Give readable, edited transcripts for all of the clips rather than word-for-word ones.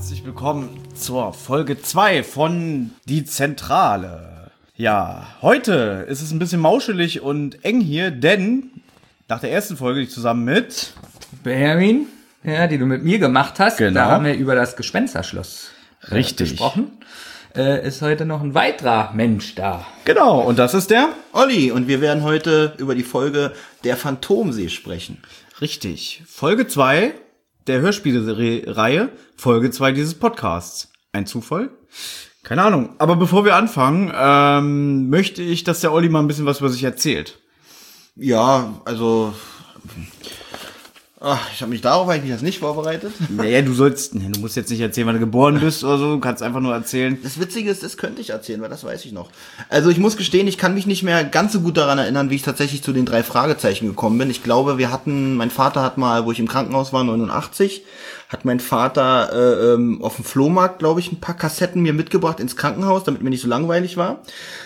herzlich willkommen zur Folge 2 von Die Zentrale. Ja, heute ist es ein bisschen mauschelig und eng hier, denn nach der ersten Folge, die ich zusammen mit Benjamin, ja, die du mit mir gemacht hast, Genau. Da haben wir über das Gespensterschloss Richtig gesprochen. Ist heute noch ein weiterer Mensch da. Genau, und das ist der? Olli, und wir werden heute über die Folge Der Phantomsee sprechen. Richtig, Folge 2 der Hörspielreihe, Folge 2 dieses Podcasts. Ein Zufall? Keine Ahnung. Aber bevor wir anfangen, möchte ich, dass der Olli mal ein bisschen was über sich erzählt. Ja, also ich habe mich darauf eigentlich das nicht vorbereitet. Naja, du musst jetzt nicht erzählen, wann du geboren bist oder so, du kannst einfach nur erzählen. Das Witzige ist, das könnte ich erzählen, weil das weiß ich noch. Also ich muss gestehen, ich kann mich nicht mehr ganz so gut daran erinnern, wie ich tatsächlich zu den 3 Fragezeichen gekommen bin. Ich glaube, mein Vater hat mal, wo ich im Krankenhaus war, 89, hat mein Vater auf dem Flohmarkt, glaube ich, ein paar Kassetten mir mitgebracht ins Krankenhaus, damit mir nicht so langweilig war.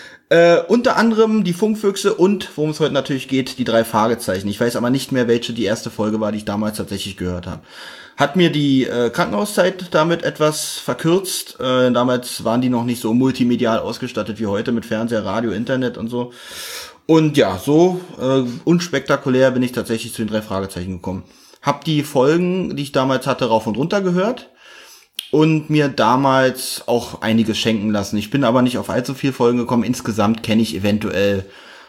Unter anderem die Funkfüchse und, worum es heute natürlich geht, die 3 Fragezeichen. Ich weiß aber nicht mehr, welche die erste Folge war, die ich damals tatsächlich gehört habe. Hat mir die Krankenhauszeit damit etwas verkürzt. Damals waren die noch nicht so multimedial ausgestattet wie heute mit Fernseher, Radio, Internet und so. Und ja, so unspektakulär bin ich tatsächlich zu den 3 Fragezeichen gekommen. Hab die Folgen, die ich damals hatte, rauf und runter gehört. Und mir damals auch einiges schenken lassen. Ich bin aber nicht auf allzu viele Folgen gekommen. Insgesamt kenne ich eventuell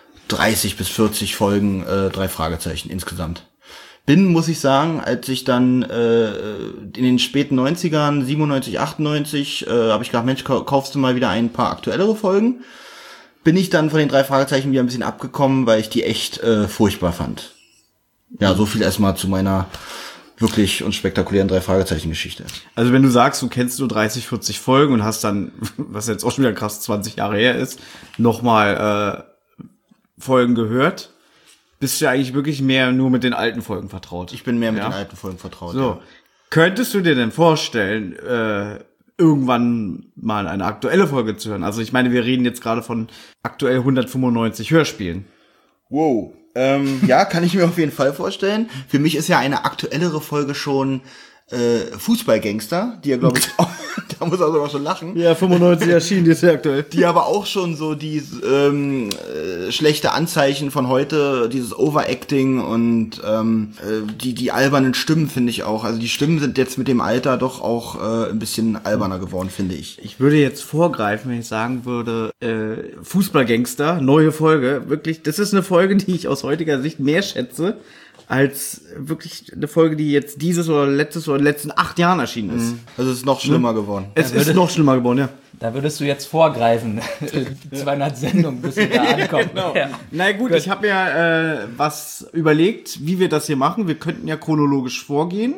30 bis 40 Folgen, 3 Fragezeichen insgesamt. Muss ich sagen, als ich dann in den späten 90ern, 97, 98, habe ich gedacht, Mensch, kaufst du mal wieder ein paar aktuellere Folgen. Bin ich dann von den 3 Fragezeichen wieder ein bisschen abgekommen, weil ich die echt furchtbar fand. Ja, so viel erstmal zu meiner wirklich unspektakulären 3 Fragezeichen-Geschichte. Also wenn du sagst, du kennst nur 30, 40 Folgen und hast dann, was jetzt auch schon wieder krass 20 Jahre her ist, nochmal Folgen gehört, bist du ja eigentlich wirklich mehr nur mit den alten Folgen vertraut. Ich bin mehr mit den alten Folgen vertraut. So, ja. Könntest du dir denn vorstellen, irgendwann mal eine aktuelle Folge zu hören? Also ich meine, wir reden jetzt gerade von aktuell 195 Hörspielen. Wow. Ja, kann ich mir auf jeden Fall vorstellen. Für mich ist ja eine aktuellere Folge schon Fußballgangster, die ja, glaube ich, da muss er sogar schon lachen. Ja, 95 erschienen, die ist ja aktuell. Die aber auch schon so die schlechte Anzeichen von heute, dieses Overacting und die albernen Stimmen, finde ich auch. Also die Stimmen sind jetzt mit dem Alter doch auch ein bisschen alberner geworden, finde ich. Ich würde jetzt vorgreifen, wenn ich sagen würde, Fußballgangster, neue Folge. Wirklich, das ist eine Folge, die ich aus heutiger Sicht mehr schätze, als wirklich eine Folge, die jetzt dieses oder letztes oder in den letzten 8 Jahren erschienen ist. Also es ist noch schlimmer geworden. Es ist noch schlimmer geworden, ja. Da würdest du jetzt vorgreifen. 200 Sendungen, bis wir da ankommen. Genau. Ja. Na gut, ich habe mir was überlegt, wie wir das hier machen. Wir könnten ja chronologisch vorgehen.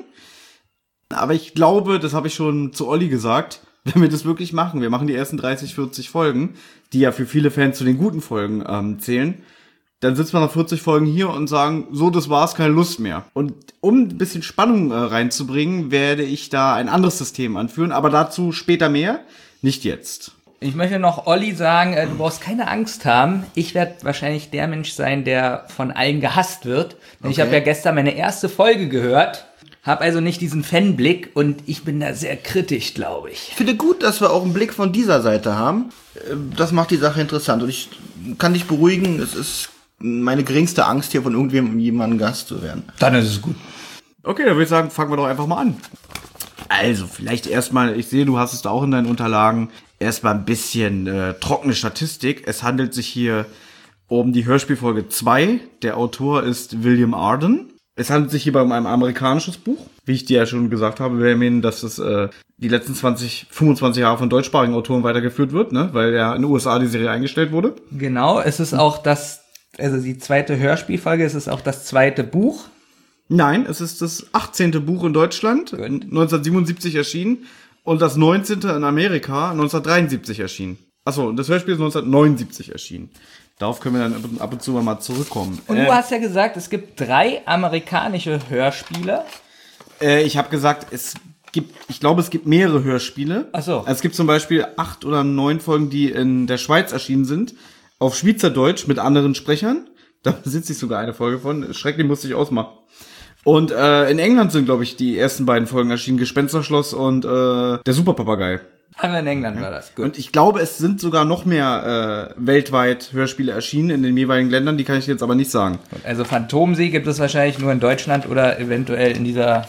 Aber ich glaube, das habe ich schon zu Olli gesagt, wenn wir das wirklich machen, wir machen die ersten 30, 40 Folgen, die ja für viele Fans zu den guten Folgen zählen, dann sitzen wir nach 40 Folgen hier und sagen, so, das war's, keine Lust mehr. Und um ein bisschen Spannung reinzubringen, werde ich da ein anderes System anführen, aber dazu später mehr, nicht jetzt. Ich möchte noch Olli sagen, du brauchst keine Angst haben. Ich werde wahrscheinlich der Mensch sein, der von allen gehasst wird. Denn ich habe ja gestern meine erste Folge gehört, habe also nicht diesen Fanblick und ich bin da sehr kritisch, glaube ich. Ich finde gut, dass wir auch einen Blick von dieser Seite haben. Das macht die Sache interessant und ich kann dich beruhigen, es ist meine geringste Angst, hier von irgendjemandem Gast zu werden. Dann ist es gut. Okay, dann würde ich sagen, fangen wir doch einfach mal an. Also, vielleicht erstmal, ich sehe, du hast es da auch in deinen Unterlagen, erstmal ein bisschen trockene Statistik. Es handelt sich hier um die Hörspielfolge 2. Der Autor ist William Arden. Es handelt sich hierbei um ein amerikanisches Buch. Wie ich dir ja schon gesagt habe, Benjamin, dass es die letzten 25 Jahre von deutschsprachigen Autoren weitergeführt wird, ne? Weil ja in den USA die Serie eingestellt wurde. Genau, es ist auch die zweite Hörspielfolge, es ist auch das zweite Buch. Nein, es ist das 18. Buch in Deutschland, 1977 erschienen, und das 19. in Amerika, 1973 erschienen. Achso, und das Hörspiel ist 1979 erschienen. Darauf können wir dann ab und zu mal zurückkommen. Und du hast ja gesagt, es gibt 3 amerikanische Hörspiele. Ich habe gesagt, ich glaube, es gibt mehrere Hörspiele. Ach so. Es gibt zum Beispiel 8 oder 9 Folgen, die in der Schweiz erschienen sind, auf Schweizerdeutsch mit anderen Sprechern. Da besitze ich sogar eine Folge von. Schrecklich, musste ich ausmachen. Und in England sind, glaube ich, die ersten beiden Folgen erschienen, Gespensterschloss und der Superpapagei. Aber in England war das, gut. Und ich glaube, es sind sogar noch mehr weltweit Hörspiele erschienen in den jeweiligen Ländern, die kann ich jetzt aber nicht sagen. Also Phantomsee gibt es wahrscheinlich nur in Deutschland oder eventuell in dieser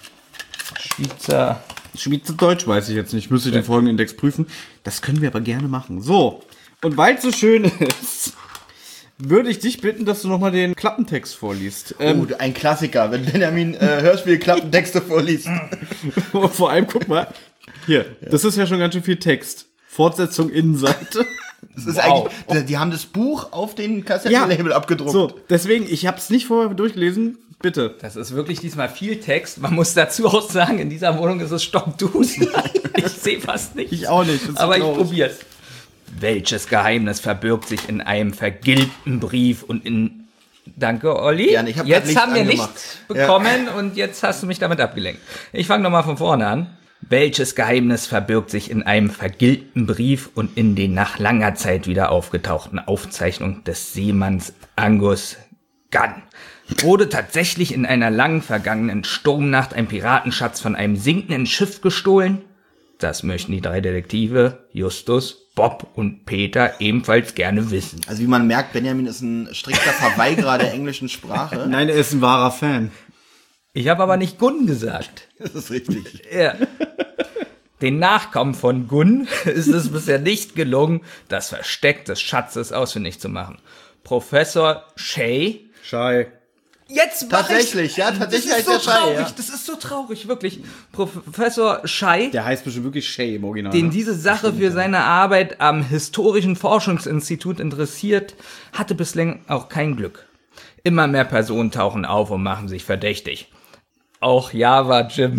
Schweizerdeutsch weiß ich jetzt nicht, müsste ich den Folgenindex prüfen. Das können wir aber gerne machen. So, und weil es so schön ist, würde ich dich bitten, dass du nochmal den Klappentext vorliest. Ein Klassiker, wenn Benjamin Hörspiel-Klappentexte vorliest. Vor allem, guck mal, hier, das ist ja schon ganz schön viel Text. Fortsetzung Innenseite. Das ist eigentlich, die haben das Buch auf den Kassettenlabel abgedruckt. So, deswegen, ich habe es nicht vorher durchgelesen. Bitte. Das ist wirklich diesmal viel Text. Man muss dazu auch sagen, in dieser Wohnung ist es stockduster. Ich sehe fast nichts. Ich auch nicht. Aber ich probier's. Welches Geheimnis verbirgt sich in einem vergilbten Brief und in... Danke, Olli. Gerne, ich hab jetzt haben wir angemacht. Licht bekommen und jetzt hast du mich damit abgelenkt. Ich fange nochmal von vorne an. Welches Geheimnis verbirgt sich in einem vergilbten Brief und in den nach langer Zeit wieder aufgetauchten Aufzeichnungen des Seemanns Angus Gunn? Wurde tatsächlich in einer lang vergangenen Sturmnacht ein Piratenschatz von einem sinkenden Schiff gestohlen? Das möchten die drei Detektive Justus, Bob und Peter ebenfalls gerne wissen. Also wie man merkt, Benjamin ist ein strikter Verweigerer der englischen Sprache. Nein, er ist ein wahrer Fan. Ich habe aber nicht Gunn gesagt. Das ist richtig. Ja. Den Nachkommen von Gunn ist es bisher nicht gelungen, das Versteck des Schatzes ausfindig zu machen. Professor Shay. Jetzt tatsächlich Das ist heißt so der Shay, traurig, ja. das ist so traurig, wirklich. Professor Shay, Der heißt bestimmt wirklich Shay im Original. den ne? diese Sache für seine Arbeit am Historischen Forschungsinstitut interessiert, hatte bislang auch kein Glück. Immer mehr Personen tauchen auf und machen sich verdächtig. Auch Java Jim.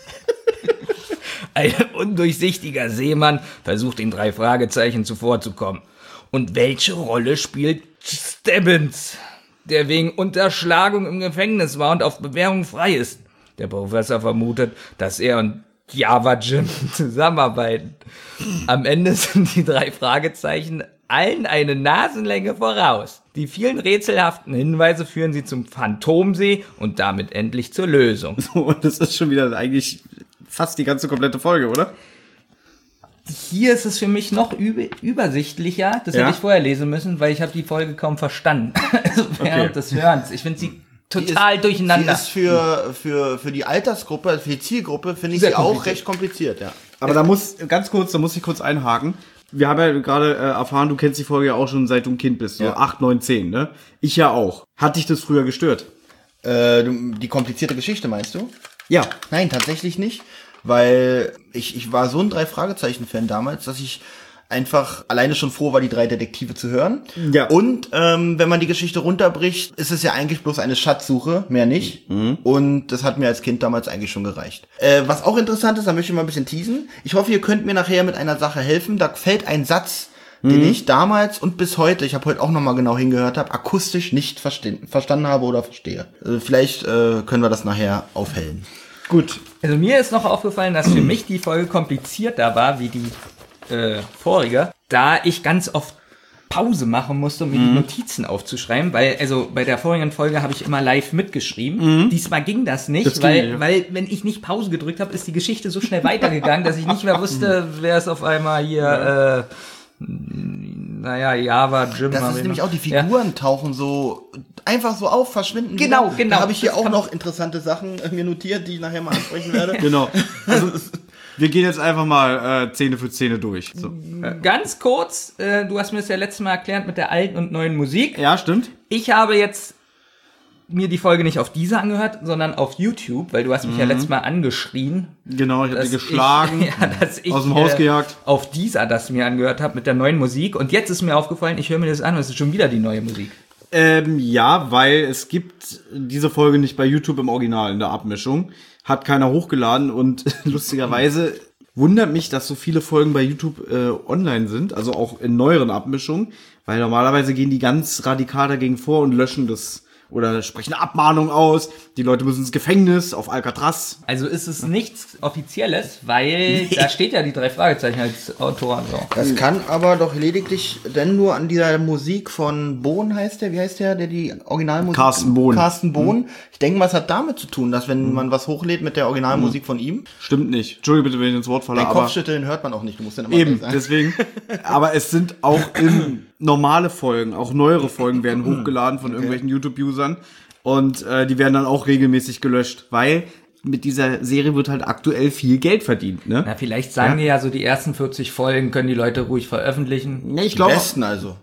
Ein undurchsichtiger Seemann versucht den drei Fragezeichen zuvorzukommen. Und welche Rolle spielt Stebbins, der wegen Unterschlagung im Gefängnis war und auf Bewährung frei ist? Der Professor vermutet, dass er und Java Jim zusammenarbeiten. Am Ende sind die drei Fragezeichen allen eine Nasenlänge voraus. Die vielen rätselhaften Hinweise führen sie zum Phantomsee und damit endlich zur Lösung. So, und das ist schon wieder eigentlich fast die ganze komplette Folge, oder? Hier ist es für mich noch übersichtlicher. Das hätte ich vorher lesen müssen, weil ich habe die Folge kaum verstanden. Also während des Hörens. Ich finde sie total durcheinander. Die ist für die Altersgruppe, für die Zielgruppe, finde ich sie auch recht kompliziert, ja. Aber da muss ich kurz einhaken. Wir haben ja gerade erfahren, du kennst die Folge ja auch schon seit du ein Kind bist, so 8, 9, 10, ne? Ich ja auch. Hat dich das früher gestört? Die komplizierte Geschichte, meinst du? Ja. Nein, tatsächlich nicht, weil ich war so ein Drei-Fragezeichen-Fan damals, dass ich einfach alleine schon froh war, die drei Detektive zu hören. Ja. Und wenn man die Geschichte runterbricht, ist es ja eigentlich bloß eine Schatzsuche, mehr nicht. Mhm. Und das hat mir als Kind damals eigentlich schon gereicht. Was auch interessant ist, da möchte ich mal ein bisschen teasen. Ich hoffe, ihr könnt mir nachher mit einer Sache helfen. Da fällt ein Satz, den ich damals und bis heute, ich habe heute auch nochmal genau hingehört habe, akustisch nicht verstanden habe oder verstehe. Vielleicht können wir das nachher aufhellen. Gut. Also mir ist noch aufgefallen, dass für mich die Folge komplizierter war wie die vorige, da ich ganz oft Pause machen musste, um mir die Notizen aufzuschreiben, weil, also bei der vorigen Folge habe ich immer live mitgeschrieben. Diesmal ging das nicht, weil wenn ich nicht Pause gedrückt habe, ist die Geschichte so schnell weitergegangen, dass ich nicht mehr wusste, wer es auf einmal hier, Java, Jim. Das ist nämlich auch, die Figuren tauchen so einfach so auf, verschwinden. Genau. Da habe ich hier auch noch interessante Sachen mir notiert, die ich nachher mal ansprechen werde. Genau. Also, wir gehen jetzt einfach mal Szene für Szene durch. So. Ganz kurz, du hast mir das ja letztes Mal erklärt mit der alten und neuen Musik. Ja, stimmt. Ich habe jetzt mir die Folge nicht auf diese angehört, sondern auf YouTube, weil du hast mich ja letztes Mal angeschrien. Genau, ich habe die geschlagen, dass ich aus dem Haus gejagt. Auf dieser das mir angehört habe mit der neuen Musik. Und jetzt ist mir aufgefallen, ich höre mir das an und es ist schon wieder die neue Musik. Ja, weil es gibt diese Folge nicht bei YouTube im Original in der Abmischung. Hat keiner hochgeladen und lustigerweise wundert mich, dass so viele Folgen bei YouTube online sind, also auch in neueren Abmischungen, weil normalerweise gehen die ganz radikal dagegen vor und löschen das oder sprechen eine Abmahnung aus. Die Leute müssen ins Gefängnis, auf Alcatraz. Also ist es nichts Offizielles, weil da steht ja die 3 Fragezeichen als Autor und so. Das kann aber doch lediglich denn nur an dieser Musik von Bohn heißt der, wie heißt der die Originalmusik? Carsten Bohn. Carsten Bohn. Ich denke, was hat damit zu tun, dass wenn man was hochlädt mit der Originalmusik von ihm, Stimmt nicht. Entschuldige bitte, wenn ich ins Wort falle, dein aber Kopfschütteln hört man auch nicht, du musst dann immer eben, sagen. deswegen. Aber es sind auch normale Folgen, auch neuere Folgen werden hochgeladen von irgendwelchen YouTube-Usern und die werden dann auch regelmäßig gelöscht, weil mit dieser Serie wird halt aktuell viel Geld verdient, ne? Na, vielleicht sagen die ja so, die ersten 40 Folgen können die Leute ruhig veröffentlichen. Ja, ich Die glaube, besten also.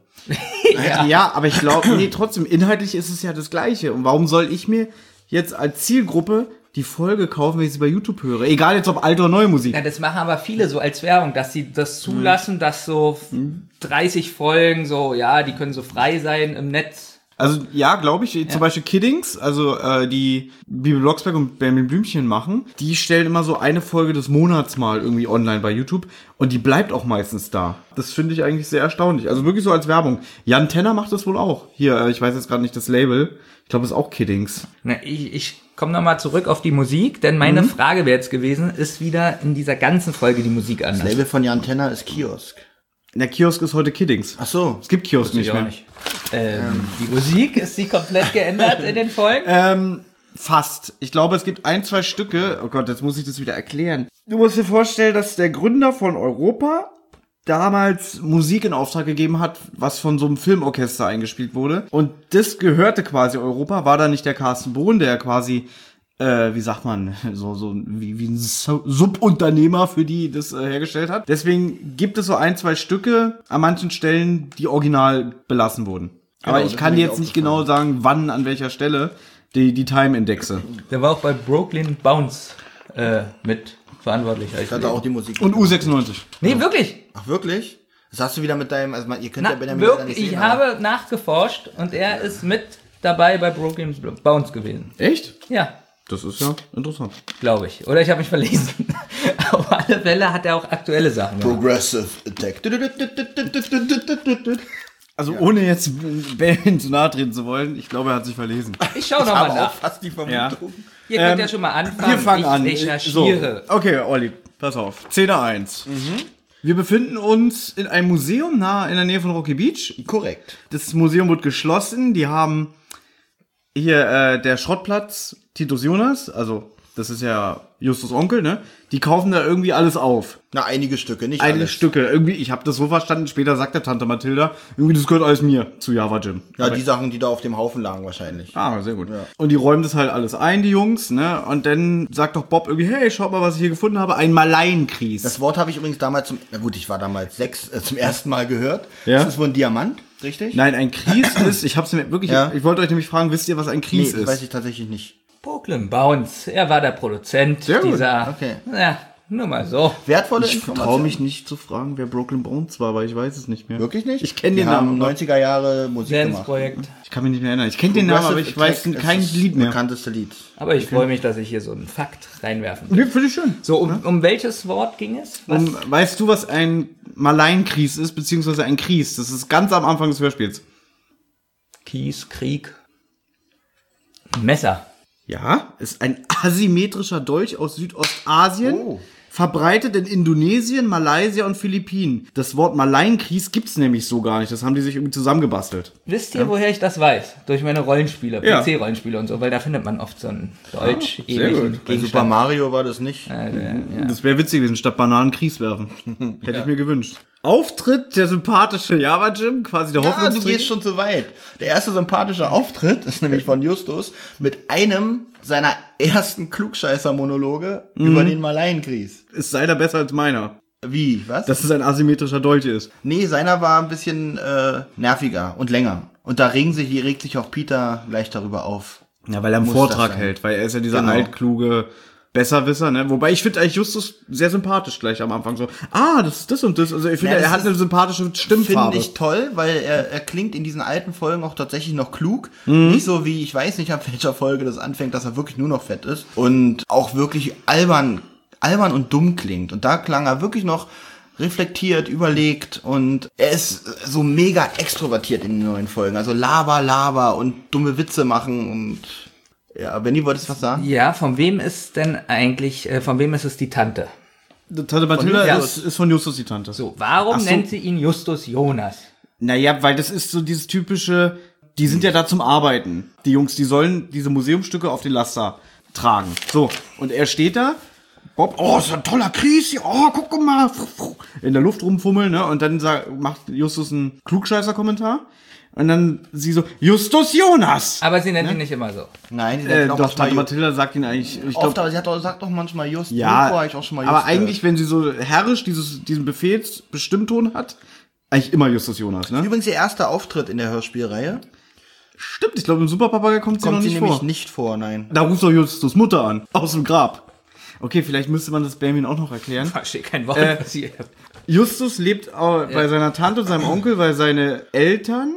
ja, aber ich glaube, nee, trotzdem, inhaltlich ist es ja das Gleiche. Und warum soll ich mir jetzt als Zielgruppe die Folge kaufen, wenn ich sie bei YouTube höre? Egal jetzt ob alte oder neue Musik. Ja, das machen aber viele so als Werbung, dass sie das zulassen, dass so 30 Folgen so, ja, die können so frei sein im Netz. Also ja, glaube ich, zum Beispiel Kiddings, also die Bibi Blocksberg und Benjamin Blümchen machen, die stellen immer so eine Folge des Monats mal irgendwie online bei YouTube und die bleibt auch meistens da. Das finde ich eigentlich sehr erstaunlich. Also wirklich so als Werbung. Jan Tenner macht das wohl auch. Hier, ich weiß jetzt gerade nicht das Label. Ich glaube, es ist auch Kiddings. Na, ich komme nochmal zurück auf die Musik, denn meine Frage wäre jetzt gewesen, ist wieder in dieser ganzen Folge die Musik anders? Das Label von Jan Tenner ist Kiosk. Der Kiosk ist heute Kiddings. Ach so. Es gibt Kiosk nicht Ich auch mehr. nicht. Die Musik, ist die komplett geändert in den Folgen? Fast. Ich glaube, es gibt 1, 2 Stücke. Oh Gott, jetzt muss ich das wieder erklären. Du musst dir vorstellen, dass der Gründer von Europa damals Musik in Auftrag gegeben hat, was von so einem Filmorchester eingespielt wurde. Und das gehörte quasi Europa, war da nicht der Carsten Bohn, der quasi, wie sagt man, so wie ein Subunternehmer für die das hergestellt hat. Deswegen gibt es so 1, 2 Stücke an manchen Stellen, die original belassen wurden. Aber ich kann dir jetzt nicht genau sagen, wann, an welcher Stelle die Time-Indexe. Der war auch bei Brooklyn Bounce mit verantwortlich. Ich hatte auch die Musik. Und U96. Nee, wirklich? Ach, wirklich? Das hast du wieder mit deinem, also ihr könnt ja Na, Benjamin leider wirklich, nicht sehen. ich habe nachgeforscht und er ist mit dabei bei Brooklyn Bounce gewesen. Echt? Ja, Das ist ja interessant. glaube ich. Oder ich habe mich verlesen. Auf alle Fälle hat er auch aktuelle Sachen gemacht. Progressive Attack. Also ohne jetzt Ben zu nahe treten zu wollen, ich glaube, er hat sich verlesen. Ich schaue nochmal Aber auch nach. fast die Vermutung. Ja. Ihr könnt ja schon mal anfangen. Wir fangen ich an. recherchiere. So. Okay, Olli, pass auf. Szene 1. Wir befinden uns in einem Museum nahe in der Nähe von Rocky Beach. Korrekt. Das Museum wird geschlossen. Die haben hier der Schrottplatz Titus Jonas, also das ist ja Justus Onkel, ne? Die kaufen da irgendwie alles auf. Na, einige Stücke, nicht Einige alles. Stücke. Irgendwie, ich habe das so verstanden, später sagt der Tante Mathilda, irgendwie das gehört alles mir zu Java Jim. Ja, die Sachen, die da auf dem Haufen lagen wahrscheinlich. Ah, sehr gut. Ja. Und die räumen das halt alles ein, die Jungs, ne? Und dann sagt doch Bob irgendwie, hey, schaut mal, was ich hier gefunden habe, ein Malaienkries. Das Wort habe ich übrigens damals ich war damals 6, zum ersten Mal gehört. Ja. Das ist wohl ein Diamant, richtig? Nein, ein Kries ist, ich hab's mir wirklich, Ja. ich wollte euch nämlich fragen, wisst ihr, was ein Nee, Kries das ist? weiß ich tatsächlich nicht. Brooklyn Bounce. Er war der Produzent Sehr gut. dieser. Okay. Ja, nur mal so. Wertvolle Ich Information. traue mich nicht zu fragen, wer Brooklyn Bones war, weil ich weiß es nicht mehr. Wirklich nicht? Ich kenn Die den haben Namen noch. 90er Jahre Musik gemacht. Dance-Projekt. Ich kann mich nicht mehr erinnern. Ich kenne den Namen, aber ich weiß Progressive kein Attack ist Lied das mehr. bekannteste Lied. Aber ich freue mich, dass ich hier so einen Fakt reinwerfen kann. Nee, finde ich schön. So, um welches Wort ging es? Was? Weißt du, was ein Malaienkries ist, beziehungsweise ein Kries? Das ist ganz am Anfang des Hörspiels. Kies, Krieg. Messer. Ja, ist ein asymmetrischer Dolch aus Südostasien, Oh. verbreitet in Indonesien, Malaysia und Philippinen. Das Wort Malaienkries gibt's nämlich so gar nicht. Das haben die sich irgendwie zusammengebastelt. Wisst ihr, woher ich das weiß? Durch meine Rollenspiele, Ja. PC-Rollenspiele und so, weil da findet man oft so einen sehr deutsch-ähnlichen gut. Bei Super Mario war das nicht. Ja. Das wäre witzig gewesen, statt Bananen Kries werfen. Hätte ich mir gewünscht. Auftritt der sympathische Java Jim, quasi der Ja, du Hoffnungsträger. gehst schon zu weit. Der erste sympathische Auftritt ist nämlich von Justus mit einem seiner ersten Klugscheißer-Monologe über den Malaienkries. Ist seiner besser als meiner. Wie? Was? Dass es ein asymmetrischer Dolch ist. Nee, seiner war ein bisschen nerviger und länger. Und da regt sich auch Peter gleich darüber auf. Ja, weil er einen Muss Vortrag das sein. hält, weil er ist ja dieser Genau. altkluge Besserwisser, ne? Wobei ich finde eigentlich Justus sehr sympathisch gleich am Anfang so. Das ist das und das. Also ich finde, Ja, das er hat ist- eine sympathische Stimmfarbe. Finde ich toll, weil er klingt in diesen alten Folgen auch tatsächlich noch klug. Nicht so wie, ich weiß nicht, ab welcher Folge das anfängt, dass er wirklich nur noch fett ist. Und auch wirklich albern und dumm klingt. Und da klang er wirklich noch reflektiert, überlegt und er ist so mega extrovertiert in den neuen Folgen. Also Laber und dumme Witze machen und ja, Benni, wolltest du was sagen? Ja, von wem ist es die Tante? Tante Mathilda Justus. ist von Justus die Tante. So, warum Ach so. nennt sie ihn Justus Jonas? Naja, weil das ist so dieses typische, die sind ja da zum Arbeiten. Die Jungs, die sollen diese Museumsstücke auf den Laster tragen. So, und er steht da, Bob, oh, ist ein toller Kries hier, oh, guck mal, in der Luft rumfummeln, ne, und dann macht Justus einen Klugscheißer-Kommentar. Und dann sie so, Justus Jonas! Aber sie nennt ihn nicht immer so. Nein, die nennt ihn auch Doch, manchmal Tante Mathilda sagt ihn eigentlich, ich oft, glaube, aber sie sagt doch manchmal Just. ja, Irgendwo hab ich auch schon mal Just aber eigentlich, wenn sie so herrisch diesen Befehlsbestimmton hat, eigentlich immer Justus Jonas, ne? Übrigens ihr erster Auftritt in der Hörspielreihe. Stimmt, ich glaube, im Superpapa kommt sie noch nicht nämlich vor. nicht vor, nein. Da ruft doch Justus Mutter an, aus dem Grab. Okay, vielleicht müsste man das Benjamin auch noch erklären. Verstehe kein Wort. Was hier. Justus lebt bei seiner Tante und seinem Onkel, weil seine Eltern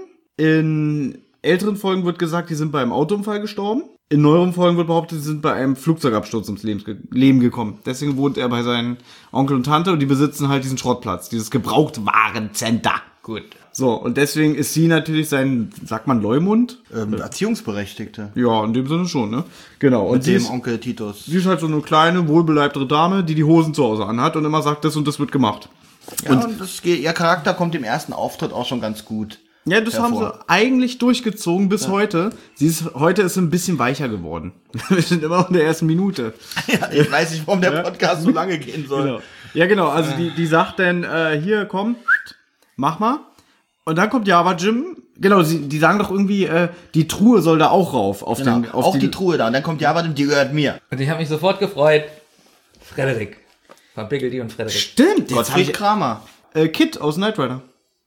in älteren Folgen wird gesagt, die sind bei einem Autounfall gestorben. In neueren Folgen wird behauptet, sie sind bei einem Flugzeugabsturz ums Leben gekommen. Deswegen wohnt er bei seinen Onkel und Tante und die besitzen halt diesen Schrottplatz, dieses Gebrauchtwarencenter. Gut. So, und deswegen ist sie natürlich sein, sagt man Leumund? Erziehungsberechtigte. Ja, in dem Sinne schon, ne? Genau. Und Mit sie dem ist, Onkel Titus. sie ist halt so eine kleine, wohlbeleibtere Dame, die Hosen zu Hause anhat und immer sagt, das und das wird gemacht. Ja, und ihr Charakter kommt im ersten Auftritt auch schon ganz gut. Ja, das haben hervor. sie eigentlich durchgezogen bis heute. Heute ist sie ein bisschen weicher geworden. Wir sind immer noch in der ersten Minute. Ja, ich weiß nicht, warum der Podcast so lange gehen soll. Genau. Ja, genau. Also die sagt dann, hier, komm, mach mal. Und dann kommt Java Jim. Genau, die sagen doch irgendwie, die Truhe soll da auch rauf. Auf die Truhe da. Und dann kommt Java, die gehört mir. Und ich habe mich sofort gefreut. Frederik. Von Piggledy und Frederik. Stimmt, Gottfried Kramer. Kid aus Knight Rider.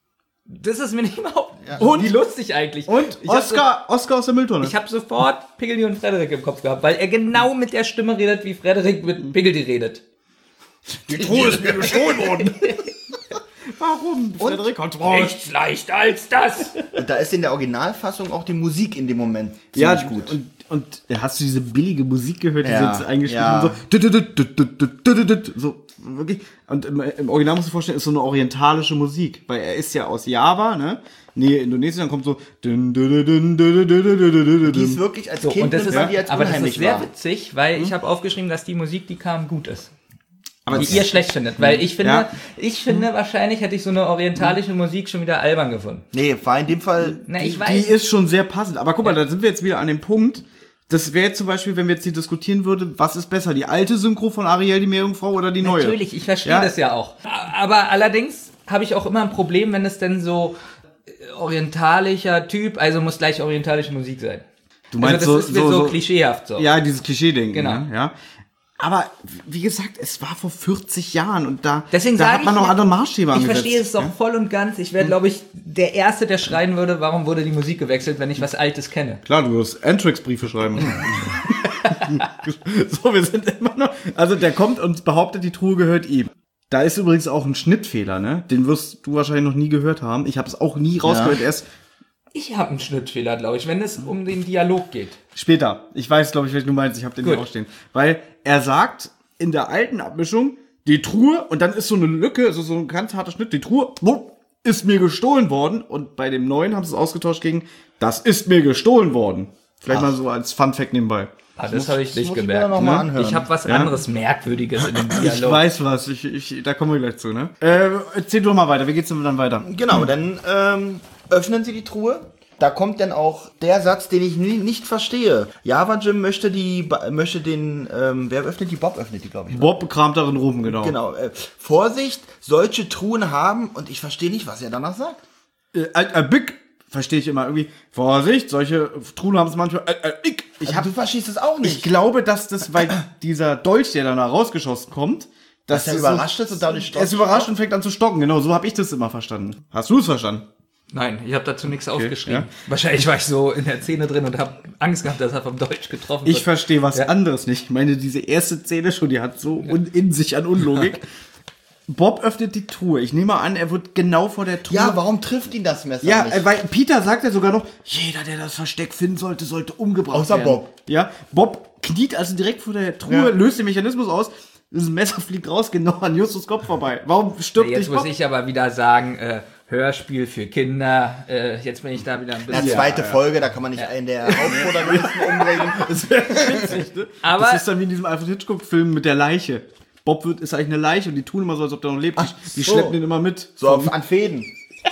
Das ist mir nicht mal Und? wie lustig eigentlich. Und Oscar aus der Mülltonne. Ich habe sofort Piggledy und Frederik im Kopf gehabt, weil er genau mit der Stimme redet, wie Frederik mit Piggledy redet. Die Truhe ist mir gestohlen worden. Warum? Frederik hat Nichts leichter als das. Und da ist in der Originalfassung auch die Musik in dem Moment Ja, ziemlich gut. Und hast du diese billige Musik gehört, die Ja, jetzt eingeschrieben ja. so wirklich. Und im Original musst du dir vorstellen, ist so eine orientalische Musik, weil er ist ja aus Java, ne? Nee, Indonesien, dann kommt so Die ist wirklich als So, Kind und das nimmt ist, man die als aber das ist unheimlich sehr wahr. witzig, weil ich habe aufgeschrieben, dass die Musik, die kam, gut ist. aber Die ihr schlecht findet. Weil ich finde, Ja. wahrscheinlich hätte ich so eine orientalische Musik schon wieder albern gefunden. Nee, war in dem Fall... Na, ich die weiß. ist schon sehr passend. Aber guck mal, da sind wir jetzt wieder an dem Punkt. Das wäre jetzt zum Beispiel, wenn wir jetzt hier diskutieren würden, was ist besser, die alte Synchro von Ariel, die Meerjungfrau oder die neue? Natürlich, ich verstehe Ja. das ja auch. Aber allerdings habe ich auch immer ein Problem, wenn es denn so orientalischer Typ, also muss gleich orientalische Musik sein. Du meinst Also das ist mir so klischeehaft so. Ja, dieses Klischee-Denken. Genau. Ne? Ja. Aber wie gesagt, es war vor 40 Jahren und Deswegen da sage hat man ich, noch andere Maßstäbe ich angesetzt. verstehe es doch Ja? voll und ganz. Ich wäre, glaube ich, der Erste, der schreien würde, warum wurde die Musik gewechselt, wenn ich was Altes kenne. Klar, du wirst Antrax-Briefe schreiben. So, wir sind immer noch. Also der kommt und behauptet, die Truhe gehört ihm. Da ist übrigens auch ein Schnittfehler, ne? Den wirst du wahrscheinlich noch nie gehört haben. Ich habe es auch nie rausgehört, erst Ich habe einen Schnittfehler, glaube ich, wenn es um den Dialog geht. später. Ich weiß, glaube ich, welchen du meinst. Ich habe den hier Gut. auch stehen. Weil er sagt in der alten Abmischung, die Truhe, und dann ist so eine Lücke, also so ein ganz harter Schnitt, die Truhe ist mir gestohlen worden. Und bei dem neuen haben sie es ausgetauscht gegen, das ist mir gestohlen worden. Vielleicht mal so als Fun-Fact nebenbei. Das habe ich nicht muss ich mir gemerkt. noch mal anhören. Ich habe was anderes Merkwürdiges in dem Ich Dialog. weiß was, da kommen wir gleich zu, ne? Erzähl doch mal weiter, wie geht's denn dann weiter? Genau, dann öffnen sie die Truhe. Da kommt dann auch der Satz, den ich nicht verstehe. Java Jim möchte den, wer öffnet die? Bob öffnet die, glaube ich. Bob kramt darin rum, genau. Genau. Vorsicht, solche Truhen haben, und ich verstehe nicht, was er danach sagt. Big verstehe ich immer irgendwie. Vorsicht, solche Truhen haben es manchmal. Du verstehst es auch Ich nicht. glaube, dass das, weil dieser Dolch, der dann da rausgeschossen kommt, Dass er das überrascht ist und dadurch Er ist überrascht und fängt an zu stocken. Genau, so habe ich das immer verstanden. Hast du es verstanden? Nein, ich habe dazu nichts aufgeschrieben. ja. Wahrscheinlich war ich so in der Szene drin und habe Angst gehabt, dass er vom Deutsch getroffen wird. Ich verstehe was Ja. anderes nicht. Ich meine, diese erste Szene schon, die hat so in sich an Unlogik. Bob öffnet die Truhe. Ich nehme an, er wird genau vor der Truhe. Ja, warum trifft ihn das Messer Ja, nicht? weil Peter sagt ja sogar noch, jeder, der das Versteck finden sollte, sollte umgebracht Außer werden. Bob. Ja, Bob kniet also direkt vor der Truhe, Ja. löst den Mechanismus aus. Das Messer fliegt raus, genau an Justus Kopf vorbei. Warum stirbt Jetzt nicht muss Bob? ich aber wieder sagen, Hörspiel für Kinder. Jetzt bin ich da wieder ein bisschen... Zweite Folge, da kann man nicht einen der Hauptprotagonisten umbringen. Das wäre witzig, ne? Aber- das ist dann wie in diesem Alfred Hitchcock-Film mit der Leiche. Bob ist eigentlich eine Leiche und die tun immer so, als ob der noch lebt. Die so. schleppen den immer mit. So an Fäden.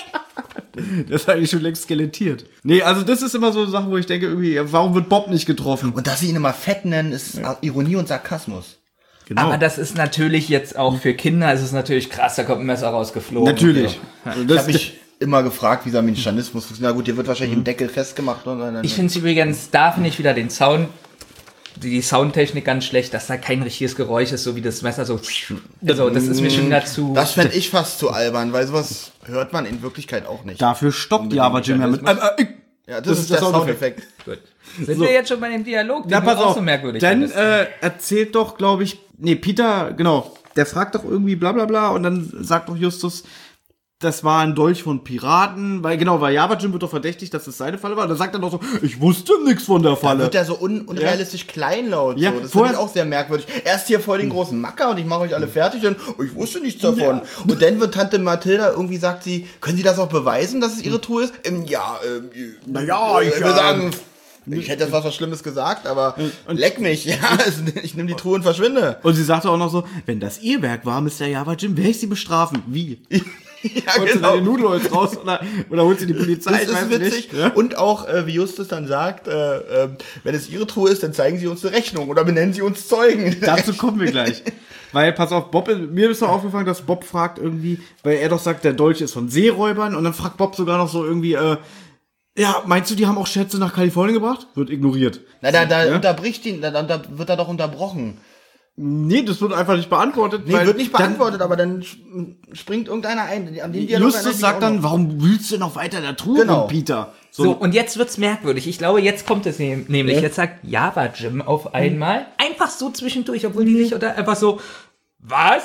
Der ist eigentlich schon längst skelettiert. Nee, also das ist immer so eine Sache, wo ich denke, irgendwie, warum wird Bob nicht getroffen? Und dass sie ihn immer fett nennen, ist Ironie und Sarkasmus. Genau. Aber das ist natürlich jetzt auch für Kinder, es ist natürlich krass, da kommt ein Messer rausgeflogen. Natürlich. Ich habe mich immer gefragt, wie dieser Mechanismus funktioniert. Na gut, der wird wahrscheinlich im Deckel festgemacht. Ich finde es übrigens, da finde ich wieder den Sound, die Soundtechnik ganz schlecht, dass da kein richtiges Geräusch ist, so wie das Messer so. Also, das ist mir schon dazu. Das fände ich fast zu albern, weil sowas hört man in Wirklichkeit auch nicht. Dafür stoppt Java Jim ja mit. Ja, das ist der Soundeffekt. Gut. Sind wir jetzt schon bei dem Dialog, den Na, du pass auch auf. so merkwürdig Dann findest? erzählt doch, glaube ich, Peter, genau, der fragt doch irgendwie bla bla bla und dann sagt doch Justus, das war ein Dolch von Piraten, weil Java Jim wird doch verdächtigt, dass es seine Falle war. Und dann sagt er doch so, ich wusste nichts von der Da Falle. wird er so unrealistisch kleinlaut. Ja, So. Das vorher- finde ich auch sehr merkwürdig. Erst hier voll den großen Macker und ich mache euch alle fertig und ich wusste nichts davon. Und dann wird Tante Mathilda irgendwie sagt sie, können Sie das auch beweisen, dass es Ihre Truhe ist? Naja, ich will sagen, ich hätte jetzt was Schlimmes gesagt, aber leck mich. Ja, ich nehme die Truhe und verschwinde. Und sie sagte auch noch so, wenn das ihr Werk war, Mr. Java Jim, werde ich sie bestrafen. Wie? Ja, Holt sie deine Nudelholz raus oder holt sie die Polizei? Das Ich ist weiß witzig. nicht. Ja? Und auch, wie Justus dann sagt, wenn es Ihre Truhe ist, dann zeigen Sie uns eine Rechnung oder benennen Sie uns Zeugen. Dazu kommen wir gleich. Weil, pass auf, mir ist doch aufgefallen, dass Bob fragt irgendwie, weil er doch sagt, der Dolch ist von Seeräubern und dann fragt Bob sogar noch so irgendwie, ja, meinst du, die haben auch Schätze nach Kalifornien gebracht? Wird ignoriert. Na, da unterbricht ihn, da wird er doch unterbrochen. Nee, das wird einfach nicht beantwortet. Nee, wird nicht beantwortet, aber dann springt irgendeiner ein. An den Dialog erinnere ich Justus mich sagt auch dann, noch. warum wühlst du noch weiter in der Truhe Genau. rum, Peter? So, und jetzt wird's merkwürdig. Ich glaube, jetzt kommt es nämlich. Ja. Jetzt sagt Java Jim auf einmal, einfach so zwischendurch, obwohl die nicht, oder einfach so, was?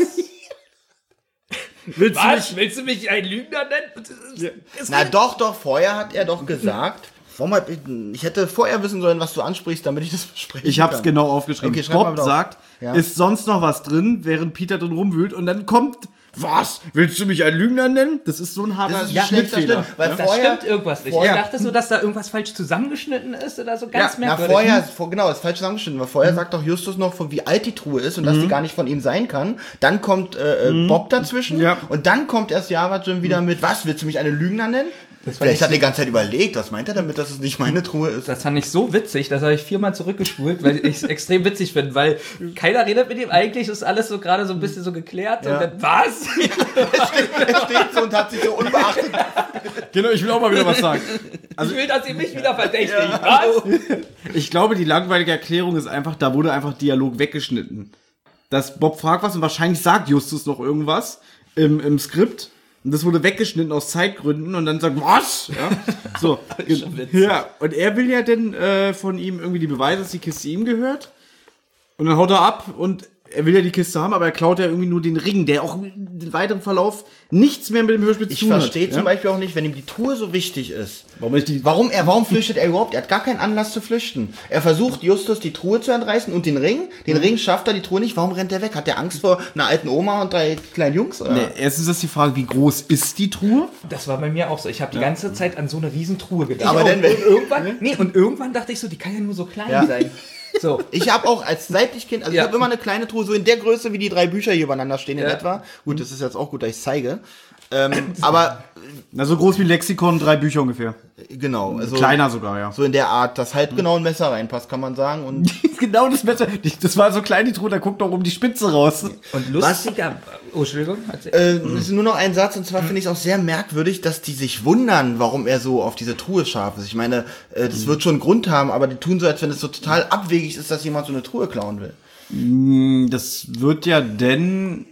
willst du nicht, Willst du mich ein Lügner nennen? Na doch, vorher hat er doch gesagt, ich hätte vorher wissen sollen, was du ansprichst, damit ich das besprechen ich hab's kann. genau aufgeschrieben. Okay, schreib mal Bob wieder auf. sagt, Ja. ist sonst noch was drin, während Peter drin rumwühlt und dann kommt, was? Willst du mich ein Lügner nennen? Das ist so ein harter Das ist ein schlechter Schnittfehler. Schnitt, weil Ja? Da vorher- stimmt irgendwas nicht. vorher- Ich dachte so, dass da irgendwas falsch zusammengeschnitten ist oder so ganz Na, merkwürdig. genau, ist falsch zusammengeschnitten, weil vorher sagt doch Justus noch, wie alt die Truhe ist und dass die gar nicht von ihm sein kann. Dann kommt Bob dazwischen Ja. und dann kommt erst Java Jim wieder mit, was, willst du mich eine Lügner nennen? Vielleicht hat er die ganze Zeit überlegt, was meint er damit, dass es nicht meine Truhe ist? Das fand ich so witzig, das habe ich 4-mal zurückgespult, weil ich es extrem witzig finde, weil keiner redet mit ihm eigentlich, ist alles so gerade so ein bisschen so geklärt Ja. und dann, was? Er steht so und hat sich so unbeachtet. Genau, ich will auch mal wieder was sagen. Ich will, dass ihr mich wieder verdächtigt. Was? Ich glaube, die langweilige Erklärung ist einfach, da wurde einfach Dialog weggeschnitten. Dass Bob fragt was und wahrscheinlich sagt Justus noch irgendwas im Skript. Und das wurde weggeschnitten aus Zeitgründen und dann sagt, was? Ja, so. Ja, und er will ja dann von ihm irgendwie die Beweise, dass die Kiste ihm gehört. Und dann haut er ab und er will ja die Kiste haben, aber er klaut ja irgendwie nur den Ring, der auch im weiteren Verlauf nichts mehr mit dem Hörspiel zu Ich tun hat. verstehe ja? zum Beispiel auch nicht, wenn ihm die Truhe so wichtig ist. Warum Warum flüchtet er überhaupt? Er hat gar keinen Anlass zu flüchten. Er versucht Justus die Truhe zu entreißen und den Ring. Den Ring schafft er, die Truhe nicht. Warum rennt er weg? Hat er Angst vor einer alten Oma und 3 kleinen Jungs? Oder? Nee, erstens ist die Frage, wie groß ist die Truhe? Das war bei mir auch so. Ich habe die ganze Zeit an so eine Riesentruhe gedacht. Aber dann, wenn- und irgendwann dachte ich so, die kann ja nur so klein Ja. sein. So. Ich habe auch seit ich Kind, also Ja. ich habe immer eine kleine Truhe, so in der Größe, wie die 3 Bücher hier übereinander stehen in Ja. etwa. Gut, das ist jetzt auch gut, dass ich zeige. Aber Na, so groß wie Lexikon, 3 Bücher ungefähr. genau, also Kleiner sogar, ja. so in der Art, dass halt genau ein Messer reinpasst, kann man sagen. Und Genau das Messer. Das war so klein, die Truhe, da guckt doch um die Spitze raus. Und lustiger. Oh, Entschuldigung. erzähl. es ist nur noch ein Satz, und zwar finde ich es auch sehr merkwürdig, dass die sich wundern, warum er so auf diese Truhe scharf ist. Ich meine, das wird schon einen Grund haben, aber die tun so, als wenn es so total abwegig ist, dass jemand so eine Truhe klauen will. Das wird ja denn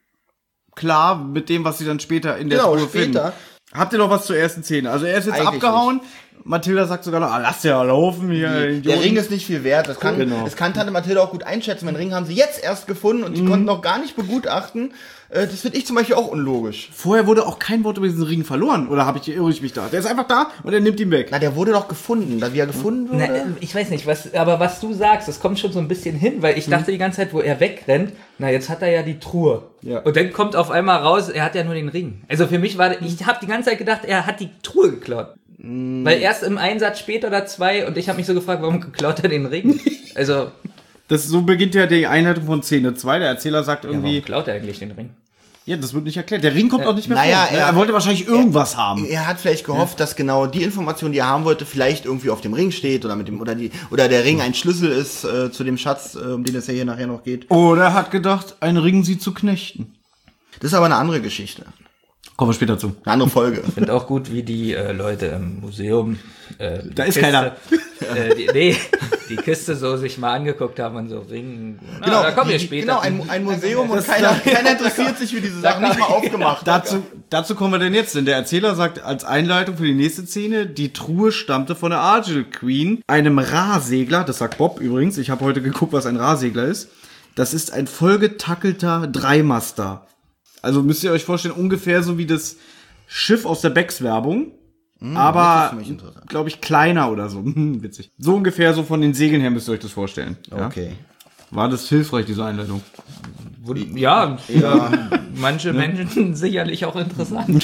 klar mit dem, was sie dann später in der Genau, Truhe später. finden. Habt ihr noch was zur ersten Szene? Also er ist jetzt Eigentlich abgehauen Mathilda sagt sogar noch, lass ja laufen hier. Der Ring ist nicht viel wert. Das kann Tante Mathilda auch gut einschätzen. Den Ring haben sie jetzt erst gefunden und die konnten noch gar nicht begutachten. Das finde ich zum Beispiel auch unlogisch. Vorher wurde auch kein Wort über diesen Ring verloren. Oder irre ich mich da? Der ist einfach da und er nimmt ihn weg. Na, der wurde doch gefunden. Wie er gefunden wurde? Na, ich weiß nicht, aber was du sagst, das kommt schon so ein bisschen hin, weil ich dachte die ganze Zeit, wo er wegrennt, na, jetzt hat er ja die Truhe. Ja. Und dann kommt auf einmal raus, er hat ja nur den Ring. Also für mich ich habe die ganze Zeit gedacht, er hat die Truhe geklaut. Weil erst im Einsatz später oder 2 und ich habe mich so gefragt, warum klaut er den Ring? Also... So beginnt ja die Einleitung von Szene 2. Der Erzähler sagt irgendwie... warum klaut er eigentlich den Ring? Ja, das wird nicht erklärt. Der Ring kommt auch nicht mehr naja, vor. Er wollte wahrscheinlich irgendwas haben. Er hat vielleicht gehofft, dass genau die Information, die er haben wollte, vielleicht irgendwie auf dem Ring steht oder der Ring ein Schlüssel ist zu dem Schatz, um den es ja hier nachher noch geht. Oder er hat gedacht, ein Ring sie zu knechten. Das ist aber eine andere Geschichte. Kommen wir später zu. Eine andere Folge. Ich finde auch gut, wie die Leute im Museum da ist keiner. Die Kiste so sich mal angeguckt haben und so Ring. Genau, da kommen wir später. Genau, ein Museum und keiner interessiert sich für diese Sachen, nicht mal aufgemacht. Dazu kommen wir denn jetzt, denn der Erzähler sagt als Einleitung für die nächste Szene, die Truhe stammte von der Argyle Queen, einem Rahsegler, das sagt Bob übrigens, ich habe heute geguckt, was ein Rahsegler ist. Das ist ein vollgetackelter Dreimaster. Also müsst ihr euch vorstellen, ungefähr so wie das Schiff aus der Becks-Werbung. Aber, glaube ich, kleiner oder so. Witzig. So ungefähr so von den Segeln her müsst ihr euch das vorstellen. Okay. Ja? War das hilfreich, diese Einleitung? Ja. Manche Menschen sicherlich auch interessant.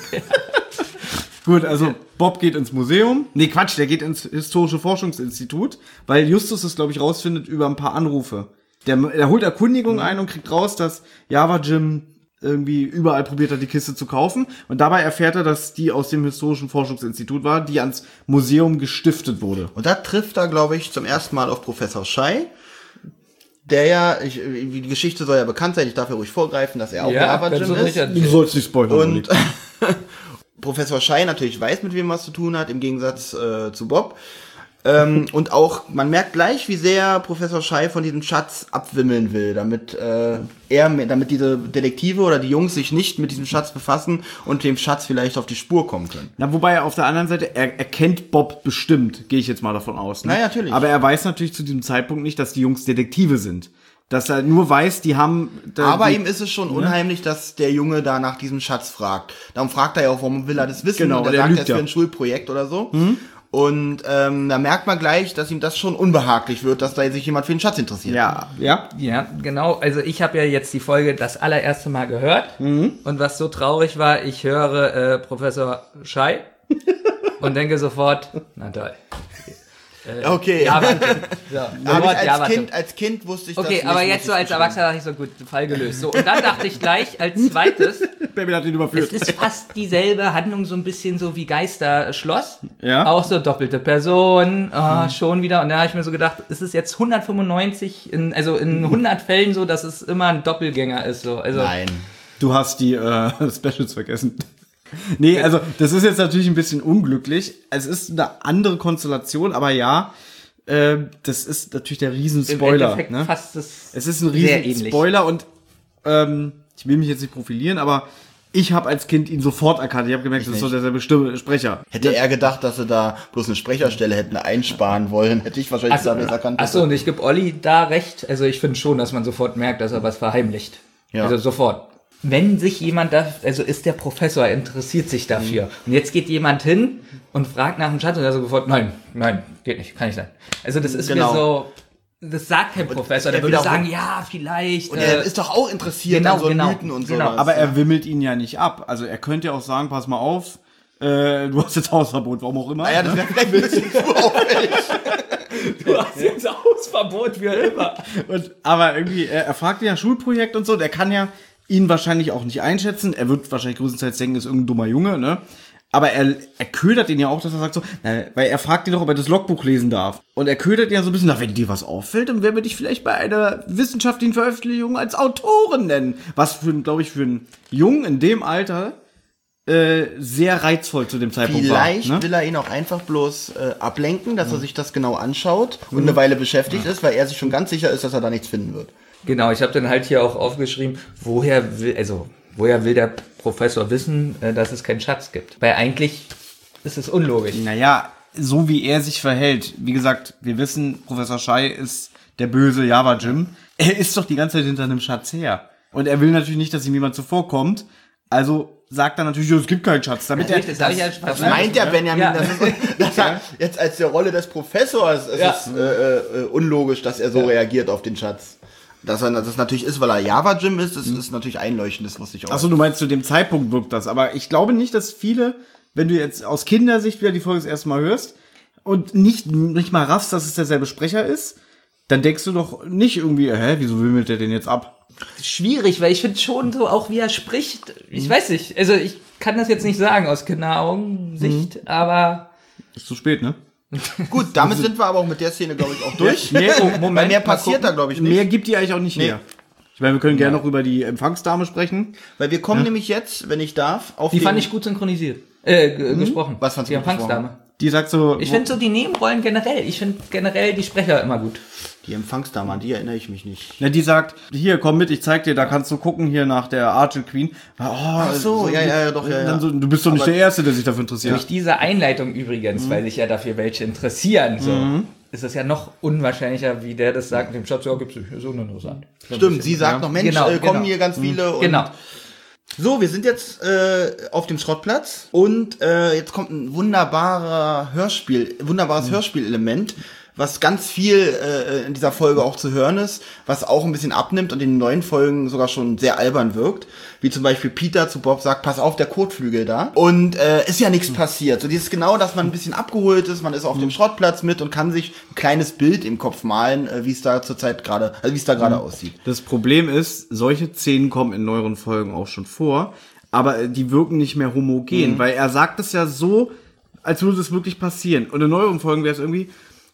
Gut, also Bob geht ins Museum. Nee, Quatsch, der geht ins Historische Forschungsinstitut, weil Justus es, glaube ich, rausfindet über ein paar Anrufe. Der holt Erkundigungen ein und kriegt raus, dass Java Jim irgendwie überall probiert hat, die Kiste zu kaufen. Und dabei erfährt er, dass die aus dem Historischen Forschungsinstitut war, die ans Museum gestiftet wurde. Und da trifft er, glaube ich, zum ersten Mal auf Professor Schei. Der ja, die Geschichte soll ja bekannt sein, ich darf ja ruhig vorgreifen, dass er auch Java Jim ist. Du sollst nicht spoilern. Und Professor Schei natürlich weiß, mit wem was zu tun hat, im Gegensatz zu Bob. Und auch, man merkt gleich, wie sehr Professor Schei von diesem Schatz abwimmeln will, damit diese Detektive oder die Jungs sich nicht mit diesem Schatz befassen und dem Schatz vielleicht auf die Spur kommen können. Na, wobei auf der anderen Seite, er kennt Bob bestimmt, gehe ich jetzt mal davon aus. Ne? Na, natürlich. Aber er weiß natürlich zu diesem Zeitpunkt nicht, dass die Jungs Detektive sind. Dass er nur weiß, die haben... Aber ihm ist es schon unheimlich, dass der Junge da nach diesem Schatz fragt. Darum fragt er ja auch, warum will er das wissen? Genau, und er sagt, er ist für ein Schulprojekt oder so. Und da merkt man gleich, dass ihm das schon unbehaglich wird, dass da sich jemand für den Schatz interessiert. Ja, genau. Also ich habe ja jetzt die Folge das allererste Mal gehört. Und was so traurig war, ich höre Professor Schei und denke sofort, na toll. Okay. Java Jim. So, aber als Kind wusste ich das nicht. Okay, aber jetzt so als Erwachsener dachte ich so, gut, Fall gelöst. So, und dann dachte ich gleich als zweites, Baby hat ihn überführt. es ist fast dieselbe Handlung, so ein bisschen so wie Geisterschloss. Ja. Auch so doppelte Person, schon wieder. Und da habe ich mir so gedacht, es ist jetzt 195, in 100 Fällen so, dass es immer ein Doppelgänger ist. So. Also, Nein. Du hast die Specials vergessen. Nee, also das ist jetzt natürlich ein bisschen unglücklich. Es ist eine andere Konstellation, aber ja, das ist natürlich der Riesenspoiler. Im Endeffekt fast es ist ein Riesenspoiler und ich will mich jetzt nicht profilieren, aber ich habe als Kind ihn sofort erkannt. Ich habe gemerkt, das ist so derselbe Sprecher. Hätte er gedacht, dass sie da bloß eine Sprecherstelle hätten einsparen wollen, hätte ich wahrscheinlich gesagt, erkannt. Achso, und ich gebe Olli da recht. Also ich finde schon, dass man sofort merkt, dass er was verheimlicht. Ja. Also sofort. Wenn sich jemand ist der Professor, interessiert sich dafür. Und jetzt geht jemand hin und fragt nach dem Schatz und er so sofort, nein, geht nicht, kann nicht sein. Also das ist mir so, das sagt kein Professor, der würde sagen, ja, vielleicht. Und er ist doch auch interessiert an so Mythen und sowas. Aber er wimmelt ihn ja nicht ab. Also er könnte ja auch sagen, pass mal auf, du hast jetzt Hausverbot, warum auch immer. Naja, das wäre vielleicht ein bisschen zu auffällig. Du hast jetzt Hausverbot, wie immer. Aber irgendwie, er fragt ja Schulprojekt und so, der kann ja ihn wahrscheinlich auch nicht einschätzen. Er wird wahrscheinlich größtenteils denken, ist irgendein dummer Junge, ne? Aber er ködert ihn ja auch, dass er sagt so, weil er fragt ihn doch, ob er das Logbuch lesen darf. Und er ködert ihn ja so ein bisschen, wenn dir was auffällt, dann werden wir dich vielleicht bei einer wissenschaftlichen Veröffentlichung als Autorin nennen. Was glaube ich, für einen Jungen in dem Alter sehr reizvoll zu dem Zeitpunkt vielleicht war. Will er ihn auch einfach bloß ablenken, dass er sich das genau anschaut und eine Weile beschäftigt ist, weil er sich schon ganz sicher ist, dass er da nichts finden wird. Genau, ich habe dann halt hier auch aufgeschrieben, woher will der Professor wissen, dass es keinen Schatz gibt? Weil eigentlich ist es unlogisch. Naja, so wie er sich verhält, wie gesagt, wir wissen, Professor Schei ist der böse Java Jim. Er ist doch die ganze Zeit hinter einem Schatz her. Und er will natürlich nicht, dass ihm jemand zuvorkommt. Also sagt er natürlich, es gibt keinen Schatz. Damit das meint ja Benjamin, dass er jetzt als der Rolle des Professors ist es unlogisch, dass er so reagiert auf den Schatz. Dass das natürlich ist, weil er Java Jim ist, das ist natürlich einleuchtend, das wusste ich auch. Achso, du meinst, zu dem Zeitpunkt wirkt das. Aber ich glaube nicht, dass viele, wenn du jetzt aus Kindersicht wieder die Folge das erste Mal hörst und nicht mal raffst, dass es derselbe Sprecher ist, dann denkst du doch nicht irgendwie, wieso wimmelt der den jetzt ab? Schwierig, weil ich finde schon so, auch wie er spricht, ich weiß nicht, also ich kann das jetzt nicht sagen aus Kinderaugensicht, aber... Ist zu spät, ne? Gut, damit sind wir aber auch mit der Szene, glaube ich, auch durch. Moment, mehr passiert da, glaube ich, nicht. Mehr gibt die eigentlich auch nicht her. Ich meine, wir können gerne noch über die Empfangsdame sprechen. Weil wir kommen nämlich jetzt, wenn ich darf, auf die fand ich gut synchronisiert. Gesprochen. Was fandst du die gut Empfangsdame? Die sagt so... Ich finde so die Nebenrollen generell, ich finde generell die Sprecher immer gut. Die Empfangsdame, an die erinnere ich mich nicht. Na, die sagt, hier, komm mit, ich zeig dir, da kannst du gucken, hier nach der Argent Queen. Ach so, ja. Dann so, du bist doch nicht der Erste, der sich dafür interessiert. Durch diese Einleitung übrigens, weil sich ja dafür welche interessieren, so, ist es ja noch unwahrscheinlicher, wie der das sagt, mit dem Schatz, ja, gibt's nicht, so uninteressant. Stimmt, sie sagt noch, Mensch, kommen hier ganz viele und... Genau. So, wir sind jetzt auf dem Schrottplatz und jetzt kommt ein wunderbares Hörspielelement, was ganz viel in dieser Folge auch zu hören ist, was auch ein bisschen abnimmt und in den neuen Folgen sogar schon sehr albern wirkt. Wie zum Beispiel Peter zu Bob sagt, pass auf, der Kotflügel da. Und ist ja nichts passiert. So dieses genau, dass man ein bisschen abgeholt ist, man ist auf dem Schrottplatz mit und kann sich ein kleines Bild im Kopf malen, wie es da zurzeit gerade, wie es da gerade aussieht. Das Problem ist, solche Szenen kommen in neueren Folgen auch schon vor, aber die wirken nicht mehr homogen, weil er sagt es ja so, als würde es wirklich passieren. Und in neueren Folgen wäre es irgendwie,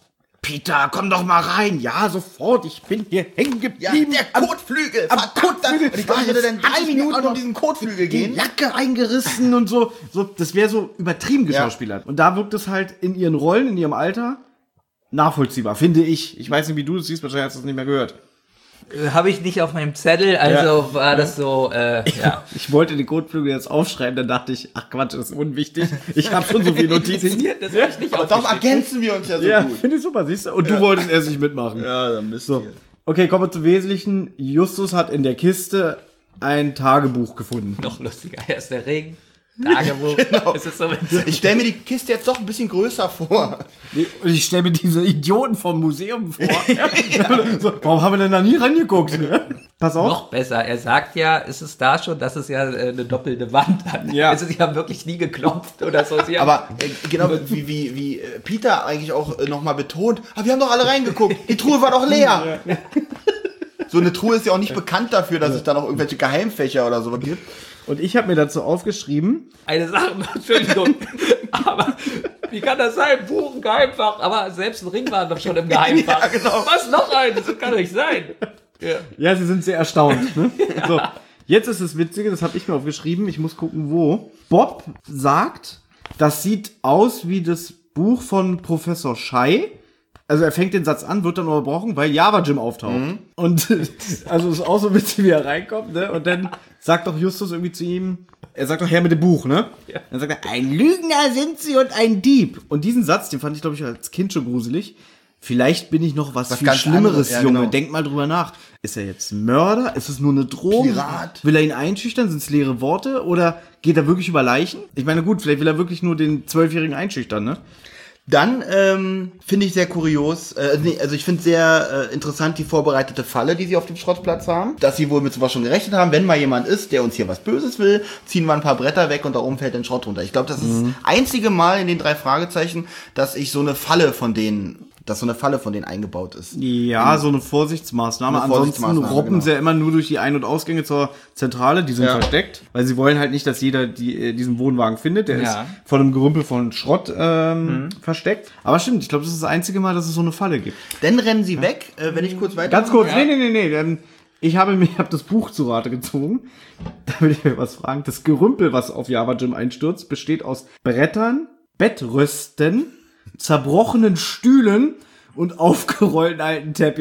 Peter, komm doch mal rein. Ja, sofort. Ich bin hier hängen geblieben. Ja, der Kotflügel. Am Kotflügel. Und ich glaube, ich würde dann 3 Minuten um diesen Kotflügel gehen. Die Jacke eingerissen und so. Das wäre so übertrieben geschauspielert. Und da wirkt es halt in ihren Rollen, in ihrem Alter nachvollziehbar, finde ich. Ich weiß nicht, wie du das siehst. Wahrscheinlich hast du es nicht mehr gehört. Habe ich nicht auf meinem Zettel, also war das so, ja. Ich wollte den Kotflügel jetzt aufschreiben, dann dachte ich, ach Quatsch, das ist unwichtig. Ich habe schon so viele Notizen. Das hab ich nicht Aber doch ergänzen wir uns ja so gut. Finde ich super, siehst du? Und du wolltest erst nicht mitmachen. Ja, dann bist du. Okay, kommen wir zum Wesentlichen. Justus hat in der Kiste ein Tagebuch gefunden. Noch lustiger, erst der Regen. Tagebuch. Genau. Es ist so Ich stelle mir die Kiste jetzt doch ein bisschen größer vor. Und ich stelle mir diese Idioten vom Museum vor. So, warum haben wir denn da nie reingeguckt? Pass auf. Noch besser, er sagt ja, ist es da schon, dass es ja eine doppelte Wand hat. Ja. Also sie haben wirklich nie geklopft oder so. Aber genau wie Peter eigentlich auch nochmal betont, aber wir haben doch alle reingeguckt. Die Truhe war doch leer. So eine Truhe ist ja auch nicht bekannt dafür, dass es da noch irgendwelche Geheimfächer oder so gibt. Und ich habe mir dazu aufgeschrieben. Eine Sache, Entschuldigung, aber wie kann das sein? Buch, ein Geheimfach, aber selbst ein Ring war doch schon im Geheimfach. Ja, genau. Was noch ein? Das kann doch nicht sein. Ja, sie sind sehr erstaunt. Ne? So, jetzt ist das Witzige, das habe ich mir aufgeschrieben. Ich muss gucken, wo. Bob sagt, das sieht aus wie das Buch von Professor Schei. Also er fängt den Satz an, wird dann unterbrochen, weil Java Jim auftaucht. Und also ist auch so witzig, wie er reinkommt, ne? Und dann sagt doch Justus irgendwie zu ihm, er sagt doch her mit dem Buch, ne? Ja. Dann sagt er, ein Lügner sind sie und ein Dieb. Und diesen Satz, den fand ich, glaube ich, als Kind schon gruselig. Vielleicht bin ich noch was viel ganz Schlimmeres, anderes, ja, Junge. genau. Denk mal drüber nach. Ist er jetzt ein Mörder? Ist es nur eine Drohung? Pirat. Will er ihn einschüchtern? Sind es leere Worte? Oder geht er wirklich über Leichen? Ich meine, gut, vielleicht will er wirklich nur den 12-Jährigen einschüchtern, ne? Dann finde ich sehr kurios, also ich finde sehr interessant die vorbereitete Falle, die sie auf dem Schrottplatz haben. Dass sie wohl mit sowas schon gerechnet haben, wenn mal jemand ist, der uns hier was Böses will, ziehen wir ein paar Bretter weg und da oben fällt ein Schrott runter. Ich glaube, das ist das einzige Mal in den 3 Fragezeichen, dass so eine Falle von denen eingebaut ist. Ja, so eine Vorsichtsmaßnahme. Ansonsten robben sie ja immer nur durch die Ein- und Ausgänge zur Zentrale, die sind versteckt, weil sie wollen halt nicht, dass jeder diesen Wohnwagen findet, der ist von einem Gerümpel von Schrott versteckt. Aber stimmt, ich glaube, das ist das einzige Mal, dass es so eine Falle gibt. Dann rennen sie weg, wenn ich kurz weiter... Ganz kurz, nee, dann ich habe das Buch zu Rate gezogen. Da will ich mir was fragen. Das Gerümpel, was auf Java Jim einstürzt, besteht aus Brettern, Bettrüsten, zerbrochenen Stühlen und aufgerollten alten Teppichen.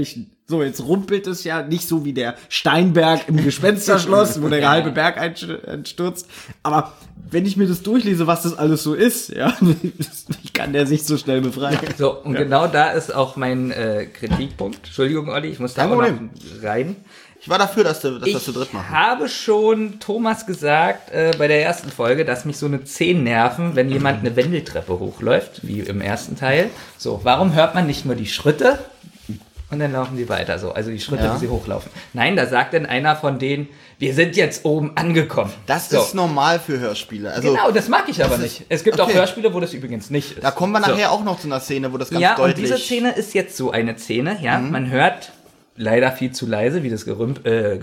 So, jetzt rumpelt es ja nicht so wie der Steinberg im Gespensterschloss, wo der halbe Berg einstürzt. Aber wenn ich mir das durchlese, was das alles so ist, ja, ich kann der sich so schnell befreien. So, und genau da ist auch mein Kritikpunkt. Entschuldigung, Olli, ich muss da auch noch rein. Ich war dafür, dass wir das zu dritt machen. Ich habe schon Thomas gesagt bei der ersten Folge, dass mich so eine 10 nerven, wenn jemand eine Wendeltreppe hochläuft, wie im ersten Teil. So, warum hört man nicht nur die Schritte und dann laufen die weiter so? Also die Schritte, wie sie hochlaufen. Nein, da sagt dann einer von denen, wir sind jetzt oben angekommen. Das ist normal für Hörspiele. Also, genau, das mag ich aber nicht. Es gibt auch Hörspiele, wo das übrigens nicht ist. Da kommen wir nachher auch noch zu einer Szene, wo das ganz deutlich... Ja, und diese Szene ist jetzt so eine Szene, ja, man hört... Leider viel zu leise, wie das Geröll.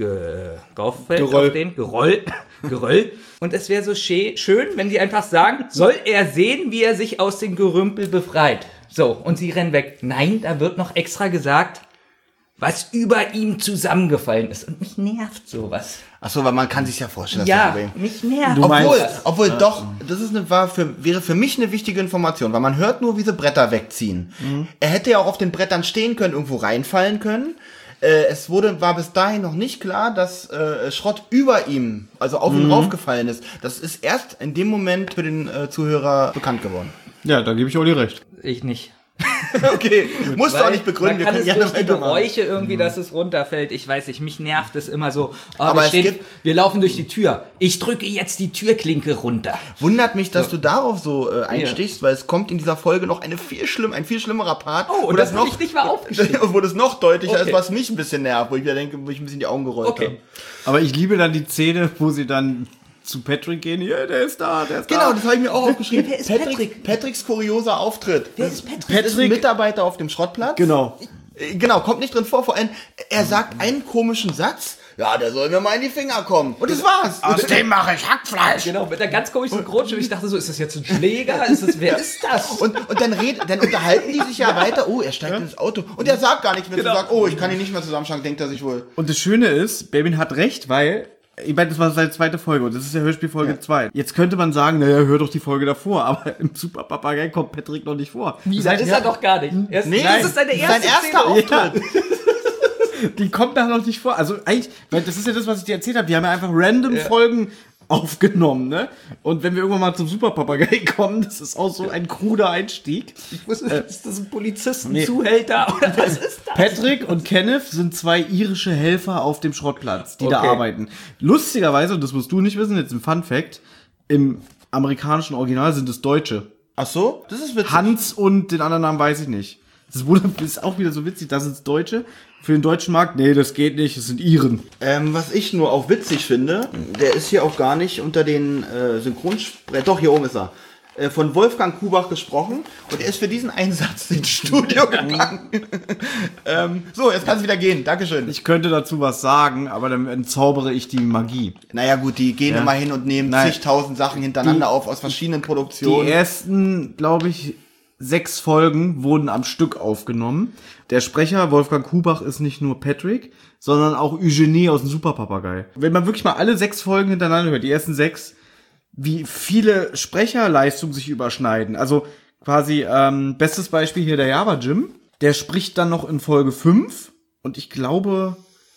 Und es wäre so schön, wenn die einfach sagen, soll er sehen, wie er sich aus dem Gerümpel befreit. So, und sie rennen weg. Nein, da wird noch extra gesagt, was über ihm zusammengefallen ist. Und mich nervt sowas. Ach so, weil man kann sich ja vorstellen, dass Ja, das mich nervt. Obwohl doch, das ist wäre für mich eine wichtige Information, weil man hört nur, wie sie Bretter wegziehen. Er hätte ja auch auf den Brettern stehen können, irgendwo reinfallen können. Es war bis dahin noch nicht klar, dass Schrott über ihm, also auf ihn raufgefallen ist. Das ist erst in dem Moment für den Zuhörer bekannt geworden. Ja, da gebe ich Olli recht. Ich nicht. Okay, musst du auch nicht begründen. Man kann es durch die Geräusche irgendwie, dass es runterfällt. Ich weiß nicht, mich nervt es immer so. Oh, aber wir laufen durch die Tür. Ich drücke jetzt die Türklinke runter. Wundert mich, dass du darauf so einstichst, weil es kommt in dieser Folge noch ein viel schlimmerer Part. Oh, und das habe ich nicht mal aufgeschrieben. Wo das noch deutlicher ist, was mich ein bisschen nervt, wo ich mir denke, wo ich ein bisschen die Augen gerollt habe. Aber ich liebe dann die Szene, wo sie dann zu Patrick gehen, hier, der ist da. Genau, das habe ich mir auch aufgeschrieben. Wer ist Patrick? Patricks kurioser Auftritt. Wer ist Patrick? Das ist ein Mitarbeiter auf dem Schrottplatz. Genau. Genau, kommt nicht drin vor. Vor allem, er sagt einen komischen Satz. Ja, der soll mir mal in die Finger kommen. Und das war's. Aus dem mache ich Hackfleisch. Genau, mit einer ganz komischen Grutsch. Und ich dachte so, ist das jetzt ein Schläger? Wer ist das? Und dann unterhalten die sich ja weiter. Oh, er steigt ins Auto. Und er sagt gar nichts mehr. Genau. Sagt, oh, ich kann ihn nicht mehr zusammenschlagen, denkt er sich wohl. Und das Schöne ist, Babin hat recht, weil... Ich meine, das war seine zweite Folge und das ist ja Hörspielfolge 2. Jetzt könnte man sagen, naja, hör doch die Folge davor, aber im Super Papagei kommt Patrick noch nicht vor. Wie, das ist er doch gar nicht. Das ist sein erster Auftritt. Ja. Die kommt da noch nicht vor. Also eigentlich, weil das ist ja das, was ich dir erzählt habe. Wir haben ja einfach random Folgen aufgenommen, ne? Und wenn wir irgendwann mal zum Super Papagei kommen, das ist auch so ein kruder Einstieg. Ich wusste nicht, ist das ein Polizistenzuhälter oder was ist das? Patrick und Kenneth sind 2 irische Helfer auf dem Schrottplatz, die da arbeiten. Lustigerweise, und das musst du nicht wissen, jetzt ein Fun Fact, im amerikanischen Original sind es Deutsche. Ach so? Das ist witzig. Hans und den anderen Namen weiß ich nicht. Das ist auch wieder so witzig, das sind Deutsche. Für den deutschen Markt, nee, das geht nicht, das sind Iren. Was ich nur auch witzig finde, der ist hier auch gar nicht unter den Synchronsprechern, doch, hier oben ist er, von Wolfgang Kubach gesprochen und er ist für diesen Einsatz ins Studio gegangen. So, jetzt kann es wieder gehen, Dankeschön. Ich könnte dazu was sagen, aber dann entzaubere ich die Magie. Naja gut, die gehen immer hin und nehmen zigtausend Sachen hintereinander auf aus verschiedenen Produktionen. Die ersten, glaube ich, 6 Folgen wurden am Stück aufgenommen. Der Sprecher, Wolfgang Kubach, ist nicht nur Patrick, sondern auch Eugenie aus dem Super Papagei. Wenn man wirklich mal alle 6 Folgen hintereinander hört, die ersten 6, wie viele Sprecherleistungen sich überschneiden. Also quasi, bestes Beispiel hier der Java Jim. Der spricht dann noch in Folge 5 und ich glaube,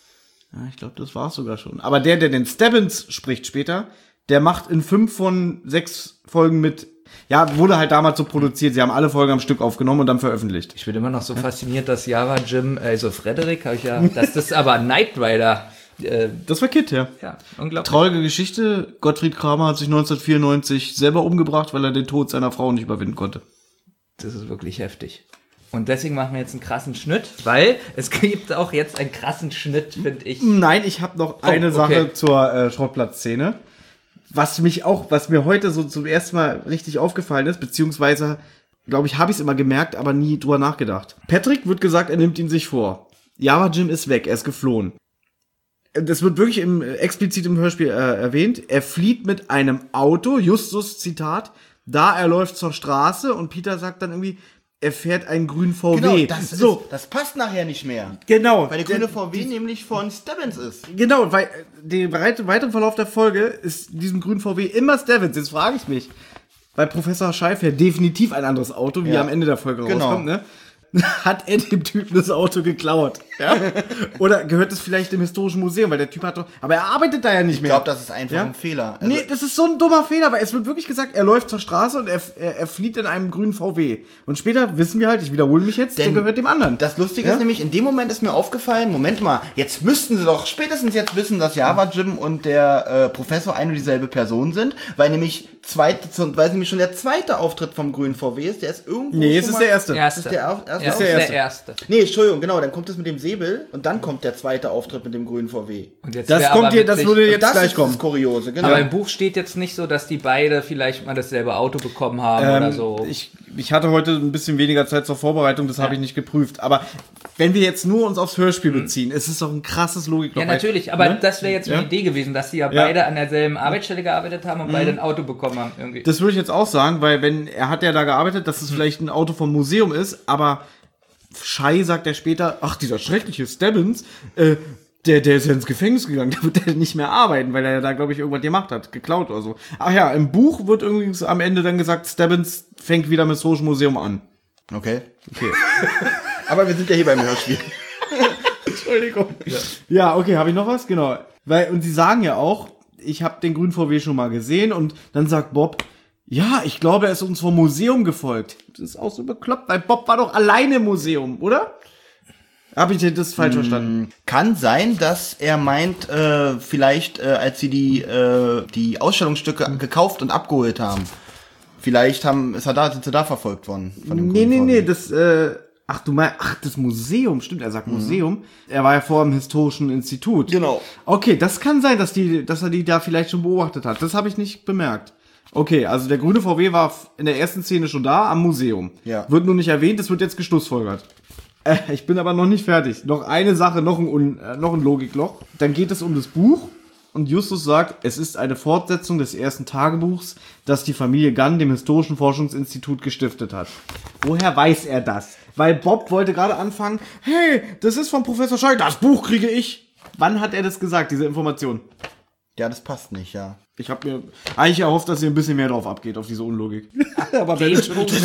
das war's sogar schon. Aber der den Stebbins spricht später, der macht in 5 von 6 Folgen mit. Ja, wurde halt damals so produziert. Sie haben alle Folgen am Stück aufgenommen und dann veröffentlicht. Ich bin immer noch so fasziniert, dass Java Jim, also Frederik, dass das aber Knight Rider. Das war Kid, ja. Ja, unglaublich. Traurige Geschichte. Gottfried Kramer hat sich 1994 selber umgebracht, weil er den Tod seiner Frau nicht überwinden konnte. Das ist wirklich heftig. Und deswegen machen wir jetzt einen krassen Schnitt, weil es gibt auch jetzt einen krassen Schnitt, finde ich. Nein, ich habe noch eine Sache zur Schrottplatzszene. Was mir heute so zum ersten Mal richtig aufgefallen ist, beziehungsweise, glaube ich, habe ich es immer gemerkt, aber nie drüber nachgedacht. Patrick wird gesagt, er nimmt ihn sich vor. Java Jim ist weg, er ist geflohen. Das wird wirklich explizit im Hörspiel erwähnt. Er flieht mit einem Auto, Justus Zitat, da er läuft zur Straße und Peter sagt dann irgendwie, er fährt einen grünen VW. Genau, das passt nachher nicht mehr. Genau. Weil der grüne VW nämlich von Stebbins ist. Genau, weil der weitere Verlauf der Folge ist diesem grünen VW immer Stebbins. Jetzt frage ich mich, bei Professor Schei fährt definitiv ein anderes Auto, wie am Ende der Folge rauskommt, ne? hat er dem Typen das Auto geklaut. Ja? Oder gehört es vielleicht dem historischen Museum, weil der Typ hat doch, aber er arbeitet da ja nicht mehr. Ich glaube, das ist einfach ein Fehler. Also, nee, das ist so ein dummer Fehler, weil es wird wirklich gesagt, er läuft zur Straße und er flieht in einem grünen VW. Und später wissen wir halt, ich wiederhole mich jetzt, der gehört dem anderen. Das Lustige ist nämlich, in dem Moment ist mir aufgefallen, Moment mal, jetzt müssten sie doch spätestens jetzt wissen, dass Java Jim und der Professor ein und dieselbe Person sind, weil nämlich schon der zweite Auftritt vom grünen VW ist, der ist irgendwo. Nee, es ist der erste. Das ist der erste. Nee, Entschuldigung, genau, dann kommt es mit dem Säbel und dann kommt der zweite Auftritt mit dem grünen VW. Und jetzt das würde jetzt das gleich kommen. Das Kuriose, genau. Aber im Buch steht jetzt nicht so, dass die beide vielleicht mal dasselbe Auto bekommen haben oder so. Ich hatte heute ein bisschen weniger Zeit zur Vorbereitung, das habe ich nicht geprüft. Aber wenn wir jetzt nur uns aufs Hörspiel beziehen, ist es doch ein krasses Logikloch. Ja, natürlich, aber das wäre jetzt eine Idee gewesen, dass sie beide an derselben Arbeitsstelle gearbeitet haben und beide ein Auto bekommen haben irgendwie. Das würde ich jetzt auch sagen, weil er hat ja da gearbeitet, dass es vielleicht ein Auto vom Museum ist, aber Schei sagt er später, ach, dieser schreckliche Stebbins, der ist ja ins Gefängnis gegangen, der wird ja nicht mehr arbeiten, weil er da, glaube ich, irgendwas gemacht hat, geklaut oder so. Ach ja, im Buch wird übrigens am Ende dann gesagt, Stebbins fängt wieder mit Historischen Museum an. Okay. Aber wir sind ja hier beim Hörspiel. Entschuldigung. Ja, okay, habe ich noch was? Genau. Und sie sagen ja auch, ich habe den grünen VW schon mal gesehen und dann sagt Bob, ja, ich glaube, er ist uns vom Museum gefolgt. Das ist auch so bekloppt, weil Bob war doch alleine im Museum, oder? Habe ich das falsch verstanden? Kann sein, dass er meint, vielleicht als sie die Ausstellungsstücke gekauft und abgeholt haben, vielleicht sind sie da verfolgt worden. Von dem Nee, das, das Museum, stimmt, er sagt Museum. Er war ja vorher im Historischen Institut. Genau. Okay, das kann sein, dass er die da vielleicht schon beobachtet hat. Das habe ich nicht bemerkt. Okay, also der grüne VW war in der ersten Szene schon da, am Museum. Ja. Wird nur nicht erwähnt, das wird jetzt geschlussfolgert. Ich bin aber noch nicht fertig. Noch eine Sache, noch ein Logikloch. Dann geht es um das Buch und Justus sagt, es ist eine Fortsetzung des ersten Tagebuchs, das die Familie Gunn dem Historischen Forschungsinstitut gestiftet hat. Woher weiß er das? Weil Bob wollte gerade anfangen, hey, das ist von Professor Schei, das Buch kriege ich. Wann hat er das gesagt, diese Information? Ja, das passt nicht, ja. Ich habe mir eigentlich erhofft, dass ihr ein bisschen mehr drauf abgeht, auf diese Unlogik. Aber wenn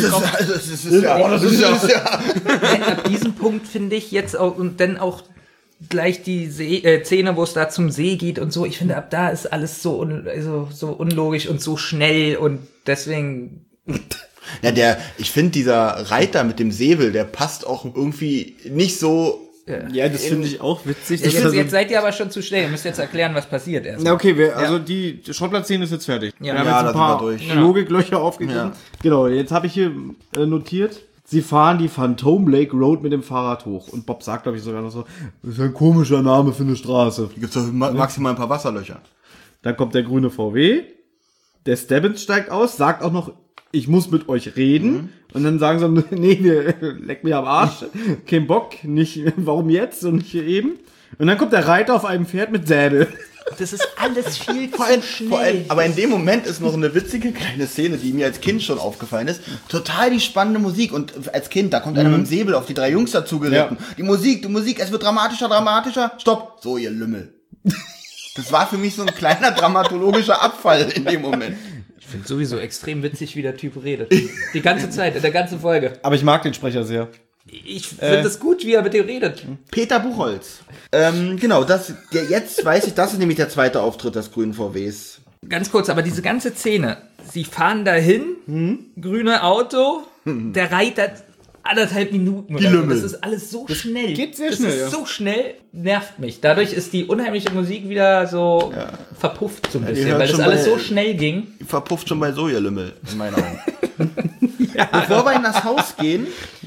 Ab diesem Punkt finde ich jetzt auch, und dann auch gleich die Szene, wo es da zum See geht und so, ich finde, ab da ist alles so unlogisch und so schnell und deswegen... Ja, ich finde, dieser Reiter mit dem Säbel, der passt auch irgendwie nicht so... Ja, das finde ich auch witzig. Jetzt seid ihr aber schon zu schnell. Ihr müsst jetzt erklären, was passiert erst. Na okay, also die Schrottplatz-Szene ist jetzt fertig. Ja. Wir haben jetzt ein paar durch. Logiklöcher aufgegriffen. Ja. Genau, jetzt habe ich hier notiert, sie fahren die Phantom Lake Road mit dem Fahrrad hoch. Und Bob sagt, glaube ich, sogar noch so, das ist ein komischer Name für eine Straße. Hier gibt's doch maximal ein paar Wasserlöcher. Dann kommt der grüne VW, der Stebbins steigt aus, sagt auch noch, ich muss mit euch reden. Und dann sagen sie, nee, leck mich am Arsch. Kein Bock, nicht, warum jetzt und nicht eben. Und dann kommt der Reiter auf einem Pferd mit Säbel. Das ist alles viel zu schnell. Vor allem, aber in dem Moment ist noch eine witzige kleine Szene, die mir als Kind schon aufgefallen ist. Total die spannende Musik. Und als Kind, da kommt einer mit dem Säbel auf die drei Jungs dazu geritten. Ja. Die Musik, es wird dramatischer. Stopp. So, ihr Lümmel. Das war für mich so ein kleiner dramatologischer Abfall in dem Moment. Ich finde sowieso extrem witzig, wie der Typ redet. Die ganze Zeit, in der ganzen Folge. Aber ich mag den Sprecher sehr. Ich finde es gut, wie er mit dir redet. Peter Buchholz. Genau, jetzt weiß ich, das ist nämlich der zweite Auftritt des grünen VWs. Ganz kurz, aber diese ganze Szene. Sie fahren dahin, grüne Auto, der Reiter 1,5 Minuten. Die Lümmel. Das ist alles so schnell. Geht sehr schnell, Das ist so schnell, nervt mich. Dadurch ist die unheimliche Musik wieder so verpufft so ein bisschen, weil das alles so schnell ging. Verpufft schon bei so, ihr Lümmel, in meinen Augen. Bevor wir in das Haus gehen,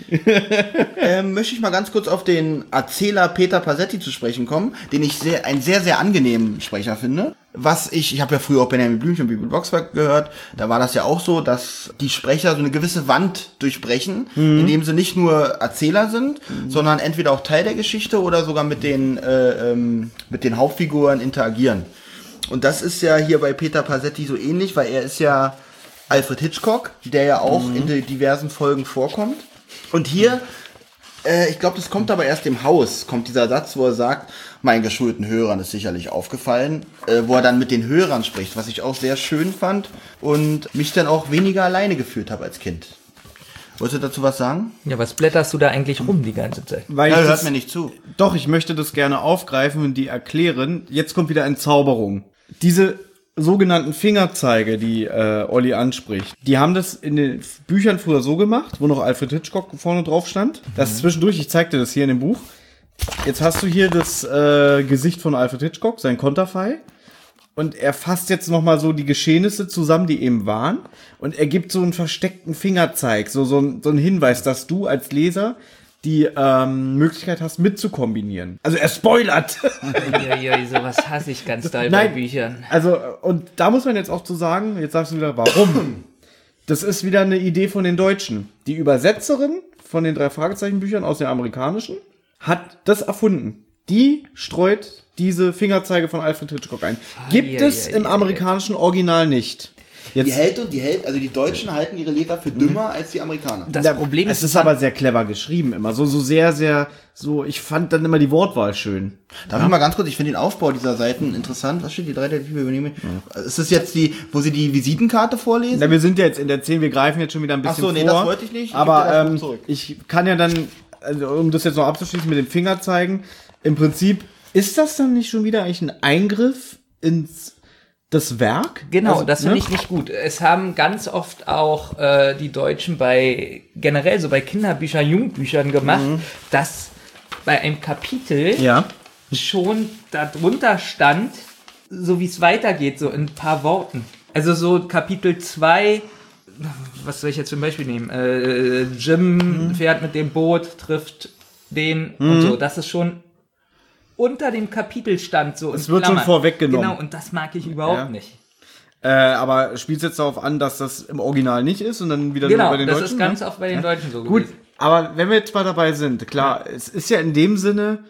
möchte ich mal ganz kurz auf den Erzähler Peter Pasetti zu sprechen kommen, den ich einen sehr, sehr angenehmen Sprecher finde. Ich habe ja früher auch Benjamin Blümchen und Bibi Blocksberg gehört, da war das ja auch so, dass die Sprecher so eine gewisse Wand durchbrechen, indem sie nicht nur Erzähler sind, sondern entweder auch Teil der Geschichte oder sogar mit den Hauptfiguren interagieren. Und das ist ja hier bei Peter Pasetti so ähnlich, weil er ist ja Alfred Hitchcock, der ja auch in den diversen Folgen vorkommt. Und hier, ich glaube, das kommt aber erst im Haus, kommt dieser Satz, wo er sagt, meinen geschulten Hörern ist sicherlich aufgefallen, wo er dann mit den Hörern spricht, was ich auch sehr schön fand und mich dann auch weniger alleine gefühlt habe als Kind. Wolltest du dazu was sagen? Ja, was blätterst du da eigentlich rum die ganze Zeit? Weil Ja, ich hört das, mir nicht zu. Doch, ich möchte das gerne aufgreifen und die erklären. Jetzt kommt wieder Entzauberung. Diese sogenannten Fingerzeige, die Olli anspricht, die haben das in den Büchern früher so gemacht, wo noch Alfred Hitchcock vorne drauf stand. Das zwischendurch, ich zeig dir das hier in dem Buch. Jetzt hast du hier das Gesicht von Alfred Hitchcock, sein Konterfei. Und er fasst jetzt nochmal so die Geschehnisse zusammen, die eben waren. Und er gibt so einen versteckten Fingerzeig, so einen Hinweis, dass du als Leser die Möglichkeit hast, mitzukombinieren. Also er spoilert. Ja, sowas hasse ich ganz doll bei Büchern. Also, und da muss man jetzt auch zu sagen, jetzt sagst du wieder, warum? Das ist wieder eine Idee von den Deutschen. Die Übersetzerin von den 3 Fragezeichen-Büchern aus dem Amerikanischen hat das erfunden. Die streut diese Fingerzeige von Alfred Hitchcock ein. Gibt es im amerikanischen Original nicht. Jetzt, die Deutschen halten ihre Leser für dümmer als die Amerikaner. Das Problem ist, es ist aber sehr clever geschrieben immer. So sehr, sehr, so, ich fand dann immer die Wortwahl schön. Darf ich mal ganz kurz, ich finde den Aufbau dieser Seiten interessant. Was steht, die 3 Detektive übernehmen? Ja. Ist das jetzt wo sie die Visitenkarte vorlesen? Na, wir sind ja jetzt in der 10, wir greifen jetzt schon wieder ein bisschen vor. Ach so, nee, das wollte ich nicht. Aber ich kann ja dann, also, um das jetzt noch abzuschließen mit dem Fingerzeigen, im Prinzip, ist das dann nicht schon wieder eigentlich ein Eingriff ins das Werk? Genau, also, das finde ich nicht gut. Es haben ganz oft auch die Deutschen generell so bei Kinderbüchern, Jugendbüchern gemacht, dass bei einem Kapitel schon darunter stand, so wie es weitergeht, so in ein paar Worten. Also so Kapitel 2, was soll ich jetzt zum Beispiel nehmen? Jim fährt mit dem Boot, trifft den und so. Das ist schon unter dem Kapitelstand so. Es wird schon vorweggenommen. Genau, und das mag ich überhaupt nicht. Aber spielt es jetzt darauf an, dass das im Original nicht ist und dann wieder nur bei den Deutschen? Genau, das ist ganz oft bei den Deutschen so Gut, gewesen. aber wenn wir jetzt mal dabei sind, klar, es ist ja in dem Sinne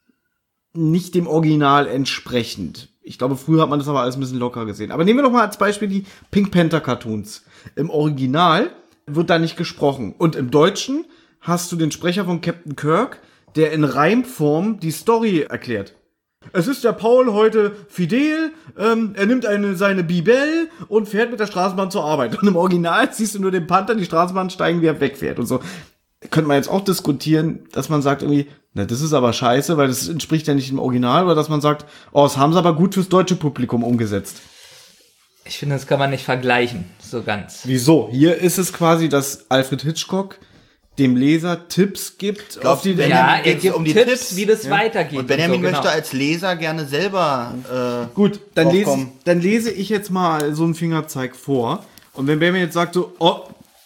nicht dem Original entsprechend. Ich glaube, früher hat man das aber alles ein bisschen locker gesehen. Aber nehmen wir doch mal als Beispiel die Pink Panther Cartoons. Im Original wird da nicht gesprochen. Und im Deutschen hast du den Sprecher von Captain Kirk, der in Reimform die Story erklärt. Es ist der Paul heute fidel, er nimmt seine Bibel und fährt mit der Straßenbahn zur Arbeit. Und im Original siehst du nur den Panther, die Straßenbahn steigen, wie er wegfährt und so. Könnte man jetzt auch diskutieren, dass man sagt irgendwie, na, das ist aber scheiße, weil das entspricht ja nicht dem Original, oder dass man sagt, oh, das haben sie aber gut fürs deutsche Publikum umgesetzt. Ich finde, das kann man nicht vergleichen, so ganz. Wieso? Hier ist es quasi, dass Alfred Hitchcock dem Leser Tipps gibt. Er gibt um die Tipps, wie das weitergeht. Und Benjamin möchte als Leser gerne selber gut, dann lese ich jetzt mal so einen Fingerzeig vor. Und wenn Benjamin jetzt sagt so, oh,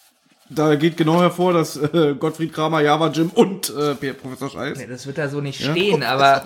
da geht genau hervor, dass Gottfried Kramer, Java Jim und Professor Scheiß. Nee, das wird da so nicht stehen, aber...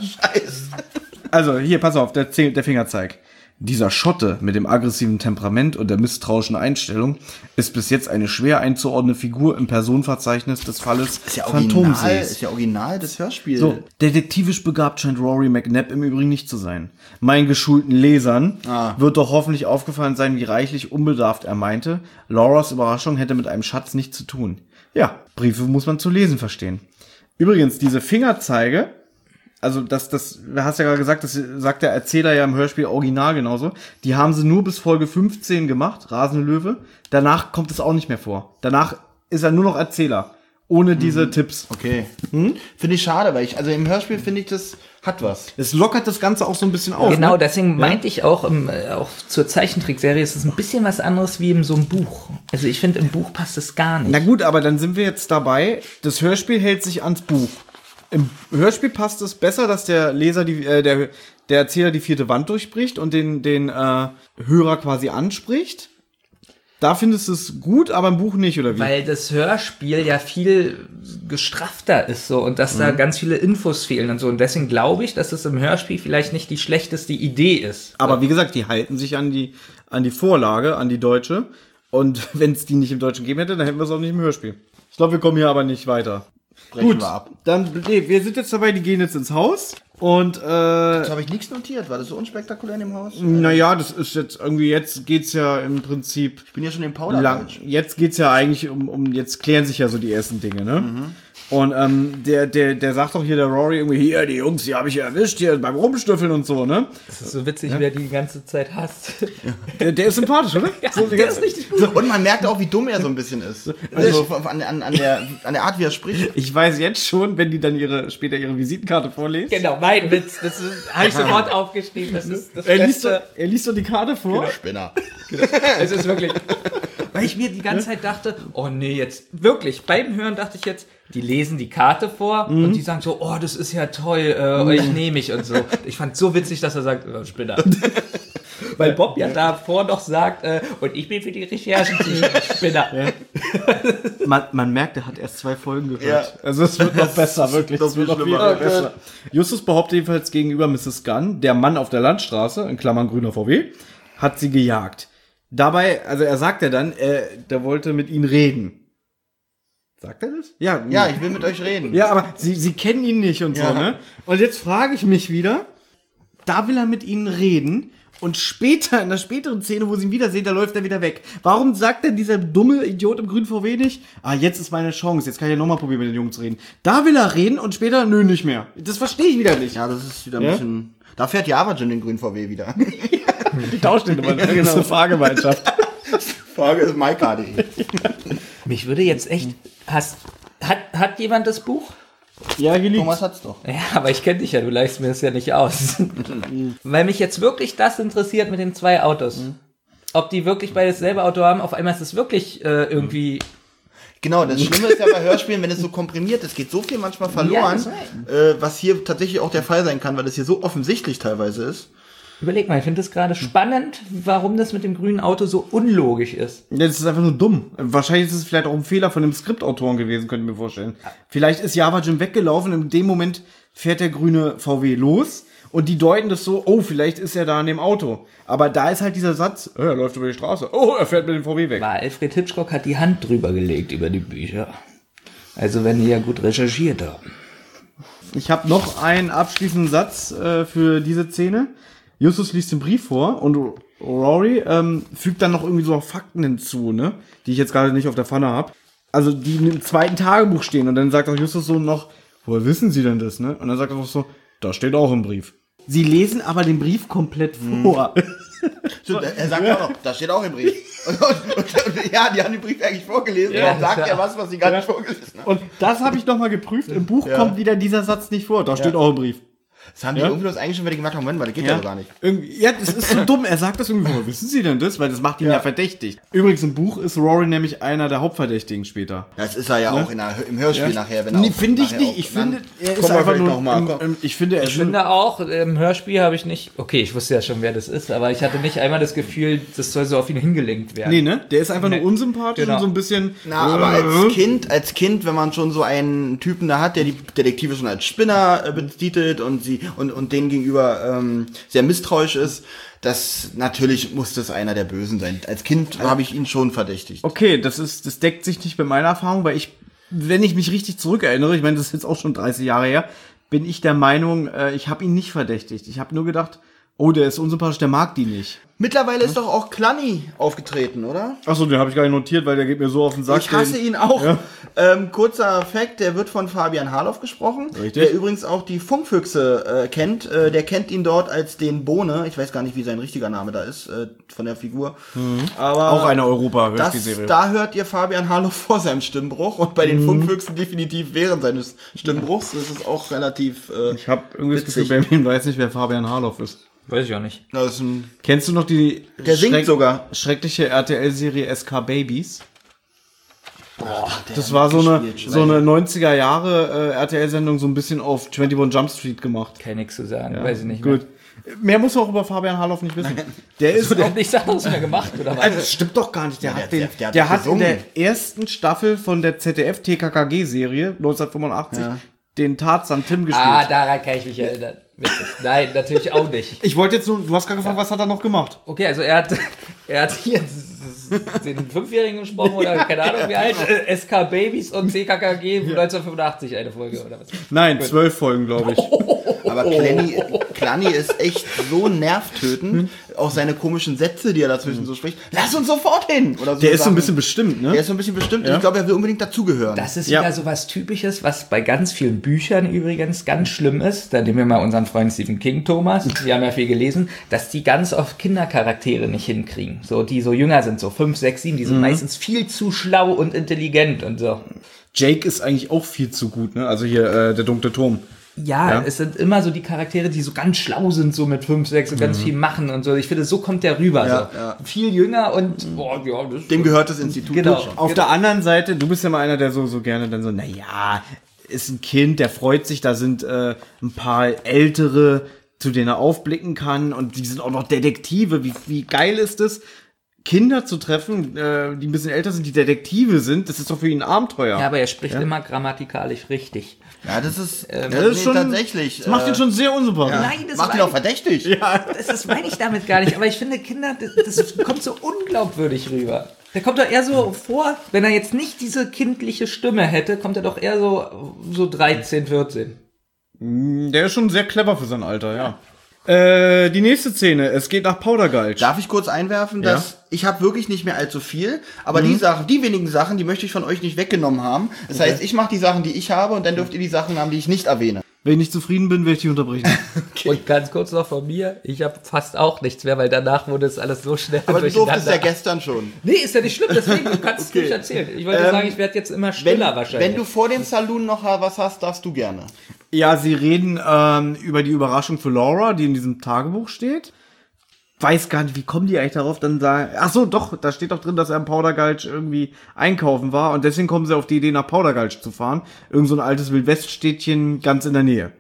Also, hier, pass auf, der Fingerzeig. Dieser Schotte mit dem aggressiven Temperament und der misstrauischen Einstellung ist bis jetzt eine schwer einzuordnende Figur im Personenverzeichnis des Falles Phantomsees. Ist ja original das Hörspiel. So, detektivisch begabt scheint Rory McNabb im Übrigen nicht zu sein. Meinen geschulten Lesern wird doch hoffentlich aufgefallen sein, wie reichlich unbedarft er meinte, Lauras Überraschung hätte mit einem Schatz nichts zu tun. Ja, Briefe muss man zu lesen verstehen. Übrigens, diese Fingerzeige, also du hast ja gerade gesagt, das sagt der Erzähler ja im Hörspiel original genauso. Die haben sie nur bis Folge 15 gemacht, Rasende Löwe. Danach kommt es auch nicht mehr vor. Danach ist er nur noch Erzähler, ohne diese Tipps. Okay. Finde ich schade, weil im Hörspiel finde ich, das hat was. Es lockert das Ganze auch so ein bisschen auf. Genau, ne? Deswegen meinte ich auch, auch zur Zeichentrickserie ist es ein bisschen was anderes wie in so einem Buch. Also ich finde, im Buch passt es gar nicht. Na gut, aber dann sind wir jetzt dabei. Das Hörspiel hält sich ans Buch. Im Hörspiel passt es besser, dass der Leser der Erzähler die 4. Wand durchbricht und den Hörer quasi anspricht. Da findest du es gut, aber im Buch nicht, oder wie? Weil das Hörspiel ja viel gestrafter ist so und dass da ganz viele Infos fehlen und so. Und deswegen glaube ich, dass es im Hörspiel vielleicht nicht die schlechteste Idee ist. Aber wie gesagt, die halten sich an die Vorlage, an die deutsche. Und wenn es die nicht im Deutschen gegeben hätte, dann hätten wir es auch nicht im Hörspiel. Ich glaube, wir kommen hier aber nicht weiter. Brechen Gut, wir ab. Dann, wir sind jetzt dabei, die gehen jetzt ins Haus Und Dazu habe ich nichts notiert. War das so unspektakulär in dem Haus? naja, das ist jetzt irgendwie, jetzt geht's ja im Prinzip Ich bin ja schon im lang. Pauderdeutsch. Jetzt geht's ja eigentlich jetzt klären sich ja so die ersten Dinge, ne? Und der sagt doch hier, der Rory, irgendwie, hier, die Jungs, die habe ich erwischt, hier beim Rumstüffeln und so, ne? Das ist so witzig, wer die ganze Zeit hasst. Der ist sympathisch, oder? So, der ist richtig gut. Und man merkt auch, wie dumm er so ein bisschen ist. Also an der Art, wie er spricht. Ich weiß jetzt schon, wenn die dann später ihre Visitenkarte vorlesen. Genau, mein Witz. Das habe ich sofort aufgeschrieben. Das ist das Er liest Beste. doch die Karte vor. Spinner. Es ist wirklich. Weil ich mir die ganze Zeit dachte, oh nee, jetzt wirklich, beim Hören dachte ich jetzt, die lesen die Karte vor und die sagen so, oh, das ist ja toll, ich nehme mich und so. Ich fand so witzig, dass er sagt, Spinner. Weil Bob ja davor noch sagt, und ich bin für die Recherchen Spinner. Ja. Man merkt, er hat erst 2 Folgen gehört. Ja. Also es wird noch besser, wirklich. das wird noch schlimmer. viel besser. Justus behauptet jedenfalls gegenüber Mrs. Gunn, der Mann auf der Landstraße, in Klammern grüner VW, hat sie gejagt. Dabei, also er sagt ja dann, der wollte mit ihnen reden. Sagt er das? Ja, Ja, ich will mit euch reden. ja, aber sie kennen ihn nicht und so, Ja. ne? Und jetzt frage ich mich wieder, da will er mit ihnen reden und später, in der späteren Szene, wo sie ihn wiedersehen, da läuft er wieder weg. Warum sagt denn dieser dumme Idiot im grünen VW nicht, jetzt ist meine Chance, jetzt kann ich ja nochmal probieren, mit den Jungs zu reden. Da will er reden und später, nö, nicht mehr. Das verstehe ich wieder nicht. Ja, das ist wieder ein Ja? bisschen... Da fährt Java schon den grünen VW wieder. Die tauschen den immer. Das ist eine Fahrgemeinschaft. Frage ist MyCard.de. Mich würde jetzt echt, hat jemand das Buch? Ja, hier liegt's. Thomas hat's doch. Ja, aber ich kenne dich ja, du leihst mir das ja nicht aus. Weil mich jetzt wirklich das interessiert mit den 2 Autos. Ob die wirklich beide dasselbe Auto haben, auf einmal ist es wirklich irgendwie... Genau, das Schlimme ist ja bei Hörspielen, wenn es so komprimiert ist, geht so viel manchmal verloren, Ja, was hier tatsächlich auch der Fall sein kann, weil es hier so offensichtlich teilweise ist. Überleg mal, ich finde das gerade spannend, warum das mit dem grünen Auto so unlogisch ist. Das ist einfach nur dumm. Wahrscheinlich ist es vielleicht auch ein Fehler von dem Skriptautoren gewesen, könnte ich mir vorstellen. Vielleicht ist Java Jim weggelaufen, in dem Moment fährt der grüne VW los und die deuten das so, oh, vielleicht ist er da in dem Auto. Aber da ist halt dieser Satz, er läuft über die Straße, oh, er fährt mit dem VW weg. War Alfred Hitchcock hat die Hand drüber gelegt über die Bücher. Also wenn die ja gut recherchiert haben. Ich habe noch einen abschließenden Satz für diese Szene. Justus liest den Brief vor und Rory fügt dann noch irgendwie so Fakten hinzu, ne, die ich jetzt gerade nicht auf der Pfanne habe. Also die im 2. Tagebuch stehen und dann sagt auch Justus so noch, woher wissen Sie denn das, ne? Und dann sagt er auch so, da steht auch im Brief. Sie lesen aber den Brief komplett vor. Stimmt, er sagt auch noch, da steht auch im Brief. Und ja, die haben den Brief eigentlich vorgelesen, Ja, dann sagt ja. er was sie gar nicht vorgelesen haben. Und das habe ich noch mal geprüft. Im Buch kommt wieder dieser Satz nicht vor. Da steht auch im Brief. Das haben die irgendwie das eigentlich schon wieder gemacht, Moment mal, das geht ja so gar nicht. Irgendwie, ja, das ist so dumm. Er sagt das irgendwie, woher wissen Sie denn das? Weil das macht ihn ja verdächtig. Übrigens, im Buch ist Rory nämlich einer der Hauptverdächtigen später. Das ist er ja auch im Hörspiel nachher, wenn er Nee, auch- finde ich nachher nicht. auch- Ich finde, er ist Kommen wir einfach vielleicht nur, noch mal. ich finde, er ist Ich finde auch, im Hörspiel habe ich nicht, okay, ich wusste ja schon, wer das ist, aber ich hatte nicht einmal das Gefühl, das soll so auf ihn hingelenkt werden. nee, ne? Der ist einfach nur unsympathisch Genau. und so ein bisschen. Na, aber als Kind, wenn man schon so einen Typen da hat, der die Detektive schon als Spinner betitelt und denen gegenüber sehr misstrauisch ist, das natürlich muss das einer der Bösen sein. Als Kind habe ich ihn schon verdächtigt. Okay, das deckt sich nicht mit meiner Erfahrung, weil wenn ich mich richtig zurückerinnere, ich meine, das ist jetzt auch schon 30 Jahre her, bin ich der Meinung, ich habe ihn nicht verdächtigt. Ich habe nur gedacht, oh, der ist unsympathisch, der mag die nicht. Mittlerweile ist doch auch Clanny aufgetreten, oder? Achso, den habe ich gar nicht notiert, weil der geht mir so auf den Sack. Ich hasse ihn auch. Ja. Kurzer Fact, der wird von Fabian Harloff gesprochen, Richtig. der übrigens auch die Funkfüchse kennt. Der kennt ihn dort als den Bohne. Ich weiß gar nicht, wie sein richtiger Name da ist, von der Figur. Aber Auch eine Europa-Hörspielserie. da hört ihr Fabian Harloff vor seinem Stimmbruch und bei den Funkfüchsen definitiv während seines Stimmbruchs. Das ist auch relativ Ich habe irgendwie das witzig. Gefühl, Benjamin weiß nicht, wer Fabian Harloff ist. Weiß ich auch nicht. Das ist ein, Kennst du noch die der singt sogar. schreckliche RTL-Serie SK Babies? Das hat war so eine mitgespielt, 90er Jahre RTL-Sendung, so ein bisschen auf 21 Jump Street gemacht. Kann ich nichts zu sagen, weiß ich nicht Gut. Mehr muss man auch über Fabian Harloff nicht wissen. Der ist mehr. Der auch, hat nichts anderes mehr gemacht, oder was? also das stimmt doch gar nicht. Der hat der hat in gesungen. der ersten Staffel von der ZDF TKKG-Serie 1985 den Tarzan Tim gespielt. Daran kann ich mich erinnern. Witzig. Nein, natürlich auch nicht. Ich wollte jetzt nur, du hast gerade gefragt, was hat er noch gemacht? Okay, also er hat hier den 5-Jährigen gesprochen oder keine Ahnung wie alt. SK Babys und CKKG 1985 eine Folge oder was? Nein, 12 Folgen, glaube ich. Aber Clanny ist echt so nervtötend. Auch seine komischen Sätze, die er dazwischen so spricht. Lass uns sofort hin! Oder so Der ist so Sachen. ein bisschen bestimmt, ne? Der ist so ein bisschen bestimmt. Ja. Ich glaube, er will unbedingt dazugehören. Das ist wieder so was Typisches, was bei ganz vielen Büchern übrigens ganz schlimm ist. Da nehmen wir mal unseren Freund Stephen King, Thomas. Wir haben ja viel gelesen, dass die ganz oft Kindercharaktere nicht hinkriegen. So, die so jünger sind, so 5, 6, 7, die sind meistens viel zu schlau und intelligent und so. Jake ist eigentlich auch viel zu gut, ne? Also hier, der dunkle Turm. Ja, es sind immer so die Charaktere, die so ganz schlau sind, so mit 5, 6 und ganz viel machen und so. Ich finde, so kommt der rüber. Ja, so. ja. Viel jünger und Dem gehört das Institut. Genau. Auf der anderen Seite, du bist ja mal einer, der so gerne dann so, naja, ist ein Kind, der freut sich, da sind ein paar Ältere, zu denen er aufblicken kann und die sind auch noch Detektive. Wie geil ist es, Kinder zu treffen, die ein bisschen älter sind, die Detektive sind? Das ist doch für ihn ein Abenteuer. Ja, aber er spricht immer grammatikalisch richtig. Ja, das ist, das ist schon, tatsächlich. Das macht ihn schon sehr unsympathisch. Ja. Nein, das macht ihn auch verdächtig. Ja. Das meine ich damit gar nicht. Aber ich finde, Kinder, das kommt so unglaubwürdig rüber. Der kommt doch eher so vor, wenn er jetzt nicht diese kindliche Stimme hätte, kommt er doch eher so 13, 14. Der ist schon sehr clever für sein Alter, ja. Die nächste Szene, es geht nach Powdergulch. Darf ich kurz einwerfen, dass ich habe wirklich nicht mehr allzu viel, aber die wenigen Sachen, die möchte ich von euch nicht weggenommen haben. Das heißt, ich mache die Sachen, die ich habe und dann dürft ihr die Sachen haben, die ich nicht erwähne. Wenn ich nicht zufrieden bin, werde ich dich unterbrechen. Okay. Und ganz kurz noch von mir, ich habe fast auch nichts mehr, weil danach wurde es alles so schnell Aber du durftest ja durcheinander. gestern schon. Nee, ist ja nicht schlimm, deswegen, du kannst es nicht erzählen. Ich wollte sagen, ich werde jetzt immer stiller wahrscheinlich. Wenn du vor dem Saloon noch was hast, darfst du gerne. Ja, sie reden über die Überraschung für Laura, die in diesem Tagebuch steht. Weiß gar nicht, wie kommen die eigentlich darauf, dann sagen, ach so, doch, da steht doch drin, dass er im Powdergulch irgendwie einkaufen war und deswegen kommen sie auf die Idee, nach Powdergulch zu fahren. Irgend so ein altes Wildweststädtchen ganz in der Nähe.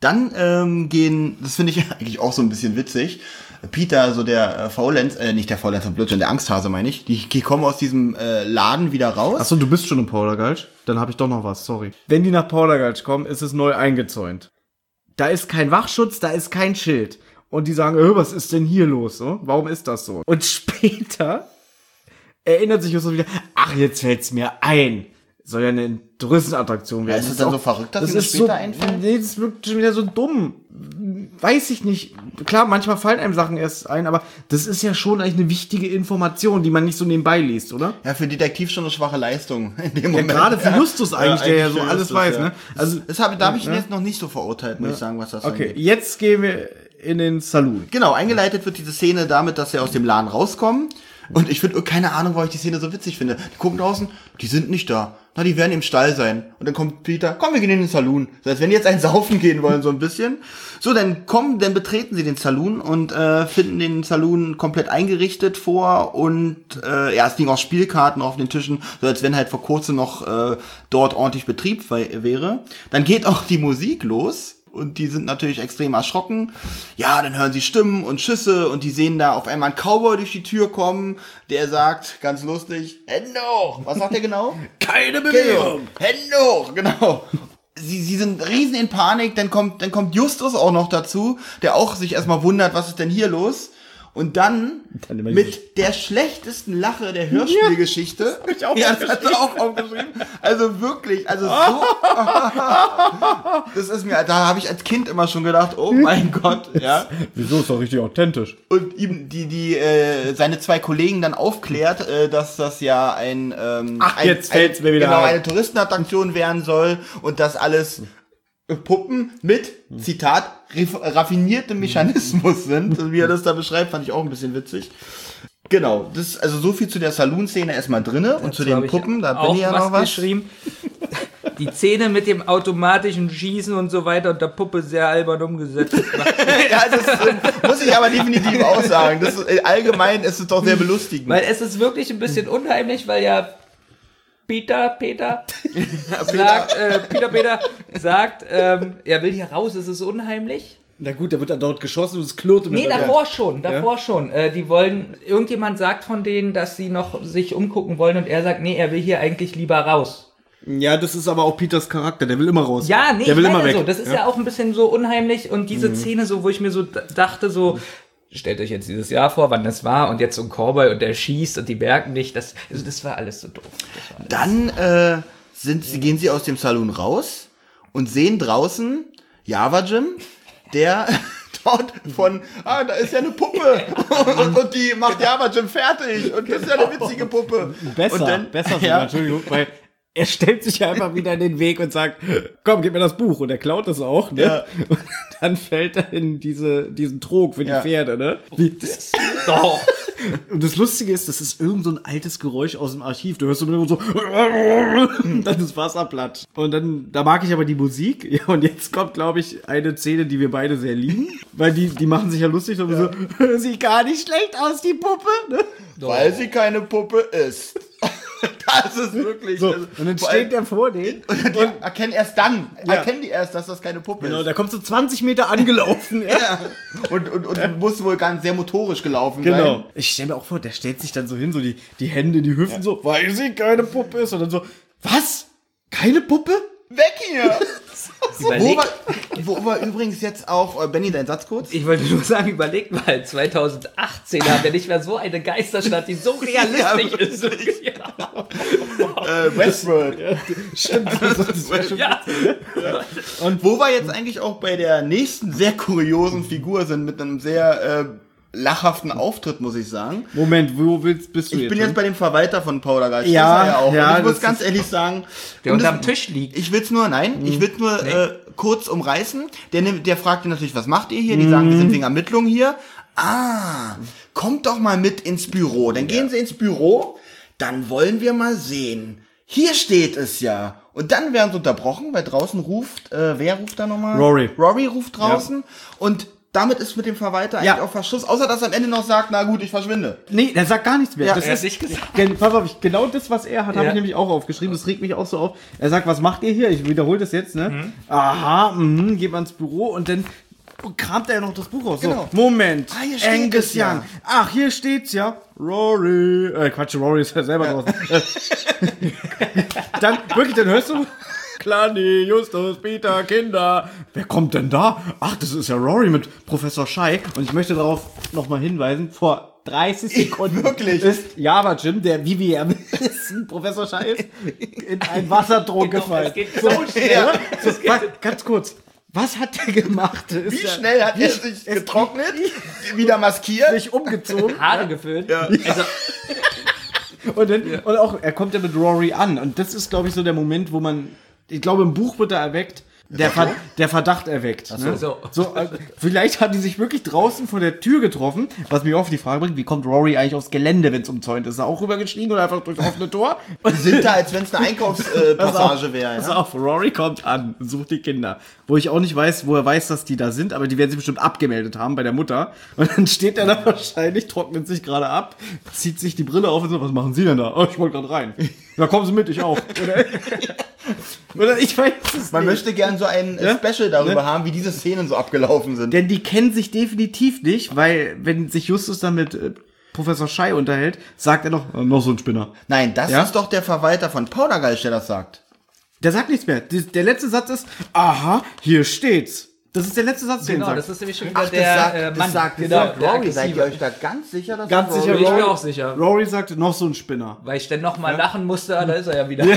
Dann gehen, das finde ich eigentlich auch so ein bisschen witzig, Peter, so der nicht der Faulenzer, Blödsinn, der Angsthase meine ich, die kommen aus diesem Laden wieder raus. Ach so, du bist schon im Powdergulch? Dann habe ich doch noch was, sorry. Wenn die nach Powdergulch kommen, ist es neu eingezäunt. Da ist kein Wachschutz, da ist kein Schild. Und die sagen, was ist denn hier los? So? Warum ist das so? Und später erinnert sich so wieder, ach, jetzt fällt's mir ein. Soll ja eine Touristenattraktion werden. Ist es dann so verrückt, dass das mir ist später so, einfällt? Nee, das wirkt schon wieder so dumm. Weiß ich nicht. Klar, manchmal fallen einem Sachen erst ein, aber das ist ja schon eigentlich eine wichtige Information, die man nicht so nebenbei liest, oder? Ja, für Detektiv schon eine schwache Leistung in dem Ja, Moment. gerade für Justus eigentlich, der ja so für alles Justus, weiß, ja. ne? Also, Da habe ich ihn jetzt noch nicht so verurteilt, muss ich sagen, was das okay, angeht. jetzt gehen wir in den Saloon. Genau, eingeleitet wird diese Szene damit, dass sie aus dem Laden rauskommen. Und ich finde, keine Ahnung, warum ich die Szene so witzig finde. Die gucken draußen, die sind nicht da. Na, die werden im Stall sein. Und dann kommt Peter, komm, wir gehen in den Saloon. Das heißt, wenn die jetzt einen saufen gehen wollen, so ein bisschen. So, dann betreten sie den Saloon und finden den Saloon komplett eingerichtet vor. Und es liegen auch Spielkarten auf den Tischen, so als wenn halt vor kurzem noch dort ordentlich Betrieb wäre. Dann geht auch die Musik los. Und die sind natürlich extrem erschrocken. Ja, dann hören sie Stimmen und Schüsse und die sehen da auf einmal einen Cowboy durch die Tür kommen, der sagt, ganz lustig, Hände hoch. Was sagt er genau? Keine Bewegung! Hände hoch, genau. Sie sind riesen in Panik, dann kommt Justus auch noch dazu, der auch sich erstmal wundert, was ist denn hier los? Und dann mit der schlechtesten Lache der Hörspielgeschichte. Ja, das hat er auch aufgeschrieben. Also wirklich, so. Das ist mir, da habe ich als Kind immer schon gedacht, oh mein Gott, ja. Wieso, ist doch richtig authentisch. Und ihm seine zwei Kollegen dann aufklärt, dass das ja jetzt fällt's mir wieder ein. eine Touristenattraktion werden soll und das alles Puppen mit, Zitat, raffiniertem Mechanismus sind. Und wie er das da beschreibt, fand ich auch ein bisschen witzig. Genau, also so viel zu der Saloon-Szene erstmal drinne und zu den Puppen, da bin ich ja noch was. Geschrieben. Die Szene mit dem automatischen Schießen und so weiter und der Puppe sehr albern umgesetzt. Ja, das muss ich aber definitiv auch sagen. Allgemein ist es doch sehr belustigend. Weil es ist wirklich ein bisschen unheimlich, weil ja Peter sagt, er will hier raus, es ist unheimlich. Na gut, da wird dann dort geschossen und es klirrt. Nee, davor schon. Die wollen, irgendjemand sagt von denen, dass sie noch sich umgucken wollen und er sagt, nee, er will hier eigentlich lieber raus. Ja, das ist aber auch Peters Charakter, der will immer raus. Ja, nee, der will immer weg. So. Das ist ja auch ein bisschen so unheimlich und diese Szene so, wo ich mir so dachte, so, stellt euch jetzt dieses Jahr vor, wann das war und jetzt so ein Cowboy und der schießt und die merken nicht, das war alles so doof. Dann gehen sie aus dem Saloon raus und sehen draußen Java Jim, der dort da ist ja eine Puppe und die macht Java Jim fertig und das ist ja eine witzige Puppe. Besser sogar, Entschuldigung, weil er stellt sich ja einfach wieder in den Weg und sagt, komm, gib mir das Buch. Und er klaut es auch, ne? Ja. Und dann fällt er in diesen Trog für die Pferde, ne? Doch. Und das Lustige ist, das ist irgend so ein altes Geräusch aus dem Archiv. Du hörst so, so dann ist Wasser platt. Und dann, da mag ich aber die Musik. Ja, und jetzt kommt, glaube ich, eine Szene, die wir beide sehr lieben. Weil die machen sich ja lustig und so, sieht gar nicht schlecht aus, die Puppe. Ne? Weil sie keine Puppe ist. Das ist wirklich. So, und dann steht der vor denen. Und erkennen die erst, dass das keine Puppe ist. Genau, der kommt so 20 Meter angelaufen. Ja. Und muss wohl ganz sehr motorisch gelaufen sein. Genau. Ich stelle mir auch vor, der stellt sich dann so hin, so die Hände in die Hüften, so, weil sie keine Puppe ist. Und dann so, was? Keine Puppe? Weg hier! Wo wir übrigens jetzt auch, Benni, dein Satz kurz? Ich wollte nur sagen, überlegt mal, 2018 haben wir nicht mehr so eine Geisterstadt, die so realistisch ist. Westworld. Ja, stimmt. Und wo wir jetzt eigentlich auch bei der nächsten sehr kuriosen Figur sind, mit einem sehr lachhaften Auftritt, muss ich sagen. Moment, bist du jetzt? Ich bin jetzt bei dem Verwalter von Powdergeist. Ja, auch. Ja, und ich muss ganz ehrlich sagen, der unterm Tisch liegt. Ich will's nur kurz umreißen. Der fragt ihn natürlich, was macht ihr hier? Die sagen, wir sind wegen Ermittlungen hier. Kommt doch mal mit ins Büro. Dann gehen sie ins Büro, dann wollen wir mal sehen. Hier steht es ja. Und dann werden sie unterbrochen, weil draußen ruft, wer ruft da nochmal? Rory ruft draußen und damit ist mit dem Verwalter eigentlich auch Verschluss, außer dass er am Ende noch sagt, na gut, ich verschwinde. Nee, der sagt gar nichts mehr. Ja, das ist nicht gesagt. Pass auf, genau das, was er hat, habe ich nämlich auch aufgeschrieben. Das regt mich auch so auf. Er sagt, was macht ihr hier? Ich wiederhole das jetzt, ne? Aha, geht man ins Büro und dann kramt er noch das Buch raus. Genau. So, Moment. Hier steht Angus es ja. Young. Ach, hier steht's ja. Rory. Quatsch, Rory ist ja selber draußen. Dann hörst du... Klani, Justus, Peter, Kinder. Wer kommt denn da? Ach, das ist ja Rory mit Professor Schei. Und ich möchte darauf nochmal hinweisen, vor 30 Sekunden ist Java Jim, der, wie wir wissen, Professor Schei ist, in einen Wasserdruck gefallen. Das geht so schnell. Ganz kurz. Was hat der gemacht? Wie schnell hat er sich getrocknet, wieder maskiert, sich umgezogen, Haare gefüllt. Ja. Also, und auch, er kommt ja mit Rory an. Und das ist, glaube ich, so der Moment, wo man, ich glaube, im Buch wird er erweckt, der Verdacht erweckt. Ach so. Ne? So, vielleicht haben die sich wirklich draußen vor der Tür getroffen, was mich auf die Frage bringt, wie kommt Rory eigentlich aufs Gelände, wenn es umzäunt ist? Ist er auch rübergestiegen oder einfach durchs offene Tor? Und sind da, als wenn es eine Einkaufspassage wäre. Pass auf, Rory kommt an und sucht die Kinder. Wo ich auch nicht weiß, wo er weiß, dass die da sind, aber die werden sich bestimmt abgemeldet haben bei der Mutter. Und dann steht er da wahrscheinlich, trocknet sich gerade ab, zieht sich die Brille auf und so, was machen Sie denn da? Oh, ich wollte gerade rein. Ja, kommen Sie mit, ich auch. Oder ich weiß es Man nicht. möchte gern so ein Special darüber haben, wie diese Szenen so abgelaufen sind. Denn die kennen sich definitiv nicht, weil wenn sich Justus dann mit Professor Schei unterhält, sagt er noch so ein Spinner. Nein, das ist doch der Verwalter von Powdergeist, der das sagt. Der sagt nichts mehr. Der letzte Satz ist, aha, hier steht's. Das ist der letzte Satz, den er sagt. Das ist nämlich schon wieder der Mann. Genau, Rory, seid ihr euch da ganz sicher, dass ganz sicher, Rory? Ich bin auch sicher. Rory sagt, noch so ein Spinner. Weil ich dann noch mal lachen musste, da ist er ja wieder.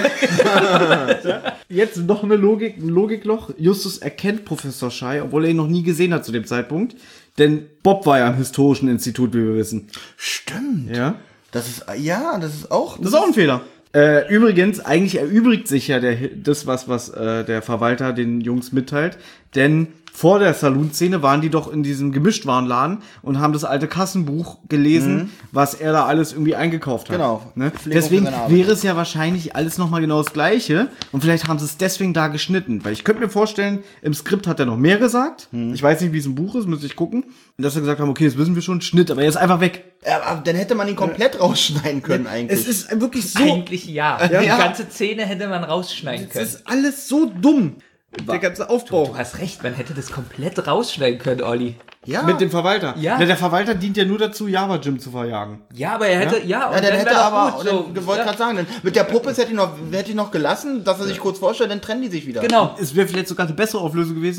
Jetzt noch ein Logikloch. Justus erkennt Professor Schei, obwohl er ihn noch nie gesehen hat zu dem Zeitpunkt. Denn Bob war ja am Historischen Institut, wie wir wissen. Stimmt. Ja. Das ist auch ein Fehler. Übrigens, eigentlich erübrigt sich ja was der Verwalter den Jungs mitteilt, denn vor der Saloon-Szene waren die doch in diesem Gemischtwarenladen und haben das alte Kassenbuch gelesen, was er da alles irgendwie eingekauft hat. Genau. Ne? Deswegen wäre es ja wahrscheinlich alles nochmal genau das Gleiche und vielleicht haben sie es deswegen da geschnitten, weil ich könnte mir vorstellen, im Skript hat er noch mehr gesagt. Ich weiß nicht, wie es im Buch ist, müsste ich gucken. Und dass wir gesagt haben, okay, das wissen wir schon, Schnitt, aber er ist einfach weg. Aber dann hätte man ihn komplett rausschneiden können eigentlich. Es ist wirklich so... Eigentlich ja. Die ganze Szene hätte man rausschneiden können. Es ist alles so dumm. Der ganze Aufbau. Du hast recht, man hätte das komplett rausschneiden können, Olli. Ja. Mit dem Verwalter. Ja. Der Verwalter dient ja nur dazu, Java Jim zu verjagen. Ja, aber er hätte, wollte gerade sagen, mit der Puppe hätte ich noch gelassen, dass er sich kurz vorstellt, dann trennen die sich wieder. Genau. Es wäre vielleicht sogar eine bessere Auflösung gewesen. Ja.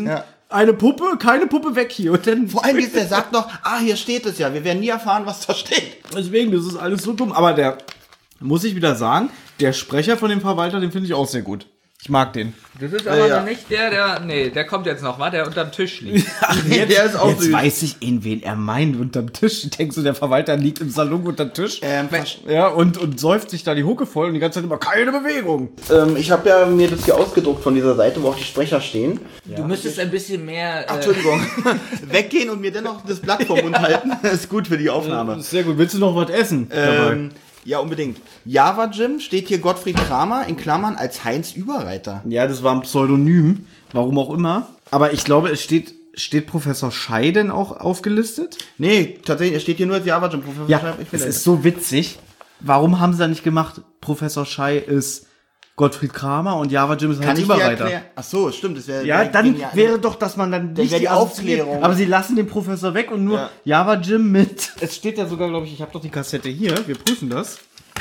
eine Puppe, keine Puppe weg hier. Und dann Vor allem, der sagt noch, hier steht es ja. Wir werden nie erfahren, was da steht. deswegen, das ist alles so dumm. Aber muss ich wieder sagen, der Sprecher von dem Verwalter, den finde ich auch sehr gut. Ich mag den. Das ist aber noch nicht der kommt jetzt noch, der unterm Tisch liegt. Der ist auch Jetzt süß. weiß ich, wen er meint unterm Tisch. Denkst du, der Verwalter liegt im Salon unterm Tisch? Ja, und säuft sich da die Hucke voll und die ganze Zeit immer keine Bewegung. Ich habe ja mir das hier ausgedruckt von dieser Seite, wo auch die Sprecher stehen. Du müsstest ein bisschen mehr... Entschuldigung. Weggehen und mir dennoch das Blatt vom Mund halten. Das ist gut für die Aufnahme. Sehr gut. Willst du noch was essen? Ja, unbedingt. Java Jim steht hier Gottfried Kramer in Klammern als Heinz Überreiter. Ja, das war ein Pseudonym. Warum auch immer. Aber ich glaube, es steht Professor Schei denn auch aufgelistet? Nee, tatsächlich, er steht hier nur als Java Jim. Professor Ja, Schei, es ist so witzig. Warum haben sie da nicht gemacht, Professor Schei ist Gottfried Kramer und Java Jim ist Heinz Überreiter? Ach so, stimmt. Das Ja, dann wäre doch, dass man dann nicht wäre die assoziiert. Aufklärung. Aber sie lassen den Professor weg und nur Java Jim mit. Es steht ja sogar, glaube ich habe doch die Kassette hier. Wir prüfen das.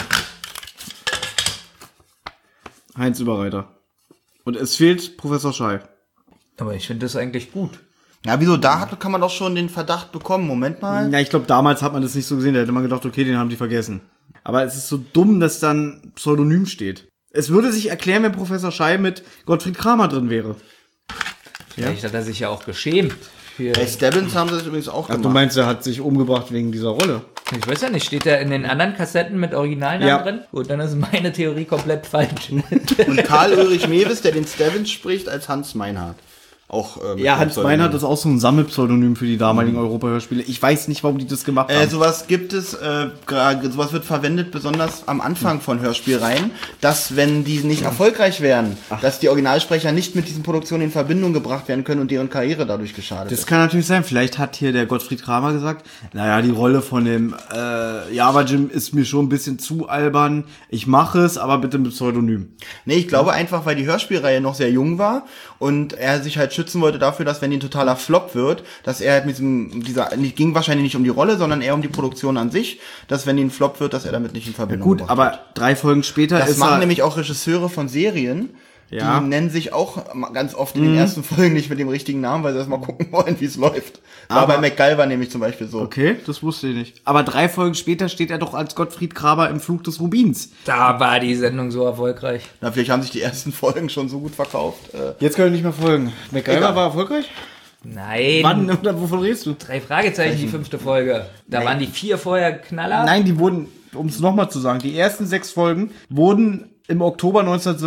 Heinz Überreiter. Und es fehlt Professor Schei. Aber ich finde das eigentlich gut. Ja, wieso? Kann man doch schon den Verdacht bekommen. Moment mal. Ja, ich glaube, damals hat man das nicht so gesehen. Da hätte man gedacht, okay, den haben die vergessen. Aber es ist so dumm, dass dann Pseudonym steht. Es würde sich erklären, wenn Professor Schei mit Gottfried Kramer drin wäre. Vielleicht hat er sich ja auch geschämt. Bei Stebbins haben sie das übrigens auch Ach, gemacht. du meinst, er hat sich umgebracht wegen dieser Rolle? Ich weiß ja nicht, steht der in den anderen Kassetten mit Originalnamen drin? Gut, dann ist meine Theorie komplett falsch. Und Karl-Ulrich Mewes, der den Stebbins spricht, als Hans Meinhardt. Auch, Ja, Hans Meinhardt ist auch so ein Sammelpseudonym für die damaligen Europa-Hörspiele. Ich weiß nicht, warum die das gemacht haben. Sowas gibt es, sowas wird verwendet, besonders am Anfang von Hörspielreihen, dass, wenn die nicht erfolgreich wären, dass die Originalsprecher nicht mit diesen Produktionen in Verbindung gebracht werden können und deren Karriere dadurch geschadet Das ist. kann natürlich sein. Vielleicht hat hier der Gottfried Kramer gesagt, naja, die Rolle von dem Java Jim ist mir schon ein bisschen zu albern. Ich mache es, aber bitte mit Pseudonym. Nee, ich glaube einfach, weil die Hörspielreihe noch sehr jung war und er sich halt schützen wollte dafür, dass wenn die ein totaler Flop wird, dass er halt mit ging wahrscheinlich nicht um die Rolle, sondern eher um die Produktion an sich, dass wenn die ein Flop wird, dass er damit nicht in Verbindung Gut, gebracht aber wird. 3 Folgen später Das ist machen er... nämlich auch Regisseure von Serien. Ja. Die nennen sich auch ganz oft in den ersten Folgen nicht mit dem richtigen Namen, weil sie erst mal gucken wollen, wie es läuft. War bei MacGyver nämlich zum Beispiel so. Okay, das wusste ich nicht. Aber 3 Folgen später steht er doch als Gottfried Kramer im Flug des Rubins. Da war die Sendung so erfolgreich. Na, vielleicht haben sich die ersten Folgen schon so gut verkauft. Jetzt können wir nicht mehr folgen. MacGyver Egal. war erfolgreich? Nein. Wann oder wovon redest du? 3 Fragezeichen, die 5. Folge. Da waren die 4 vorher Knaller. Nein, die wurden, um es nochmal zu sagen, die ersten 6 Folgen wurden im Oktober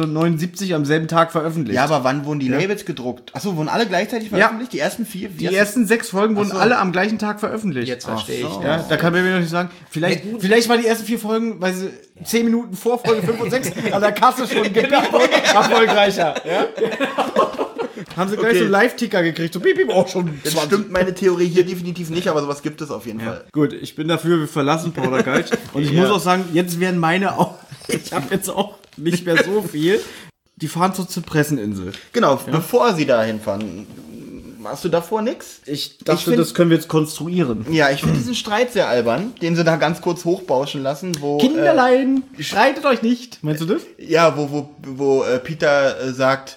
1979 am selben Tag veröffentlicht. Ja, aber wann wurden die Labels gedruckt? Achso, wurden alle gleichzeitig veröffentlicht? Die ersten 4? Die ersten 6 Folgen wurden alle am gleichen Tag veröffentlicht. Jetzt verstehe ich. Ja, da kann man mir noch nicht sagen. Vielleicht waren die ersten 4 Folgen, weil sie 10 Minuten vor Folge 5 und 6 an der Kasse schon gepiekt wurden, erfolgreicher. Ja? Haben sie gleich so einen Live-Ticker gekriegt, so piep, piep, auch schon 20. Das stimmt meine Theorie hier definitiv nicht, aber sowas gibt es auf jeden Fall. Gut, ich bin dafür, wir verlassen Powder Guide. Und ich muss auch sagen, jetzt werden meine auch, ich habe jetzt auch nicht mehr so viel. Die fahren zur Zypresseninsel. Genau, bevor sie da hinfahren. Machst du davor nix? Ich dachte, das können wir jetzt konstruieren. Ja, ich finde diesen Streit sehr albern, den sie da ganz kurz hochbauschen lassen, wo... Kinderlein, streitet euch nicht. Meinst du das? Ja, wo Peter sagt...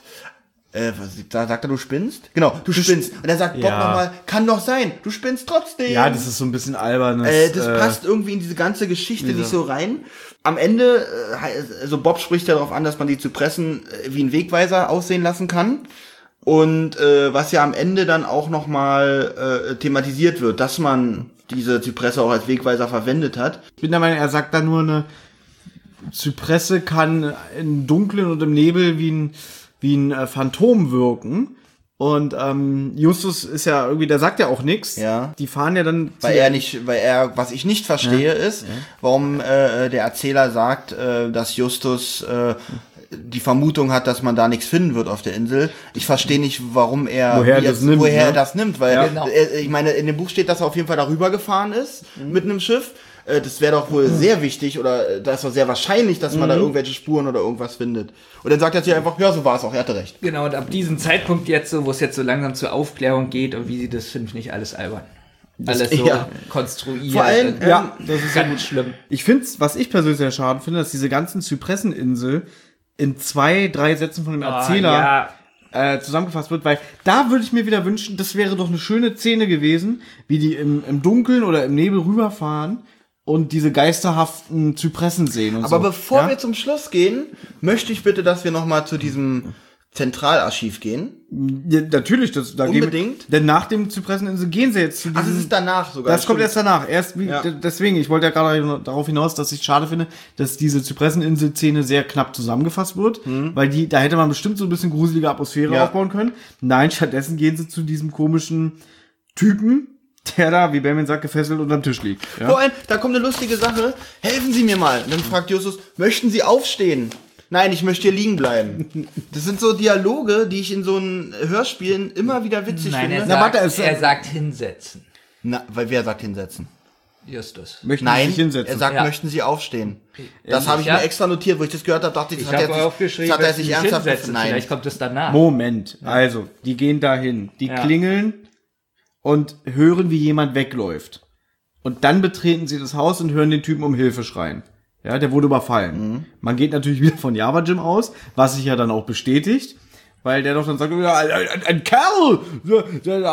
sagt er, du spinnst? Genau, du spinnst. Und dann sagt Bob nochmal, kann doch sein, du spinnst trotzdem. Ja, das ist so ein bisschen albern. Das passt irgendwie in diese ganze Geschichte nicht so rein. Am Ende, also Bob spricht ja darauf an, dass man die Zypressen wie ein Wegweiser aussehen lassen kann. Und was ja am Ende dann auch nochmal thematisiert wird, dass man diese Zypresse auch als Wegweiser verwendet hat. Ich bin der Meinung, er sagt da nur, eine Zypresse kann im Dunklen und im Nebel wie ein Phantom wirken. Und Justus ist ja irgendwie, der sagt ja auch nichts. Ja. Die fahren ja dann... Was ich nicht verstehe, ist, warum der Erzähler sagt, dass Justus die Vermutung hat, dass man da nichts finden wird auf der Insel. Ich verstehe nicht, warum er das nimmt, weil ich meine, in dem Buch steht, dass er auf jeden Fall darüber gefahren ist mit einem Schiff. Das wäre doch wohl sehr wichtig oder das ist doch sehr wahrscheinlich, dass man da irgendwelche Spuren oder irgendwas findet. Und dann sagt er sich einfach, ja, so war es auch, er hatte recht. Genau, und ab diesem Zeitpunkt jetzt so, wo es jetzt so langsam zur Aufklärung geht und wie sie das, finde ich nicht alles albern. Alles so konstruiert. Vor allem, das ist ganz schlimm. Ich finde, was ich persönlich sehr schade finde, dass diese ganzen Zypresseninsel in 2, 3 Sätzen von dem Erzähler zusammengefasst wird, weil da würde ich mir wieder wünschen, das wäre doch eine schöne Szene gewesen, wie die im Dunkeln oder im Nebel rüberfahren und diese geisterhaften Zypressen sehen und Aber so. bevor wir zum Schluss gehen, möchte ich bitte, dass wir nochmal zu diesem Zentralarchiv gehen. Ja, natürlich, da Unbedingt. denn nach dem Zypresseninsel gehen sie jetzt zu diesem... Ach, das ist danach sogar. Das kommt erst danach. Ja. Deswegen, ich wollte ja gerade darauf hinaus, dass ich es schade finde, dass diese Zypresseninsel-Szene sehr knapp zusammengefasst wird, weil da hätte man bestimmt so ein bisschen gruselige Atmosphäre aufbauen können. Nein, stattdessen gehen sie zu diesem komischen Typen, der da, wie Benjamin sagt, gefesselt unterm Tisch liegt. Ja? Vor allem, da kommt eine lustige Sache. Helfen Sie mir mal. Und dann fragt Justus, möchten Sie aufstehen? Nein, ich möchte hier liegen bleiben. Das sind so Dialoge, die ich in so einen Hörspielen immer wieder witzig Nein, finde. er sagt hinsetzen. Na, weil wer sagt hinsetzen? Justus. Möchten Sie Nein, sich hinsetzen? er sagt, Ja. möchten Sie aufstehen. Das habe ich Ja. mir extra notiert, wo ich das gehört habe, dachte ich, Ich das hat habe er aufgeschrieben, das hat er dass sich sie ernsthaft hinsetzen. Nein. Vielleicht kommt es danach. Moment, also, die gehen dahin, die Ja. klingeln und hören, wie jemand wegläuft. Und dann betreten sie das Haus und hören den Typen um Hilfe schreien. Ja, der wurde überfallen. Man geht natürlich wieder von Java Jim aus, was sich ja dann auch bestätigt, weil der doch dann sagt, ja, ein Kerl, der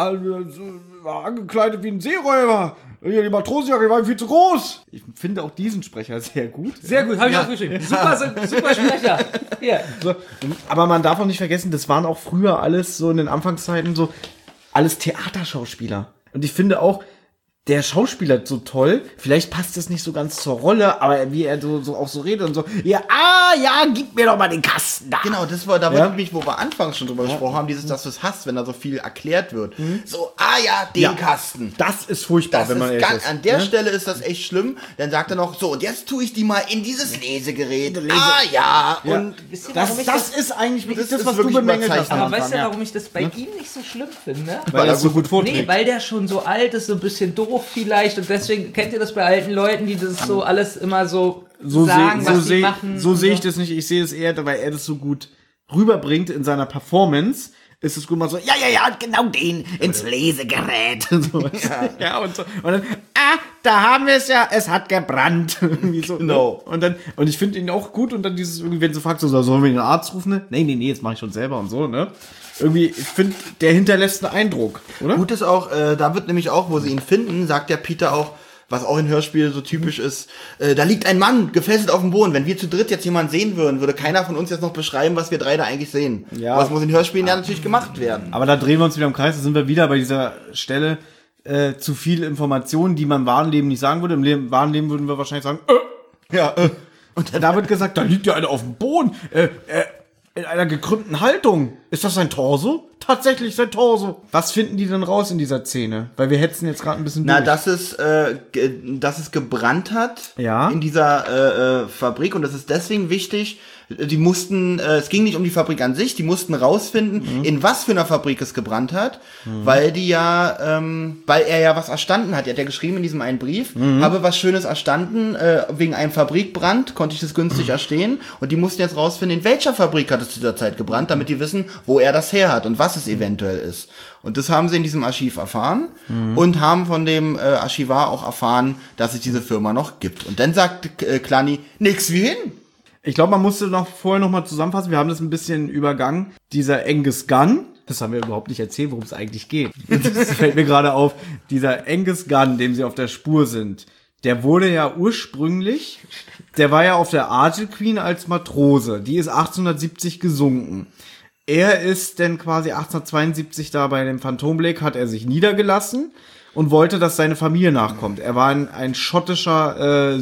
war angekleidet wie ein Seeräuber. Die Matrosenjacke war ihm viel zu groß. Ich finde auch diesen Sprecher sehr gut. Sehr gut, habe ich aufgeschrieben. Super Sprecher. Hier. So, aber man darf auch nicht vergessen, das waren auch früher alles so in den Anfangszeiten so alles Theaterschauspieler. Und ich finde auch, der Schauspieler so toll, vielleicht passt es nicht so ganz zur Rolle, aber wie er so auch so redet und so, ja, gib mir doch mal den Kasten da. Genau, das war, da war nämlich, wo wir anfangs schon drüber gesprochen haben, dass du es hast, wenn da so viel erklärt wird. So, den Kasten. Das ist furchtbar, Das wenn man ist ehrlich ganz, ist. an der Stelle ist das echt schlimm. Dann sagt er noch, so, und jetzt tue ich die mal in dieses Lesegerät. Und Wisst ihr, warum ich Das ist eigentlich wirklich das, ist was du wirklich bemängelt hast. überzeichnet. Aber weißt du, Ja. warum ich das bei ihm nicht so schlimm finde? Weil er es so gut vorträgt. Nee, weil der schon so alt ist, so ein bisschen doof vielleicht. Und deswegen, kennt ihr das bei alten Leuten, die das so alles immer so sagen, was sie machen? So sehe ich das nicht. Ich sehe es eher, weil er das so gut rüberbringt in seiner Performance. Ist es gut mal so, ja, genau den ins Lesegerät. Und so. Ja, und so. Und dann, da haben wir es ja, es hat gebrannt. Irgendwie so, Genau. Ne? Und ich finde ihn auch gut. Und dann dieses, irgendwie, wenn sie fragt, so, sollen wir den Arzt rufen? Ne? Nee, jetzt mache ich schon selber und so, ne? Irgendwie, ich finde, der hinterlässt einen Eindruck, oder? Gut ist auch, da wird nämlich auch, wo sie ihn finden, sagt der Peter auch, was auch in Hörspielen so typisch ist, da liegt ein Mann gefesselt auf dem Boden. Wenn wir zu dritt jetzt jemanden sehen würden, würde keiner von uns jetzt noch beschreiben, was wir drei da eigentlich sehen. Ja. Aber das muss in Hörspielen ja natürlich gemacht werden. Aber da drehen wir uns wieder im Kreis, da sind wir wieder bei dieser Stelle, zu viel Informationen, die man im wahren Leben nicht sagen würde. Im wahren Leben würden wir wahrscheinlich sagen, Und da wird gesagt, da liegt ja einer auf dem Boden, in einer gekrümmten Haltung. Ist das sein Torso? Tatsächlich sein Torso. Was finden die denn raus in dieser Szene? Weil wir hetzen jetzt gerade ein bisschen Na, durch. dass es gebrannt hat Ja. in dieser Fabrik und das ist deswegen wichtig. Die mussten, es ging nicht um die Fabrik an sich, die mussten rausfinden, in was für einer Fabrik es gebrannt hat, weil die ja, weil er ja was erstanden hat. Er hat ja geschrieben in diesem einen Brief, habe was Schönes erstanden, wegen einem Fabrikbrand, konnte ich das günstig erstehen und die mussten jetzt rausfinden, in welcher Fabrik hat es zu dieser Zeit gebrannt, damit die wissen, wo er das her hat und was es eventuell ist. Und das haben sie in diesem Archiv erfahren und haben von dem Archivar auch erfahren, dass es diese Firma noch gibt. Und dann sagt Clanny, nix wie hin. Ich glaube, man musste vorher noch mal zusammenfassen. Wir haben das ein bisschen übergangen. Dieser Angus Gunn, das haben wir überhaupt nicht erzählt, worum es eigentlich geht. Das fällt mir gerade auf. Dieser Angus Gunn, dem sie auf der Spur sind, der wurde ja ursprünglich, der war ja auf der Argyle Queen als Matrose. Die ist 1870 gesunken. Er ist dann quasi 1872 da bei dem Phantom Blake, hat er sich niedergelassen und wollte, dass seine Familie nachkommt. Er war ein schottischer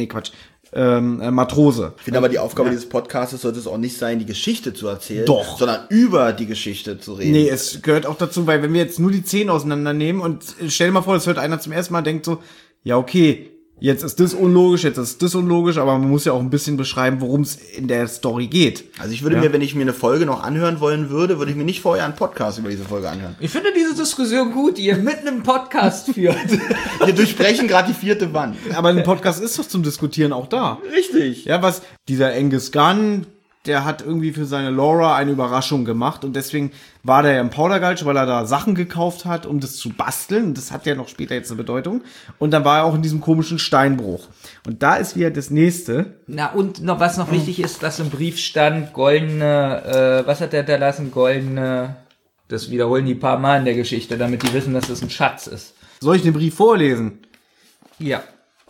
Matrose. Ich finde aber die Aufgabe dieses Podcasts sollte es auch nicht sein, die Geschichte zu erzählen, Doch. sondern über die Geschichte zu reden. Nee, es gehört auch dazu, weil wenn wir jetzt nur die Szenen auseinandernehmen und stell dir mal vor, das hört einer zum ersten Mal, denkt so, ja okay, jetzt ist das unlogisch, jetzt ist das unlogisch, aber man muss ja auch ein bisschen beschreiben, worum es in der Story geht. Also ich würde mir, wenn ich mir eine Folge noch anhören wollen würde, würde ich mir nicht vorher einen Podcast über diese Folge anhören. Ich finde diese Diskussion gut, die ihr mitten im Podcast führt. Wir durchbrechen gerade die 4. Wand. Aber ein Podcast ist doch zum Diskutieren auch da. Richtig. Ja, was dieser Angus Gunn, der hat irgendwie für seine Laura eine Überraschung gemacht und deswegen war der ja im Powdergulch, weil er da Sachen gekauft hat, um das zu basteln. Und das hat ja noch später jetzt eine Bedeutung. Und dann war er auch in diesem komischen Steinbruch. Und da ist wieder das Nächste. Na, und noch was noch wichtig ist, dass im Brief stand, goldene, was hat der da lassen? Goldene, das wiederholen die paar Mal in der Geschichte, damit die wissen, dass das ein Schatz ist. Soll ich den Brief vorlesen? Ja.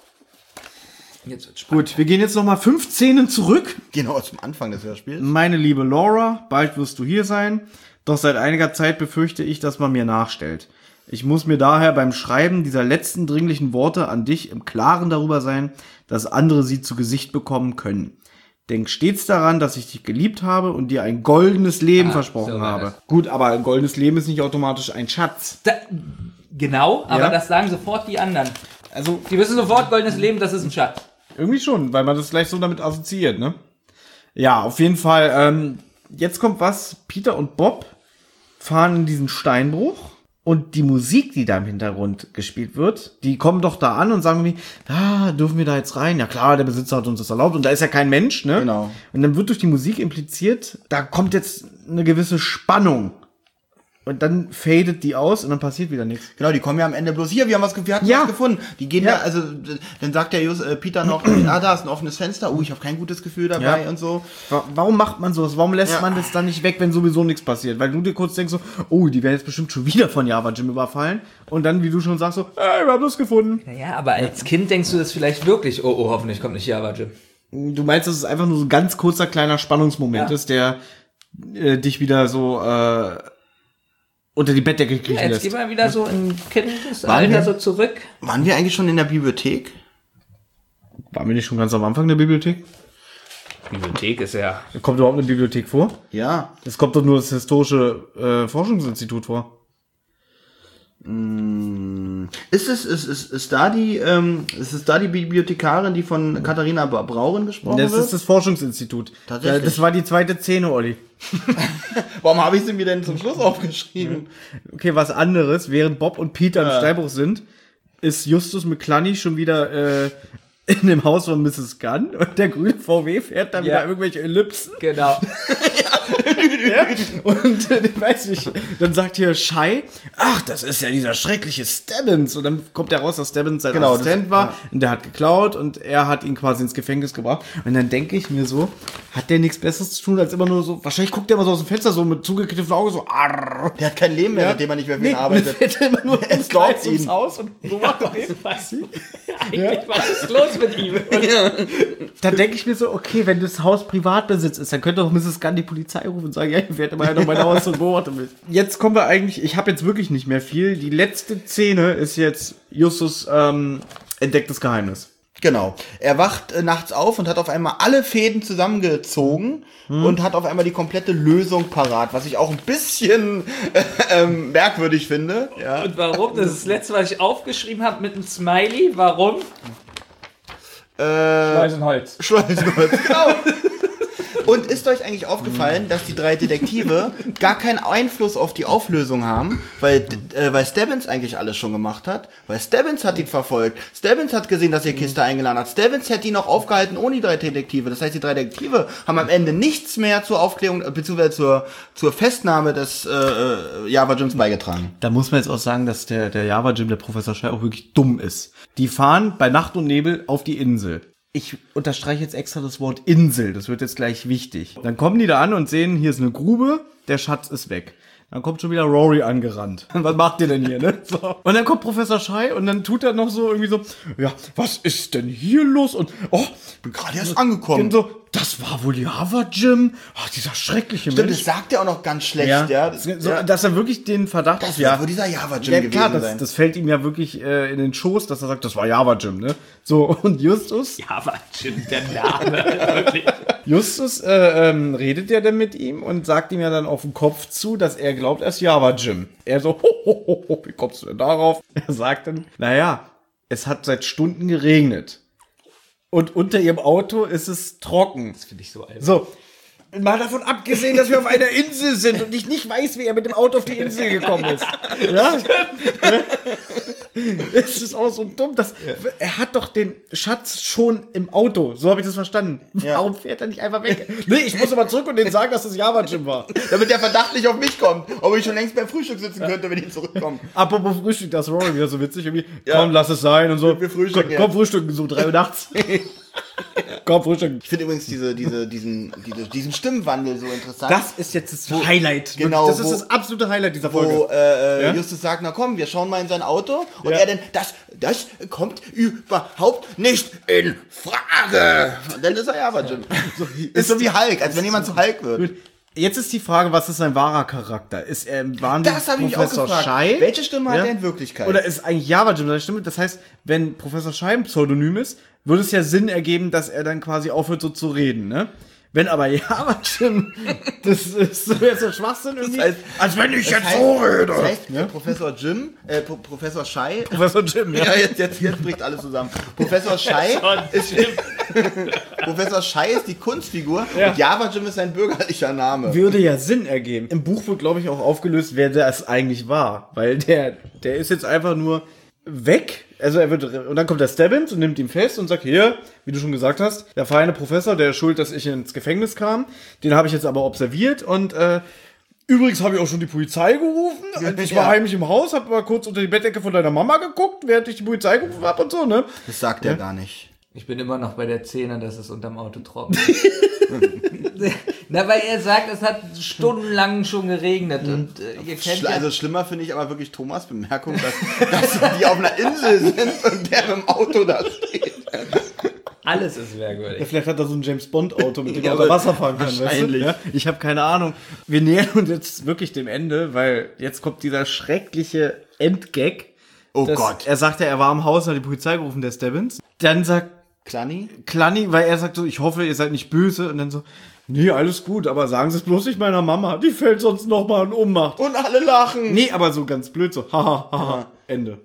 Jetzt wird's spannend. Gut, wir gehen jetzt nochmal 5 Szenen zurück. Genau, zum Anfang des Hörspiels. Meine liebe Laura, bald wirst du hier sein. Doch seit einiger Zeit befürchte ich, dass man mir nachstellt. Ich muss mir daher beim Schreiben dieser letzten dringlichen Worte an dich im Klaren darüber sein, dass andere sie zu Gesicht bekommen können. Denk stets daran, dass ich dich geliebt habe und dir ein goldenes Leben versprochen so war habe. das. Gut, aber ein goldenes Leben ist nicht automatisch ein Schatz. Genau, aber Ja. das sagen sofort die anderen. Also Die wissen sofort, goldenes Leben, das ist ein Schatz. irgendwie schon, weil man das gleich so damit assoziiert, ne? Ja, auf jeden Fall. Jetzt kommt was. Peter und Bob fahren in diesen Steinbruch und die Musik, die da im Hintergrund gespielt wird, die kommen doch da an und sagen wie, dürfen wir da jetzt rein? Ja klar, der Besitzer hat uns das erlaubt und da ist ja kein Mensch, ne? Genau. Und dann wird durch die Musik impliziert, da kommt jetzt eine gewisse Spannung. Und dann fadet die aus und dann passiert wieder nichts. Genau, die kommen ja am Ende bloß hier, wir hatten Ja. was gefunden. Die gehen Ja. da, also dann sagt der Peter noch, da ist ein offenes Fenster, ich habe kein gutes Gefühl dabei Ja. und so. Warum macht man sowas? Warum lässt Ja. man das dann nicht weg, wenn sowieso nichts passiert? Weil du dir kurz denkst so, die werden jetzt bestimmt schon wieder von Java Jim überfallen. Und dann, wie du schon sagst, so, wir haben das gefunden. Naja, aber als Kind denkst du das vielleicht wirklich, oh, hoffentlich kommt nicht Java Jim. Du meinst, dass es einfach nur so ein ganz kurzer, kleiner Spannungsmoment Ja. ist, der dich wieder so unter die Bettdecke kriechen Ja, jetzt lässt. gehen wir wieder so in Kindesalter so zurück. Waren wir eigentlich schon in der Bibliothek? Waren wir nicht schon ganz am Anfang der Bibliothek? Bibliothek ist ja... Kommt überhaupt eine Bibliothek vor? Ja. Es kommt doch nur das Historische Forschungsinstitut vor. Ist da die Bibliothekarin, die von Katharina Brauren gesprochen Das wird? ist das Forschungsinstitut. Tatsächlich. Das war die zweite Szene, Olli. Warum habe ich sie mir denn zum Schluss aufgeschrieben? Okay, was anderes. Während Bob und Peter im Steinbruch sind, ist Justus McClunny schon wieder in dem Haus von Mrs. Gunn und der grüne VW fährt da wieder irgendwelche Ellipsen. Genau. Und weiß nicht, dann sagt hier Shai, ach, das ist ja dieser schreckliche Stebbins. Und dann kommt er raus, dass Stebbins sein Genau, Assistent das- war und der hat geklaut und er hat ihn quasi ins Gefängnis gebracht. Und dann denke ich mir so, hat der nichts Besseres zu tun, als immer nur so, wahrscheinlich guckt der immer so aus dem Fenster so mit zugekniffenen Augen so, arrr. Der hat kein Leben mehr, mit dem er nicht mehr für ihn arbeitet. Der fährt immer nur Es glaubt ums ihn. Haus und so macht er den. Eigentlich, was ist los mit ihm? Dann denke ich mir so, okay, wenn das Haus Privatbesitz ist, dann könnte doch Mrs. Gunn die Polizei rufen und sagen, ja, ich werde mal noch mein Haus und beobachte mich. Jetzt kommen wir eigentlich, ich habe jetzt wirklich nicht mehr viel. Die letzte Szene ist jetzt Justus entdecktes Geheimnis. Genau. Er wacht nachts auf und hat auf einmal alle Fäden zusammengezogen und hat auf einmal die komplette Lösung parat, was ich auch ein bisschen merkwürdig finde. Ja. Und warum? Das ist das letzte, was ich aufgeschrieben habe mit einem Smiley. Warum? Schleusenholz. Schleusenholz, genau. Und ist euch eigentlich aufgefallen, dass die drei Detektive gar keinen Einfluss auf die Auflösung haben, weil Stebbins eigentlich alles schon gemacht hat, weil Stebbins hat ihn verfolgt, Stebbins hat gesehen, dass ihr Kiste eingeladen hat, Stebbins hätte ihn noch aufgehalten ohne die drei Detektive. Das heißt, die drei Detektive haben am Ende nichts mehr zur Aufklärung, beziehungsweise zur Festnahme des Java Jims beigetragen. Da muss man jetzt auch sagen, dass der Java Jim, der Professor Shai, auch wirklich dumm ist. Die fahren bei Nacht und Nebel auf die Insel. Ich unterstreiche jetzt extra das Wort Insel, das wird jetzt gleich wichtig. Dann kommen die da an und sehen, hier ist eine Grube, der Schatz ist weg. Dann kommt schon wieder Rory angerannt. Was macht ihr denn hier, ne? So. Und dann kommt Professor Shai und dann tut er noch so irgendwie so, ja, was ist denn hier los? Und, Bin gerade erst angekommen. und so, das war wohl Java Jim. Ach, dieser schreckliche Stimmt, Mensch. das sagt er auch noch ganz schlecht, Ja, ja. so, dass er wirklich den Verdacht Das hat, wird wohl dieser Java Jim ja, gewesen klar, sein. das fällt ihm ja wirklich in den Schoß, dass er sagt, das war Java Jim, ne? So, und Justus Java Jim, der Name. Wirklich. Justus redet ja dann mit ihm und sagt ihm ja dann auf den Kopf zu, dass er glaubt, er ist Java Jim. Er so, wie kommst du denn darauf? Er sagt dann, naja, es hat seit Stunden geregnet. Und unter ihrem Auto ist es trocken. Das finde ich so albern. So, Mal davon abgesehen, dass wir auf einer Insel sind und ich nicht weiß, wie er mit dem Auto auf die Insel gekommen ist. Ja? Es ist auch so dumm, dass er hat doch den Schatz schon im Auto. So habe ich das verstanden. Ja. Warum fährt er nicht einfach weg? Nee, ich muss aber zurück und denen sagen, dass das Java Jim war. Damit der Verdacht nicht auf mich kommt. Ob ich schon längst beim Frühstück sitzen könnte, wenn ich zurückkomme. Apropos Frühstück, das ist Rory wieder so witzig. Irgendwie, komm, lass es sein und so. Wir frühstücken Komm, frühstücken, so 3 Uhr nachts. Komm, frühstücken. Ich finde übrigens diesen Stimmwandel so interessant. Das ist jetzt das Highlight. Genau, Das ist das absolute Highlight dieser Folge. Wo Justus sagt, na komm, wir schauen mal in sein Auto. Und er dann, das kommt überhaupt nicht in Frage. Und dann ist er Java Jim. Ist so wie Hulk, als wenn jemand zu Hulk wird. Jetzt ist die Frage, was ist sein wahrer Charakter? Ist er Das habe ich mich auch gefragt. Schei? Welche Stimme hat er in Wirklichkeit? Oder ist eigentlich Java Jim seine Stimme? Das heißt, wenn Professor Schei ein Pseudonym ist, würde es ja Sinn ergeben, dass er dann quasi aufhört, so zu reden, ne? Wenn aber Java Jim, das ist so jetzt so Schwachsinn irgendwie. Das heißt, als wenn ich jetzt so rede. Das heißt, Professor Schei. Professor Jim, ja. Ja, jetzt bricht alles zusammen. Professor Schei ist die Kunstfigur und Java Jim ist sein bürgerlicher Name. Würde ja Sinn ergeben. Im Buch wird, glaube ich, auch aufgelöst, wer das eigentlich war. Weil der ist jetzt einfach nur weg. Also und dann kommt der Stebbins und nimmt ihn fest und sagt, hier, wie du schon gesagt hast, der feine Professor, der ist schuld, dass ich ins Gefängnis kam. Den habe ich jetzt aber observiert und übrigens habe ich auch schon die Polizei gerufen. Ich war heimlich im Haus, habe mal kurz unter die Bettdecke von deiner Mama geguckt, während ich die Polizei gerufen habe und so, ne? Das sagt er gar nicht. Ich bin immer noch bei der Szene, dass es unterm Auto trocken ist. Na, weil er sagt, es hat stundenlang schon geregnet. Und ihr kennt Also schlimmer finde ich aber wirklich Thomas' Bemerkung, dass die auf einer Insel sind und der im Auto da steht. alles ist merkwürdig. Ja, vielleicht hat er so ein James-Bond-Auto, mit dem er unter Wasser fahren kann. Wahrscheinlich. Weißt du? Ja? Ich habe keine Ahnung. Wir nähern uns jetzt wirklich dem Ende, weil jetzt kommt dieser schreckliche Endgag. Oh Gott. Er sagte, er war am Haus und hat die Polizei gerufen, der Stebbins. Dann sagt Clanny, weil er sagt so, ich hoffe, ihr seid nicht böse. Und dann so, nee, alles gut, aber sagen Sie es bloß nicht meiner Mama. Die fällt sonst noch mal in Ohnmacht. Und alle lachen. Nee, aber so ganz blöd so, haha, Ende.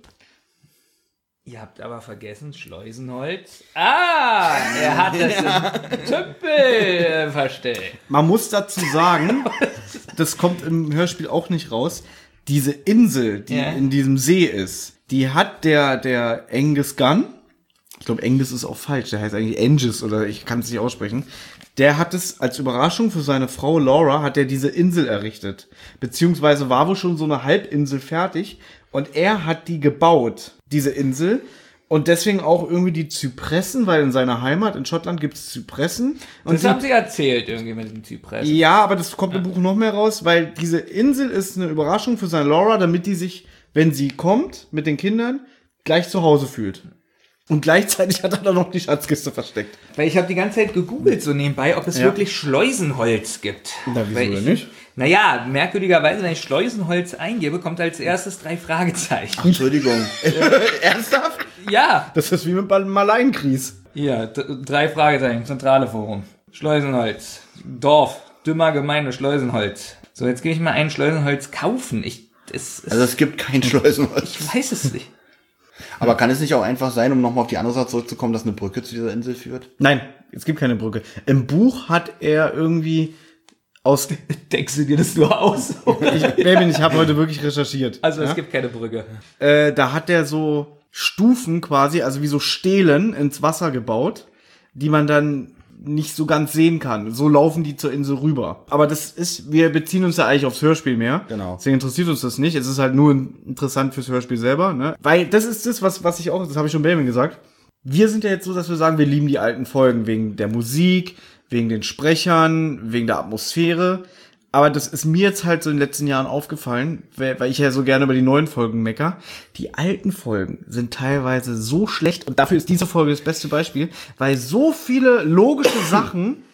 Ihr habt aber vergessen, Schleusenholz. Ah, er hat das im Tümpel verstellt. Man muss dazu sagen, das kommt im Hörspiel auch nicht raus, diese Insel, die in diesem See ist, die hat der Angus Gunn, ich glaube, Angus ist auch falsch, der heißt eigentlich Angus oder ich kann es nicht aussprechen, der hat es als Überraschung für seine Frau Laura, hat er diese Insel errichtet. Beziehungsweise war wohl schon so eine Halbinsel fertig und er hat die gebaut, diese Insel. Und deswegen auch irgendwie die Zypressen, weil in seiner Heimat in Schottland gibt es Zypressen. Und Das haben sie erzählt, irgendwie mit den Zypressen. ja, aber das kommt im Buch noch mehr raus, weil diese Insel ist eine Überraschung für seine Laura, damit die sich, wenn sie kommt mit den Kindern, gleich zu Hause fühlt. Und gleichzeitig hat er dann noch die Schatzkiste versteckt. Weil ich habe die ganze Zeit gegoogelt so nebenbei, ob es wirklich Schleusenholz gibt. Na, wieso denn nicht? Naja, merkwürdigerweise, wenn ich Schleusenholz eingebe, kommt als erstes 3 Fragezeichen. Entschuldigung. Ernsthaft? Ja. Das ist wie mit Malainkries. Hier, 3 Fragezeichen, zentrale Forum. Schleusenholz. Dorf. Dümmer Gemeinde, Schleusenholz. So, jetzt gehe ich mal ein Schleusenholz kaufen. Also es gibt kein Schleusenholz. Ich weiß es nicht. Aber kann es nicht auch einfach sein, um nochmal auf die andere Seite zurückzukommen, dass eine Brücke zu dieser Insel führt? Nein, es gibt keine Brücke. Im Buch hat er irgendwie aus... Denkst du dir das nur aus? Ich habe heute wirklich recherchiert. Also es gibt keine Brücke. Da hat er so Stufen quasi, also wie so Stelen ins Wasser gebaut, die man dann nicht so ganz sehen kann. So laufen die zur Insel rüber. Aber wir beziehen uns ja eigentlich aufs Hörspiel mehr. Genau. Deswegen interessiert uns das nicht. Es ist halt nur interessant fürs Hörspiel selber, ne? Weil das ist das, was ich auch, das habe ich schon Benjamin gesagt. Wir sind ja jetzt so, dass wir sagen, wir lieben die alten Folgen wegen der Musik, wegen den Sprechern, wegen der Atmosphäre. Aber das ist mir jetzt halt so in den letzten Jahren aufgefallen, weil ich ja so gerne über die neuen Folgen mecker. Die alten Folgen sind teilweise so schlecht und dafür ist diese Folge das beste Beispiel, weil so viele logische Sachen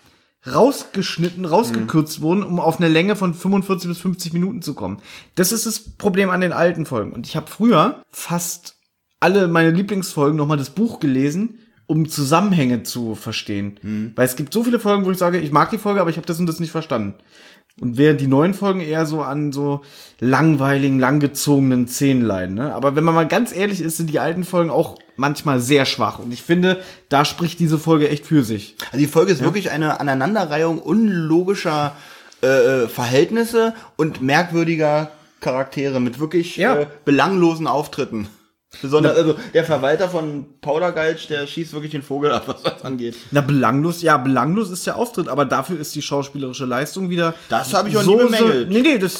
rausgekürzt wurden, um auf eine Länge von 45 bis 50 Minuten zu kommen. Das ist das Problem an den alten Folgen. Und ich habe früher fast alle meine Lieblingsfolgen nochmal das Buch gelesen, um Zusammenhänge zu verstehen. Weil es gibt so viele Folgen, wo ich sage, ich mag die Folge, aber ich habe das und das nicht verstanden. Und während die neuen Folgen eher so an so langweiligen, langgezogenen Szenen leiden. Ne? Aber wenn man mal ganz ehrlich ist, sind die alten Folgen auch manchmal sehr schwach. Und ich finde, da spricht diese Folge echt für sich. Also die Folge ist wirklich eine Aneinanderreihung unlogischer Verhältnisse und merkwürdiger Charaktere mit wirklich belanglosen Auftritten. Besonders, also der Verwalter von Powdergulch, der schießt wirklich den Vogel ab, was das angeht. Na, belanglos ist der Auftritt, aber dafür ist die schauspielerische Leistung wieder. Das habe ich auch nie bemängelt.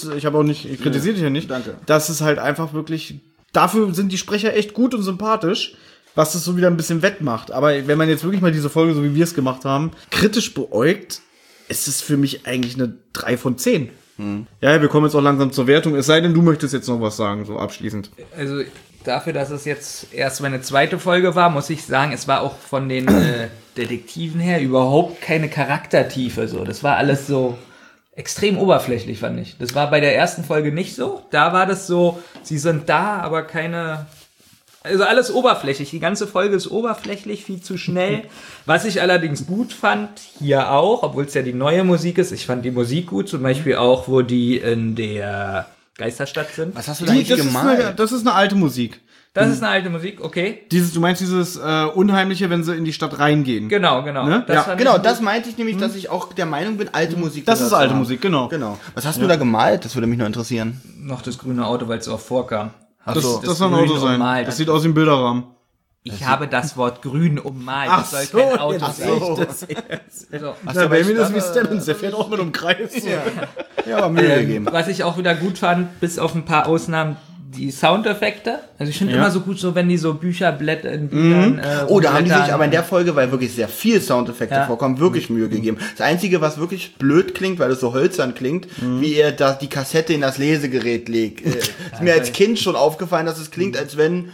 Ich kritisiere dich ja nicht. Danke. Das ist halt einfach wirklich, dafür sind die Sprecher echt gut und sympathisch, was das so wieder ein bisschen wettmacht. Aber wenn man jetzt wirklich mal diese Folge, so wie wir es gemacht haben, kritisch beäugt, ist es für mich eigentlich eine 3 von 10. Ja, wir kommen jetzt auch langsam zur Wertung, es sei denn, du möchtest jetzt noch was sagen, so abschließend. Also dafür, dass es jetzt erst meine zweite Folge war, muss ich sagen, es war auch von den Detektiven her überhaupt keine Charaktertiefe. So. Das war alles so extrem oberflächlich, fand ich. Das war bei der ersten Folge nicht so. Da war das so, sie sind da, aber keine... Also alles oberflächlich. Die ganze Folge ist oberflächlich, viel zu schnell. Was ich allerdings gut fand, hier auch, obwohl es ja die neue Musik ist, ich fand die Musik gut, zum Beispiel auch, wo die in der Geisterstadt sind. Was hast du da eigentlich gemalt? Das ist eine alte Musik. Das ist eine alte Musik, okay. Du meinst dieses Unheimliche, wenn sie in die Stadt reingehen. Genau. Ne? Das meinte ich nämlich, dass ich auch der Meinung bin, alte Musik. Das ist alte Musik, genau. Was hast du da gemalt? Das würde mich nur interessieren. Noch das grüne Auto, weil es auch vorkam. Das soll ein Auto sein. Ummalt. Das sieht aus wie ein Bilderrahmen. Ich habe das Wort grün ummalt. Ach das so, soll kein Auto jetzt sein. So. Bei mir ist wie Stevens, der fährt auch mit einem Kreis. Ja, aber Mühe gegeben. Was ich auch wieder gut fand, bis auf ein paar Ausnahmen, die Soundeffekte. Also ich finde immer so gut, so wenn die so Bücher blättern. Da haben die sich aber in der Folge, weil wirklich sehr viel Soundeffekte vorkommen, wirklich Mühe gegeben. Das Einzige, was wirklich blöd klingt, weil es so hölzern klingt, wie er da die Kassette in das Lesegerät legt. Ist mir als Kind schon aufgefallen, dass es klingt, als wenn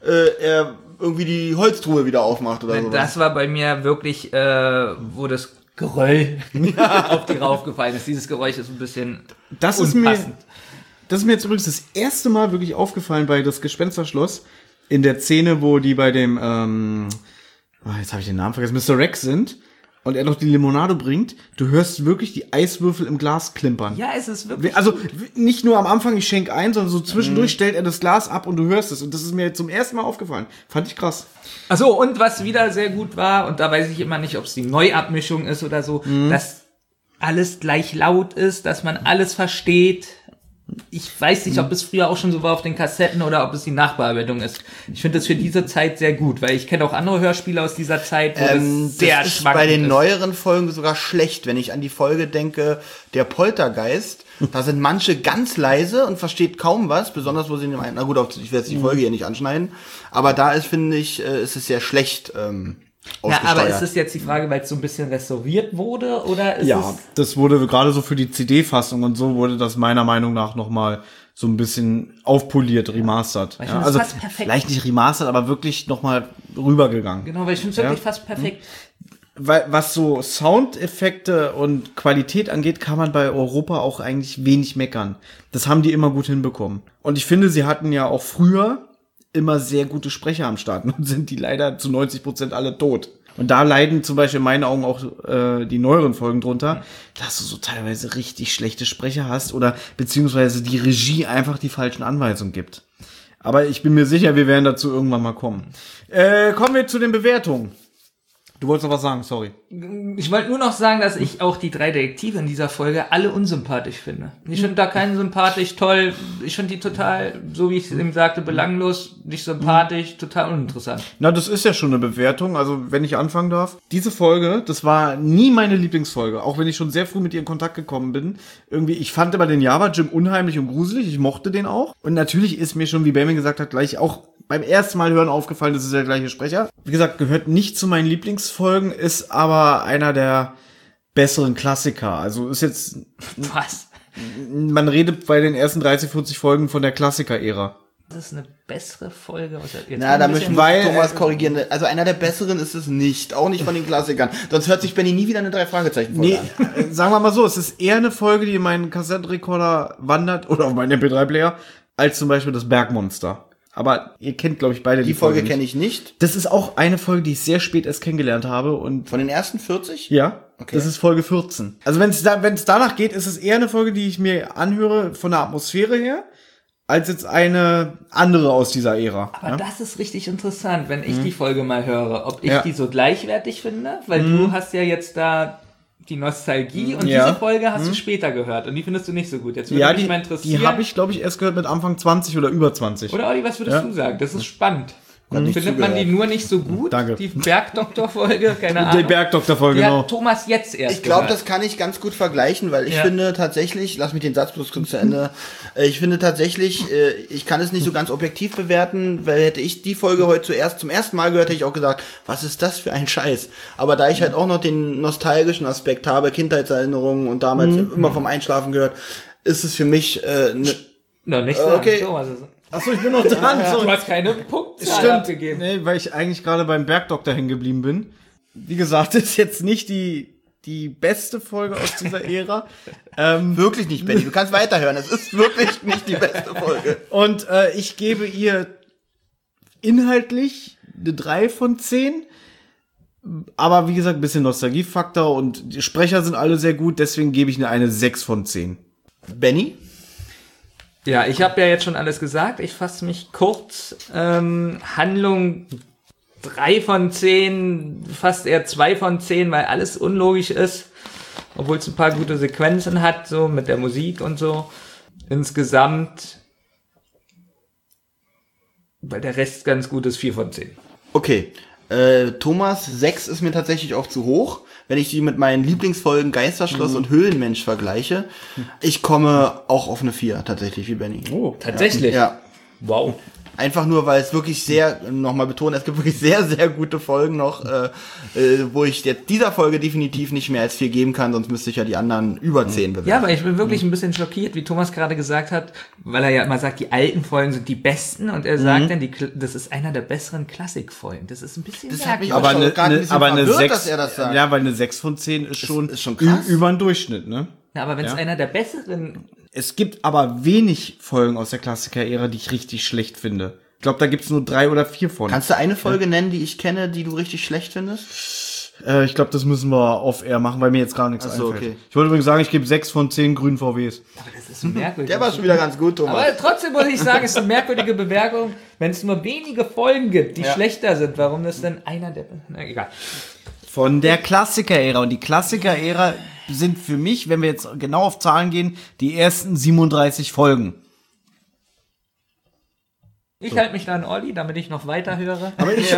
er irgendwie die Holztruhe wieder aufmacht oder so. Das war bei mir wirklich, wo das Geröll auf die raufgefallen ist. Dieses Geräusch ist ein bisschen unpassend. Das ist mir jetzt übrigens das erste Mal wirklich aufgefallen bei das Gespensterschloss, in der Szene, wo die bei dem, jetzt habe ich den Namen vergessen, Mr. Rex sind und er noch die Limonade bringt. Du hörst wirklich die Eiswürfel im Glas klimpern. Ja, es ist wirklich... Also nicht nur am Anfang, ich schenke ein, sondern so zwischendurch stellt er das Glas ab und du hörst es. Und das ist mir jetzt zum ersten Mal aufgefallen. Fand ich krass. Achso, und was wieder sehr gut war, und da weiß ich immer nicht, ob es die Neuabmischung ist oder so, dass alles gleich laut ist, dass man alles versteht. Ich weiß nicht, ob es früher auch schon so war auf den Kassetten oder ob es die Nachbearbeitung ist. Ich finde das für diese Zeit sehr gut, weil ich kenne auch andere Hörspiele aus dieser Zeit, wo das sehr das ist bei den neueren Folgen sogar schlecht, wenn ich an die Folge denke, der Poltergeist. Da sind manche ganz leise und versteht kaum was, besonders wo sie in einem, na gut, ich werde jetzt die Folge hier nicht anschneiden, aber da ist, finde ich, ist es sehr schlecht ja, aber ist es jetzt die Frage, weil es so ein bisschen restauriert wurde, oder ist es... Das wurde gerade so für die CD-Fassung und so wurde das meiner Meinung nach nochmal so ein bisschen aufpoliert, remastert. Ja, also vielleicht nicht remastert, aber wirklich nochmal rübergegangen. Genau, weil ich finde es wirklich fast perfekt. Weil was so Soundeffekte und Qualität angeht, kann man bei Europa auch eigentlich wenig meckern. Das haben die immer gut hinbekommen. Und ich finde, sie hatten ja auch früher immer sehr gute Sprecher am Start. Nun sind die leider zu 90% alle tot. Und da leiden zum Beispiel in meinen Augen auch die neueren Folgen drunter, dass du so teilweise richtig schlechte Sprecher hast oder beziehungsweise die Regie einfach die falschen Anweisungen gibt. Aber ich bin mir sicher, wir werden dazu irgendwann mal kommen. Kommen wir zu den Bewertungen. Du wolltest noch was sagen, sorry. Ich wollte nur noch sagen, dass ich auch die 3 Detektive in dieser Folge alle unsympathisch finde. Ich finde da keinen sympathisch, toll. Ich finde die total, so wie ich es eben sagte, belanglos, nicht sympathisch, total uninteressant. Na, das ist ja schon eine Bewertung, also wenn ich anfangen darf. Diese Folge, das war nie meine Lieblingsfolge, auch wenn ich schon sehr früh mit ihr in Kontakt gekommen bin. Irgendwie, ich fand immer den Java-Jim unheimlich und gruselig, ich mochte den auch. Und natürlich ist mir schon, wie Benjamin gesagt hat, gleich auch beim ersten Mal hören aufgefallen, das ist der gleiche Sprecher. Wie gesagt, gehört nicht zu meinen Lieblingsfolgen, ist aber einer der besseren Klassiker. Also ist jetzt... Was? Man redet bei den ersten 30, 40 Folgen von der Klassiker-Ära. Das ist eine bessere Folge. Na, da möchten wir Thomas korrigieren. Also einer der besseren ist es nicht. Auch nicht von den Klassikern. Sonst hört sich Benny nie wieder eine 3-Fragezeichen-Folge an. Sagen wir mal so, es ist eher eine Folge, die in meinen Kassettenrekorder wandert oder auf meinen MP3-Player, als zum Beispiel das Bergmonster. Aber ihr kennt, glaube ich, beide Die Folge kenne ich nicht. Das ist auch eine Folge, die ich sehr spät erst kennengelernt habe. Und Von den ersten 40? ja, Okay. das ist Folge 14. Also wenn es danach geht, ist es eher eine Folge, die ich mir anhöre von der Atmosphäre her, als jetzt eine andere aus dieser Ära. Aber das ist richtig interessant, wenn ich die Folge mal höre, ob ich Ja. die so gleichwertig finde, weil du hast ja jetzt da die Nostalgie und Ja. diese Folge hast du später gehört und die findest du nicht so gut. Jetzt würde Ja, mich mal interessieren. die habe ich, glaube ich, erst gehört mit Anfang 20 oder über 20. Oder Olli, was würdest du sagen? Das ist spannend. nicht Findet man die zugehört. nur nicht so gut? Danke. Die Bergdoktor-Folge? Keine Die Ahnung. Bergdoktor-Folge, Die genau. hat Thomas jetzt erst Ich glaube, gehört. das kann ich ganz gut vergleichen, weil ich Ja. finde tatsächlich, lass mich den Satz bloß kurz zu Ende, ich finde tatsächlich, ich kann es nicht so ganz objektiv bewerten, weil hätte ich die Folge heute zum ersten Mal gehört, hätte ich auch gesagt, was ist das für ein Scheiß? Aber da ich halt auch noch den nostalgischen Aspekt habe, Kindheitserinnerungen und damals immer vom Einschlafen gehört, ist es für mich Noch nicht sagen. Okay. Thomas, Achso, ich bin noch dran. du hast keine Punktzahl Stimmt. abgegeben. Nee, weil ich eigentlich gerade beim Bergdoktor hängen geblieben bin. Wie gesagt, ist jetzt nicht die beste Folge aus dieser Ära. wirklich nicht, Benny. Du kannst weiterhören. Es ist wirklich nicht die beste Folge. Und ich gebe ihr inhaltlich eine 3 von 10. Aber wie gesagt, ein bisschen Nostalgiefaktor und die Sprecher sind alle sehr gut, deswegen gebe ich eine 6 von 10. Benny? Ja, ich habe ja jetzt schon alles gesagt. Ich fasse mich kurz. Handlung 3 von 10, fast eher 2 von 10, weil alles unlogisch ist. Obwohl es ein paar gute Sequenzen hat, so mit der Musik und so. Insgesamt, weil der Rest ganz gut ist, 4 von 10. Okay. Thomas, 6 ist mir tatsächlich auch zu hoch. Wenn ich die mit meinen Lieblingsfolgen Geisterschloss und Höhlenmensch vergleiche, ich komme auch auf eine 4 tatsächlich, wie Benny. Oh. Tatsächlich? Ja. Wow. Einfach nur, weil es wirklich nochmal betonen, es gibt wirklich sehr, sehr gute Folgen noch, wo ich jetzt dieser Folge definitiv nicht mehr als 4 geben kann, sonst müsste ich ja die anderen über 10 bewerten. Ja, aber ich bin wirklich ein bisschen schockiert, wie Thomas gerade gesagt hat, weil er ja immer sagt, die alten Folgen sind die besten und er sagt dann, das ist einer der besseren Klassikfolgen. Das ist ein bisschen Das hat mich merkwürdig. auch schon gerade ein bisschen verwirrt, 6, dass er das sagt. ja, weil eine 6 von 10 ist schon krass. über den Durchschnitt, ne? Ja, aber wenn es Ja. einer der besseren... Es gibt aber wenig Folgen aus der Klassiker-Ära, die ich richtig schlecht finde. Ich glaube, da gibt's nur 3 oder 4 von. Kannst du eine Folge nennen, die ich kenne, die du richtig schlecht findest? Ich glaube, das müssen wir off-air machen, weil mir jetzt gar nichts Ach so, einfällt. okay. Ich wollte übrigens sagen, ich gebe 6 von 10 grünen VWs. Aber das ist so merkwürdig. Der war schon wieder ganz gut, Thomas. Aber trotzdem muss ich sagen, es ist eine merkwürdige Bewertung, wenn es nur wenige Folgen gibt, die schlechter sind. Warum ist denn einer der... Na, egal. Von der Klassiker-Ära. Und die Klassiker-Ära sind für mich, wenn wir jetzt genau auf Zahlen gehen, die ersten 37 Folgen. Ich halte mich da an Olli, damit ich noch weiter höre. Aber ich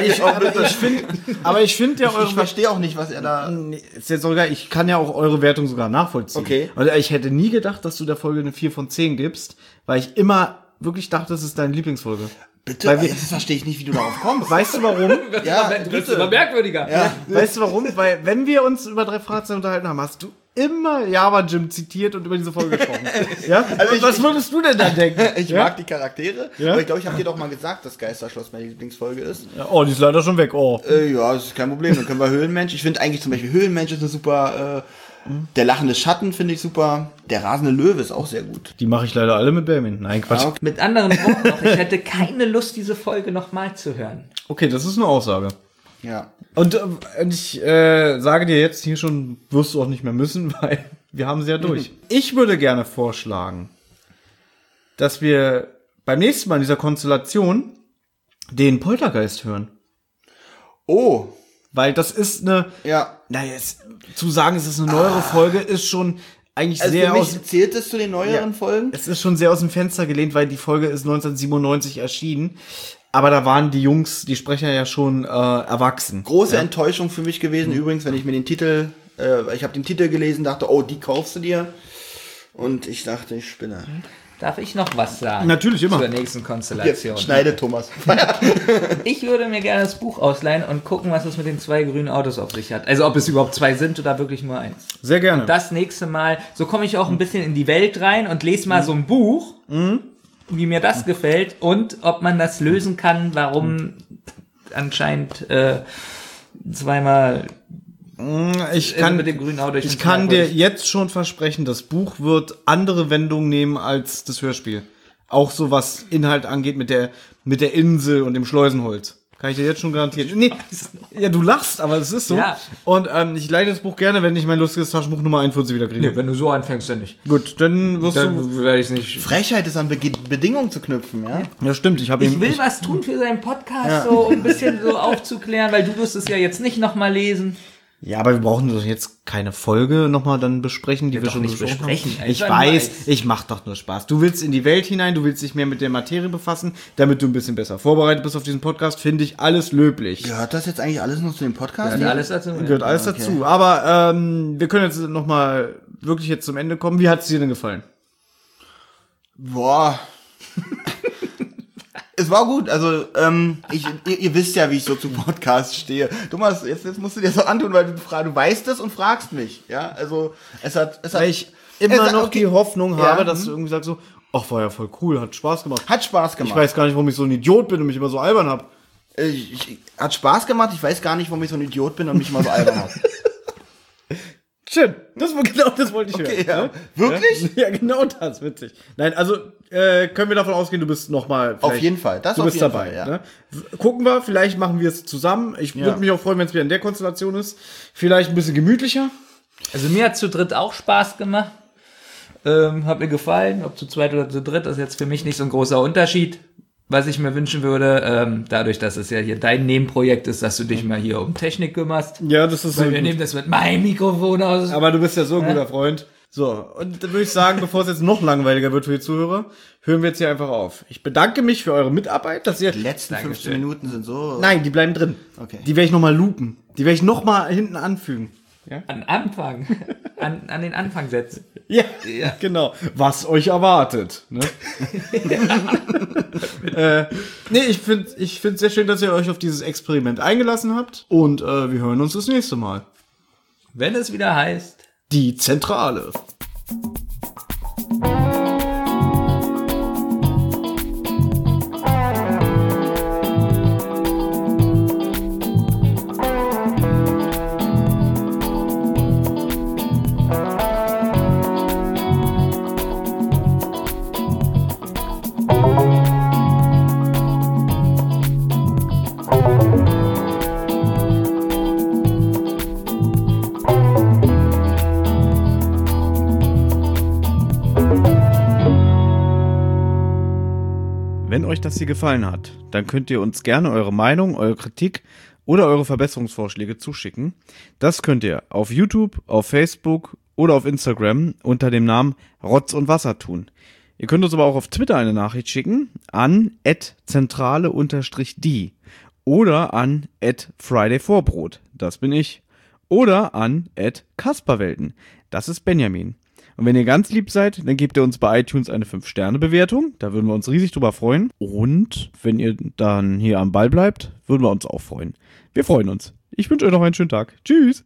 finde ja Ich verstehe auch nicht, was er da... ist jetzt sogar, ich kann ja auch eure Wertung sogar nachvollziehen. Okay. Also ich hätte nie gedacht, dass du der Folge eine 4 von 10 gibst, weil ich immer wirklich dachte, das ist deine Lieblingsfolge. Bitte? Weil wir- Das verstehe ich nicht, wie du darauf kommst. Weißt du warum? Ja, Du bist immer merkwürdiger. Ja. Weißt du warum? Weil wenn wir uns über 3 Fragezeichen unterhalten haben, hast du immer Java Jim zitiert und über diese Folge gesprochen. Ja? Also Und was würdest du denn dann denken? Ich ja? mag die Charaktere, Ja? aber ich glaube, ich habe dir doch mal gesagt, dass Geisterschloss meine Lieblingsfolge ist. Ja, oh, die ist leider schon weg. Oh. Ja, das ist kein Problem. Dann können wir Höhlenmensch. Ich finde eigentlich zum Beispiel Höhlenmensch ist eine super. Der lachende Schatten finde ich super. Der rasende Löwe ist auch sehr gut. Die mache ich leider alle mit Benjamin. Nein, Quatsch. Ja, okay. Mit anderen Worten noch, ich hätte keine Lust, diese Folge nochmal zu hören. Okay, das ist eine Aussage. Ja. Und ich sage dir jetzt hier schon, wirst du auch nicht mehr müssen, weil wir haben sie ja durch. Ich würde gerne vorschlagen, dass wir beim nächsten Mal in dieser Konstellation den Poltergeist hören. Oh, Weil das ist eine, ja. naja, zu sagen, es ist eine neuere Folge, ist schon eigentlich Also sehr für aus, mich zählt es zu den neueren Folgen. es ist schon sehr aus dem Fenster gelehnt, weil die Folge ist 1997 erschienen. Aber da waren die Jungs, die Sprecher ja schon erwachsen. Große Enttäuschung für mich gewesen übrigens, wenn ich mir den Titel, ich habe den Titel gelesen, dachte, oh, die kaufst du dir. Und ich dachte, ich spinne. Darf ich noch was sagen? Natürlich, immer. Zur nächsten Konstellation. Jetzt schneide Thomas. Ich würde mir gerne das Buch ausleihen und gucken, was es mit den 2 grünen Autos auf sich hat. Also ob es überhaupt 2 sind oder wirklich nur 1. Sehr gerne. Das nächste Mal, so komme ich auch ein bisschen in die Welt rein und lese mal so ein Buch, wie mir das gefällt und ob man das lösen kann, warum anscheinend zweimal Ich kann, mit dem grünen Auto. ich kann dir jetzt schon versprechen, das Buch wird andere Wendungen nehmen als das Hörspiel. Auch so was Inhalt angeht mit der Insel und dem Schleusenholz. Kann ich dir jetzt schon garantieren. Nee, ja, du lachst, aber es ist so. Ja. Und ich leite das Buch gerne, wenn ich mein lustiges Taschenbuch Nummer 41 wieder kriege. Nee, wenn du so anfängst, dann nicht. Gut, dann wirst du... Dann werde ich es nicht. Frechheit ist an Bedingungen zu knüpfen, ja? Ja, stimmt. Ich will was tun für seinen Podcast, so um ein bisschen so aufzuklären, weil du wirst es ja jetzt nicht nochmal lesen. Ja, aber wir brauchen doch jetzt keine Folge nochmal dann besprechen, die wir doch schon nicht besprochen besprechen. haben. Ich Einfach weiß, nur ich mach doch nur Spaß. Du willst in die Welt hinein, du willst dich mehr mit der Materie befassen, damit du ein bisschen besser vorbereitet bist auf diesen Podcast, finde ich alles löblich. Gehört das jetzt eigentlich alles noch zu dem Podcast? Gehört alles dazu. Gehört alles dazu. Aber wir können jetzt nochmal wirklich jetzt zum Ende kommen. Wie hat es dir denn gefallen? Boah. Es war gut, also ihr wisst ja, wie ich so zu Podcasts stehe. Thomas, jetzt musst du dir so antun, weil du weißt es und fragst mich. Ja, also es hat Weil ich immer noch okay. die Hoffnung Ja. habe, dass du irgendwie sagst so, ach, war ja voll cool, hat Spaß gemacht. Hat Spaß gemacht. Ich weiß gar nicht, warum ich so ein Idiot bin und mich immer so albern hab. Hat Spaß gemacht. Ich weiß gar nicht, warum ich so ein Idiot bin und mich mal so albern habe. Schön, das wollte ich Okay, hören. ja. Wirklich? Ja, genau das, witzig. Nein, also können wir davon ausgehen, du bist nochmal... Auf jeden Fall, das du auf bist jeden dabei. Fall, ja. Ne? Gucken wir, vielleicht machen wir es zusammen. Ich würde mich auch freuen, wenn es wieder in der Konstellation ist. Vielleicht ein bisschen gemütlicher. Also mir hat zu dritt auch Spaß gemacht. Hat mir gefallen, ob zu zweit oder zu dritt, das ist jetzt für mich nicht so ein großer Unterschied. Was ich mir wünschen würde, dadurch, dass es ja hier dein Nebenprojekt ist, dass du dich mal hier um Technik kümmerst. Ja, das ist Weil so wir gut. nehmen das mit meinem Mikrofon aus. Aber du bist ja so ein guter Freund. So, und dann würde ich sagen, bevor es jetzt noch langweiliger wird für die Zuhörer, hören wir jetzt hier einfach auf. Ich bedanke mich für eure Mitarbeit, dass ihr... Die letzten 15 Minuten sind so... Nein, die bleiben drin. Okay. Die werde ich nochmal loopen. Die werde ich nochmal hinten anfügen. Ja? An Anfang. An den Anfang setzen. Ja, genau. Was euch erwartet. Ne? Nee, ich find's sehr schön, dass ihr euch auf dieses Experiment eingelassen habt. Und wir hören uns das nächste Mal. Wenn es wieder heißt... Die Zentrale. Wenn euch das hier gefallen hat, dann könnt ihr uns gerne eure Meinung, eure Kritik oder eure Verbesserungsvorschläge zuschicken. Das könnt ihr auf YouTube, auf Facebook oder auf Instagram unter dem Namen Rotz und Wasser tun. Ihr könnt uns aber auch auf Twitter eine Nachricht schicken an @zentrale_die oder an @FridayVorbrot, das bin ich, oder an @Kasperwelten, das ist Benjamin. Und wenn ihr ganz lieb seid, dann gebt ihr uns bei iTunes eine 5-Sterne-Bewertung. Da würden wir uns riesig drüber freuen. Und wenn ihr dann hier am Ball bleibt, würden wir uns auch freuen. Wir freuen uns. Ich wünsche euch noch einen schönen Tag. Tschüss.